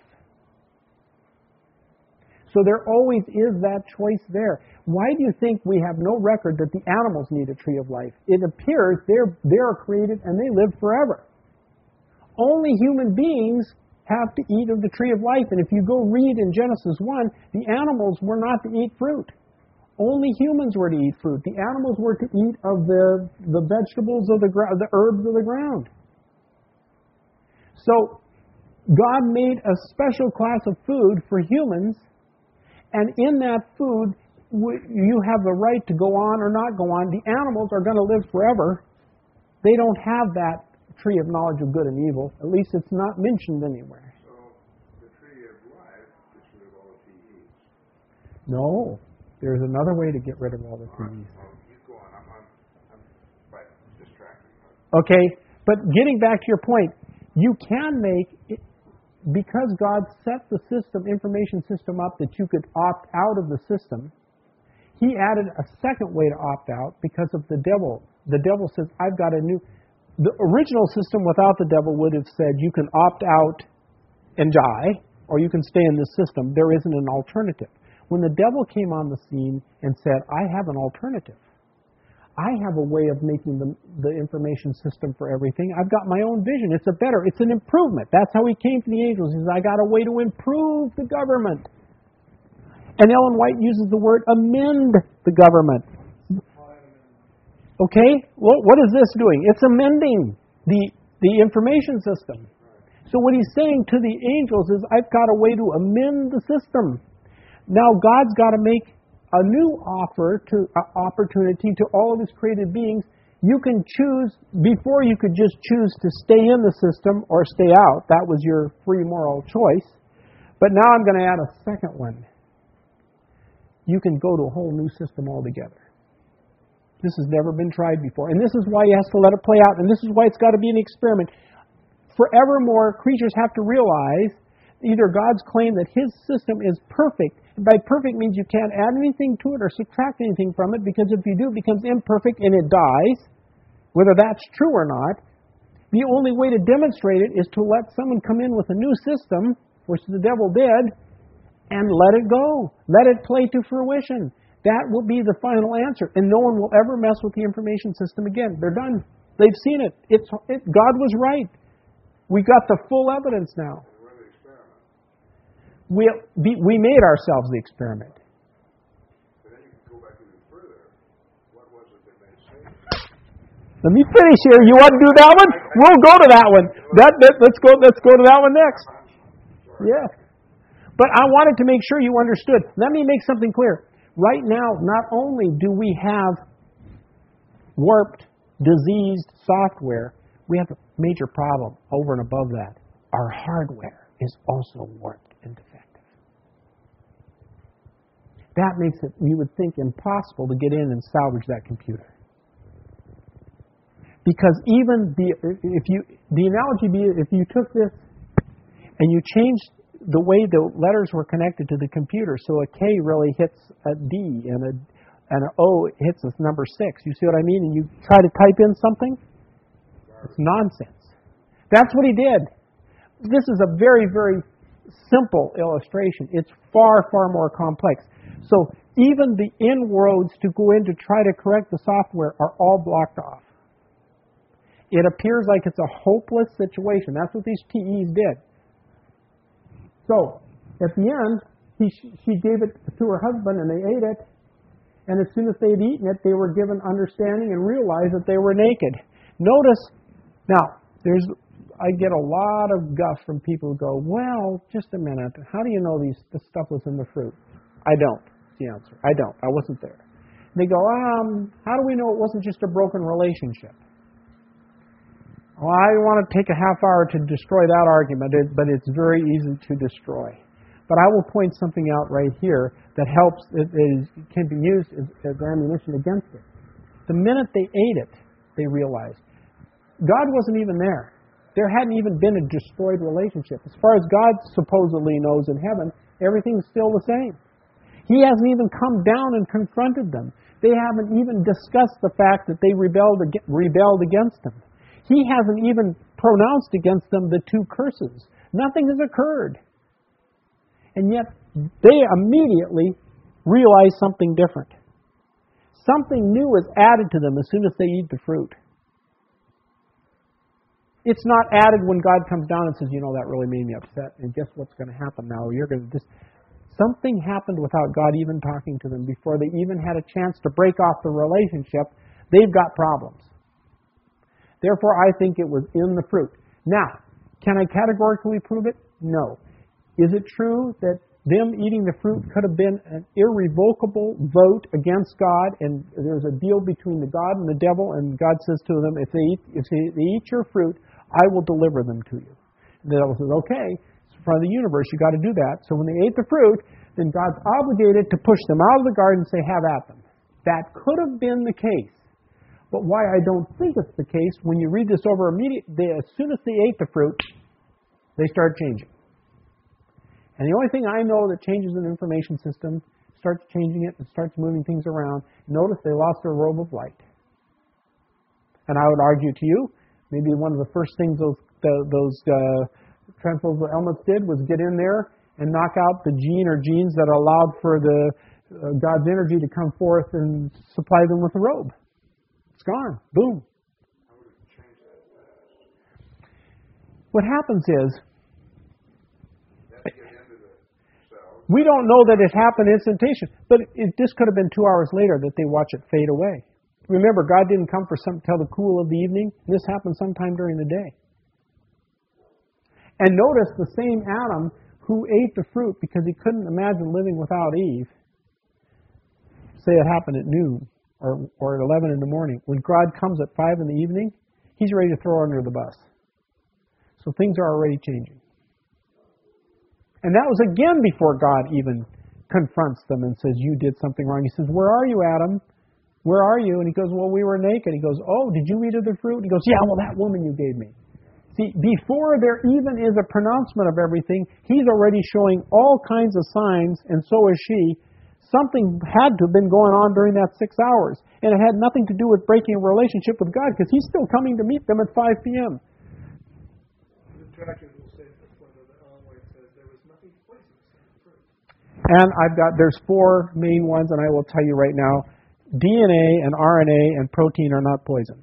So there always is that choice there. Why do you think we have no record that the animals need a tree of life? It appears they're created and they live forever. Only human beings have to eat of the tree of life. And if you go read in Genesis 1, the animals were not to eat fruit. Only humans were to eat fruit. The animals were to eat of the vegetables of the herbs of the ground. So God made a special class of food for humans, and in that food, you have the right to go on or not go on. The animals are going to live forever. They don't have that tree of knowledge of good and evil. At least it's not mentioned anywhere. So the tree of life gets rid of all the TEs. No. There's another way to get rid of all the TEs. Well, you go on. I'm quite distracted. Okay, but getting back to your point, you can make it, because God set the information system up that you could opt out of the system. He added a second way to opt out because of the devil. The devil says, I've got a new... The original system without the devil would have said you can opt out and die, or you can stay in this system. There isn't an alternative. When the devil came on the scene and said, I have an alternative. I have a way of making the information system for everything. I've got my own vision. It's an improvement. That's how he came to the angels. He says, I got a way to improve the government. And Ellen White uses the word amend the government. Okay? Well, what is this doing? It's amending the information system. So what he's saying to the angels is, I've got a way to amend the system. Now God's got to make a new opportunity to all of His created beings. You can choose, before you could just choose to stay in the system or stay out. That was your free moral choice. But now I'm going to add a second one. You can go to a whole new system altogether. This has never been tried before. And this is why He has to let it play out. And this is why it's got to be an experiment. Forevermore, creatures have to realize either God's claim that His system is perfect. By perfect means you can't add anything to it or subtract anything from it, because if you do, it becomes imperfect and it dies. Whether that's true or not, the only way to demonstrate it is to let someone come in with a new system, which the devil did, and let it go. Let it play to fruition. That will be the final answer. And no one will ever mess with the information system again. They're done. They've seen it. God was right. We got the full evidence now. We made ourselves the experiment. But then you can go back even further. What was it that made Satan? Let me finish here. You want to do that one? We'll go to that one. Let's go to that one next. Yeah. But I wanted to make sure you understood. Let me make something clear. Right now, not only do we have warped, diseased software, we have a major problem over and above that. Our hardware is also warped and defective. That makes it, you would think, impossible to get in and salvage that computer. Because even if you took this and you changed the way the letters were connected to the computer, so a K really hits a D and an O hits a number 6. You see what I mean? And you try to type in something, it's nonsense. That's what he did. This is a very, very simple illustration. It's far, far more complex. So even the inroads to go in to try to correct the software are all blocked off. It appears like it's a hopeless situation. That's what these TEs did. So at the end, she gave it to her husband and they ate it. And as soon as they had eaten it, they were given understanding and realized that they were naked. Notice, now, I get a lot of guff from people who go, well, just a minute, how do you know this stuff was in the fruit? I don't, is the answer. I don't. I wasn't there. They go, how do we know it wasn't just a broken relationship? Well, I want to take a half hour to destroy that argument, but it's very easy to destroy. But I will point something out right here that helps, can be used as ammunition against it. The minute they ate it, they realized God wasn't even there. There hadn't even been a destroyed relationship. As far as God supposedly knows in heaven, everything's still the same. He hasn't even come down and confronted them. They haven't even discussed the fact that they rebelled against Him. He hasn't even pronounced against them the 2 curses. Nothing has occurred. And yet, they immediately realize something different. Something new is added to them as soon as they eat the fruit. It's not added when God comes down and says, you know, that really made me upset. And guess what's going to happen now? You're going to just... Something happened without God even talking to them before they even had a chance to break off the relationship. They've got problems. Therefore, I think it was in the fruit. Now, can I categorically prove it? No. Is it true that them eating the fruit could have been an irrevocable vote against God, and there's a deal between the God and the devil, and God says to them, if they eat your fruit, I will deliver them to you. And the devil says, okay, it's in front of the universe, you got to do that. So when they ate the fruit, then God's obligated to push them out of the garden and say, have at them. That could have been the case. But why I don't think it's the case, when you read this over immediately, as soon as they ate the fruit, they start changing. And the only thing I know that changes an information system, starts changing it, and starts moving things around, notice they lost their robe of light. And I would argue to you, maybe one of the first things those transposable elements did was get in there and knock out the gene or genes that allowed for the God's energy to come forth and supply them with a robe. It's gone. Boom. What happens is, we don't know that it happened instantaneously, but this could have been 2 hours later that they watch it fade away. Remember, God didn't come till the cool of the evening. This happened sometime during the day. And notice the same Adam who ate the fruit because he couldn't imagine living without Eve. Say it happened at noon or at 11 in the morning. When God comes at 5 in the evening, he's ready to throw her under the bus. So things are already changing. And that was again before God even confronts them and says, you did something wrong. He says, where are you, Adam? Where are you? And he goes, well, we were naked. He goes, oh, did you eat of the fruit? And he goes, yeah, well, that woman you gave me. See, before there even is a pronouncement of everything, he's already showing all kinds of signs, and so is she. Something had to have been going on during that 6 hours. And it had nothing to do with breaking a relationship with God, because he's still coming to meet them at 5 p.m. The trackers will say before the Ellen White says there was nothing poisonous in the fruit. And there's 4 main ones, and I will tell you right now, DNA and RNA and protein are not poison.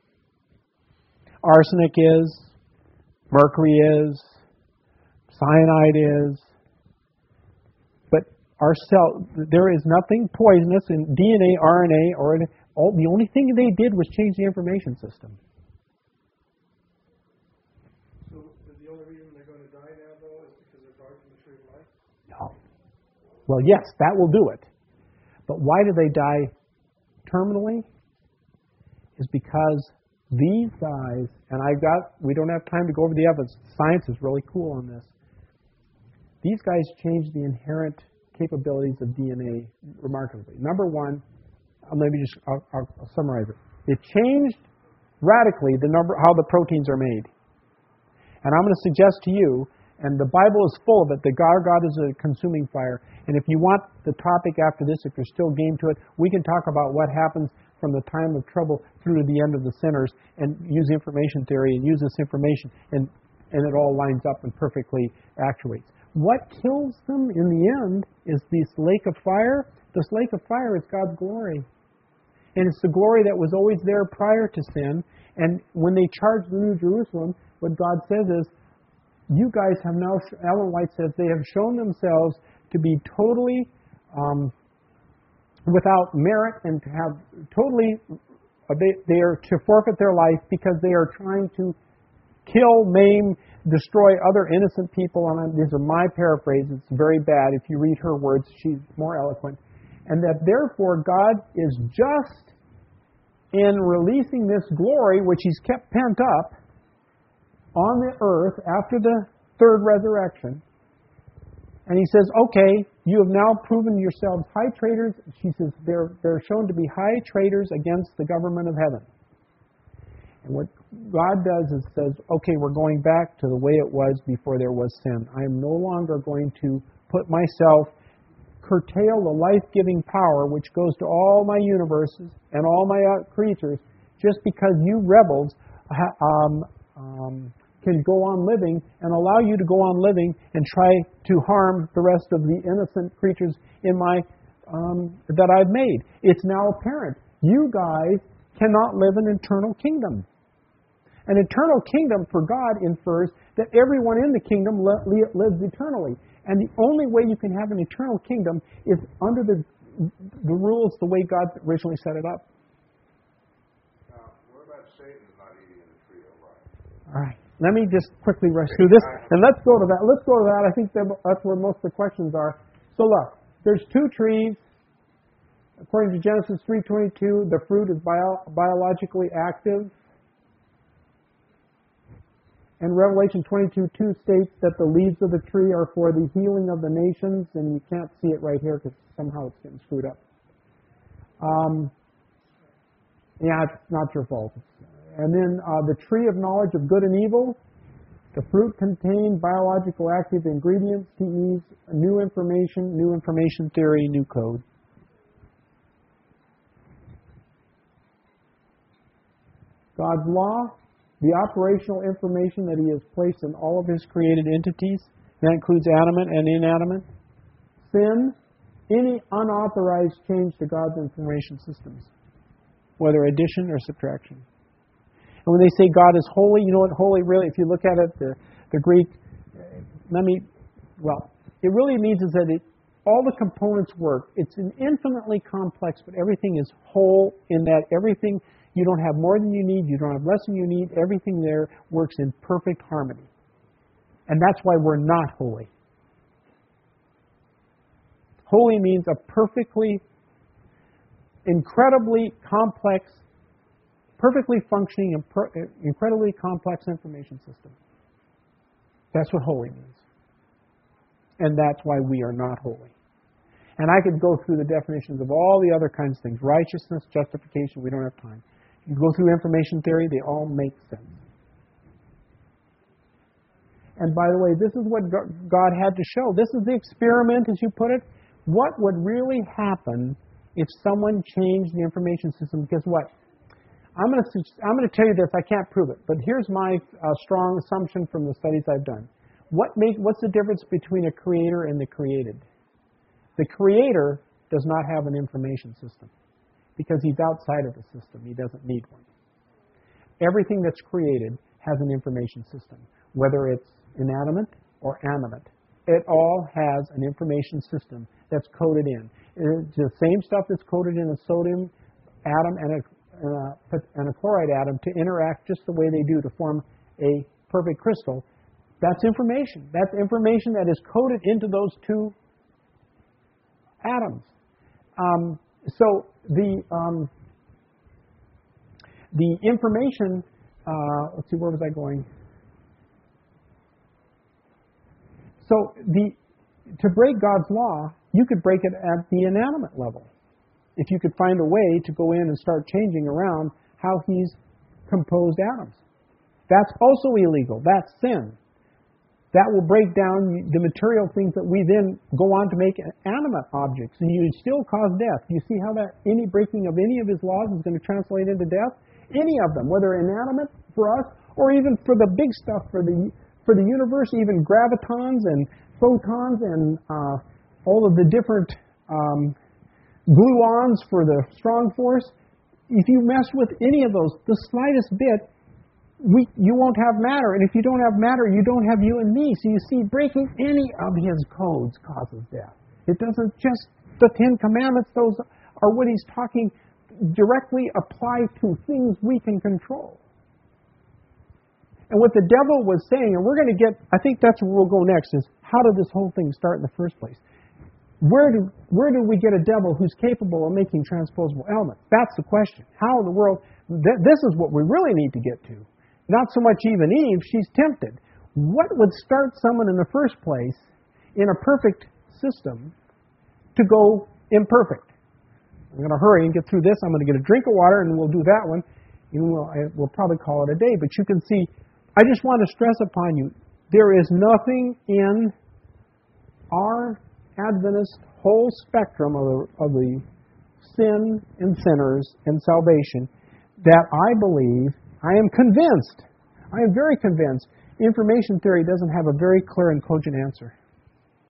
Arsenic is, mercury is, cyanide is, but there is nothing poisonous in DNA, RNA, or the only thing they did was change the information system. So the only reason they're going to die now, though, is because they're barred from the tree of life? No. Well, yes, that will do it. But why do they die terminally? Is because these guys, and we don't have time to go over the evidence. Science is really cool on this. These guys change the inherent capabilities of DNA remarkably. Number one, I'll summarize it. It changed radically how the proteins are made. And I'm going to suggest to you, and the Bible is full of it, that God is a consuming fire. And if you want the topic after this, if you're still game to it, we can talk about what happens from the time of trouble through to the end of the sinners, and use information theory and use this information, and it all lines up and perfectly actuates. What kills them in the end is this lake of fire. This lake of fire is God's glory. And it's the glory that was always there prior to sin. And when they charge the New Jerusalem, what God says is, you guys have now, Ellen White says, they have shown themselves to be totally without merit and to have totally, they are to forfeit their life because they are trying to kill, maim, destroy other innocent people. And these are my paraphrases. It's very bad. If you read her words, she's more eloquent. And that therefore God is just in releasing this glory, which He's kept pent up on the earth after the third resurrection. And He says, okay, you have now proven yourselves high traitors. She says they're shown to be high traitors against the government of heaven. And what God does is says, okay, we're going back to the way it was before there was sin. I am no longer going to put myself, curtail the life-giving power which goes to all my universes and all my creatures just because you rebels can go on living and allow you to go on living and try to harm the rest of the innocent creatures in my that I've made. It's now apparent. You guys cannot live an eternal kingdom. An eternal kingdom for God infers that everyone in the kingdom lives eternally. And the only way you can have an eternal kingdom is under the rules the way God originally set it up. Now, what about Satan not eating the tree of life? All right. Let me just quickly rush through this, and let's go to that. Let's go to that. I think that's where most of the questions are. So look, there's two trees. According to Genesis 3:22, the fruit is biologically active. And Revelation 22:2 states that the leaves of the tree are for the healing of the nations, and you can't see it right here because somehow it's getting screwed up. Yeah, it's not your fault. And then the tree of knowledge of good and evil, the fruit contained biological active ingredients, TEs, new information theory, new code. God's law, the operational information that He has placed in all of His created entities, that includes animate and inanimate. Sin, any unauthorized change to God's information systems, whether addition or subtraction. And when they say God is holy, you know what holy really, if you look at it, the Greek, it really means is that all the components work. It's an infinitely complex, but everything is whole in that everything, you don't have more than you need, you don't have less than you need, everything there works in perfect harmony. And that's why we're not holy. Holy means a perfectly, incredibly complex, perfectly functioning, incredibly complex information system. That's what holy means. And that's why we are not holy. And I could go through the definitions of all the other kinds of things. Righteousness, justification, we don't have time. You go through information theory, they all make sense. And by the way, this is what God had to show. This is the experiment, as you put it. What would really happen if someone changed the information system? Guess what? I'm going to tell you this. I can't prove it, but here's my strong assumption from the studies I've done. What's the difference between a creator and the created? The creator does not have an information system because he's outside of the system. He doesn't need one. Everything that's created has an information system, whether it's inanimate or animate. It all has an information system that's coded in. It's the same stuff that's coded in a sodium atom and a chloride atom to interact just the way they do to form a perfect crystal. That's information. That's information that is coded into those two atoms. So the information, let's see, where was I going? So to break God's law, you could break it at the inanimate level. If you could find a way to go in and start changing around how He's composed atoms. That's also illegal. That's sin. That will break down the material things that we then go on to make animate objects. And you still cause death. You see how that any breaking of any of His laws is going to translate into death? Any of them, whether inanimate for us or even for the big stuff for the universe, even gravitons and photons and all of the different gluons for the strong force. If you mess with any of those, the slightest bit, you won't have matter. And if you don't have matter, you don't have you and me. So you see, breaking any of His codes causes death. It doesn't just the Ten Commandments. Those are what He's talking directly apply to things we can control. And what the devil was saying, and we're going to get, I think that's where we'll go next, is how did this whole thing start in the first place? Where do we get a devil who's capable of making transposable elements? That's the question. How in the world, this is what we really need to get to. Not so much even Eve, she's tempted. What would start someone in the first place in a perfect system to go imperfect? I'm going to hurry and get through this. I'm going to get a drink of water and we'll do that one. And we'll probably call it a day. But you can see, I just want to stress upon you, there is nothing in our Adventist whole spectrum of the sin and sinners and salvation that I believe I am convinced, I am very convinced, information theory doesn't have a very clear and cogent answer.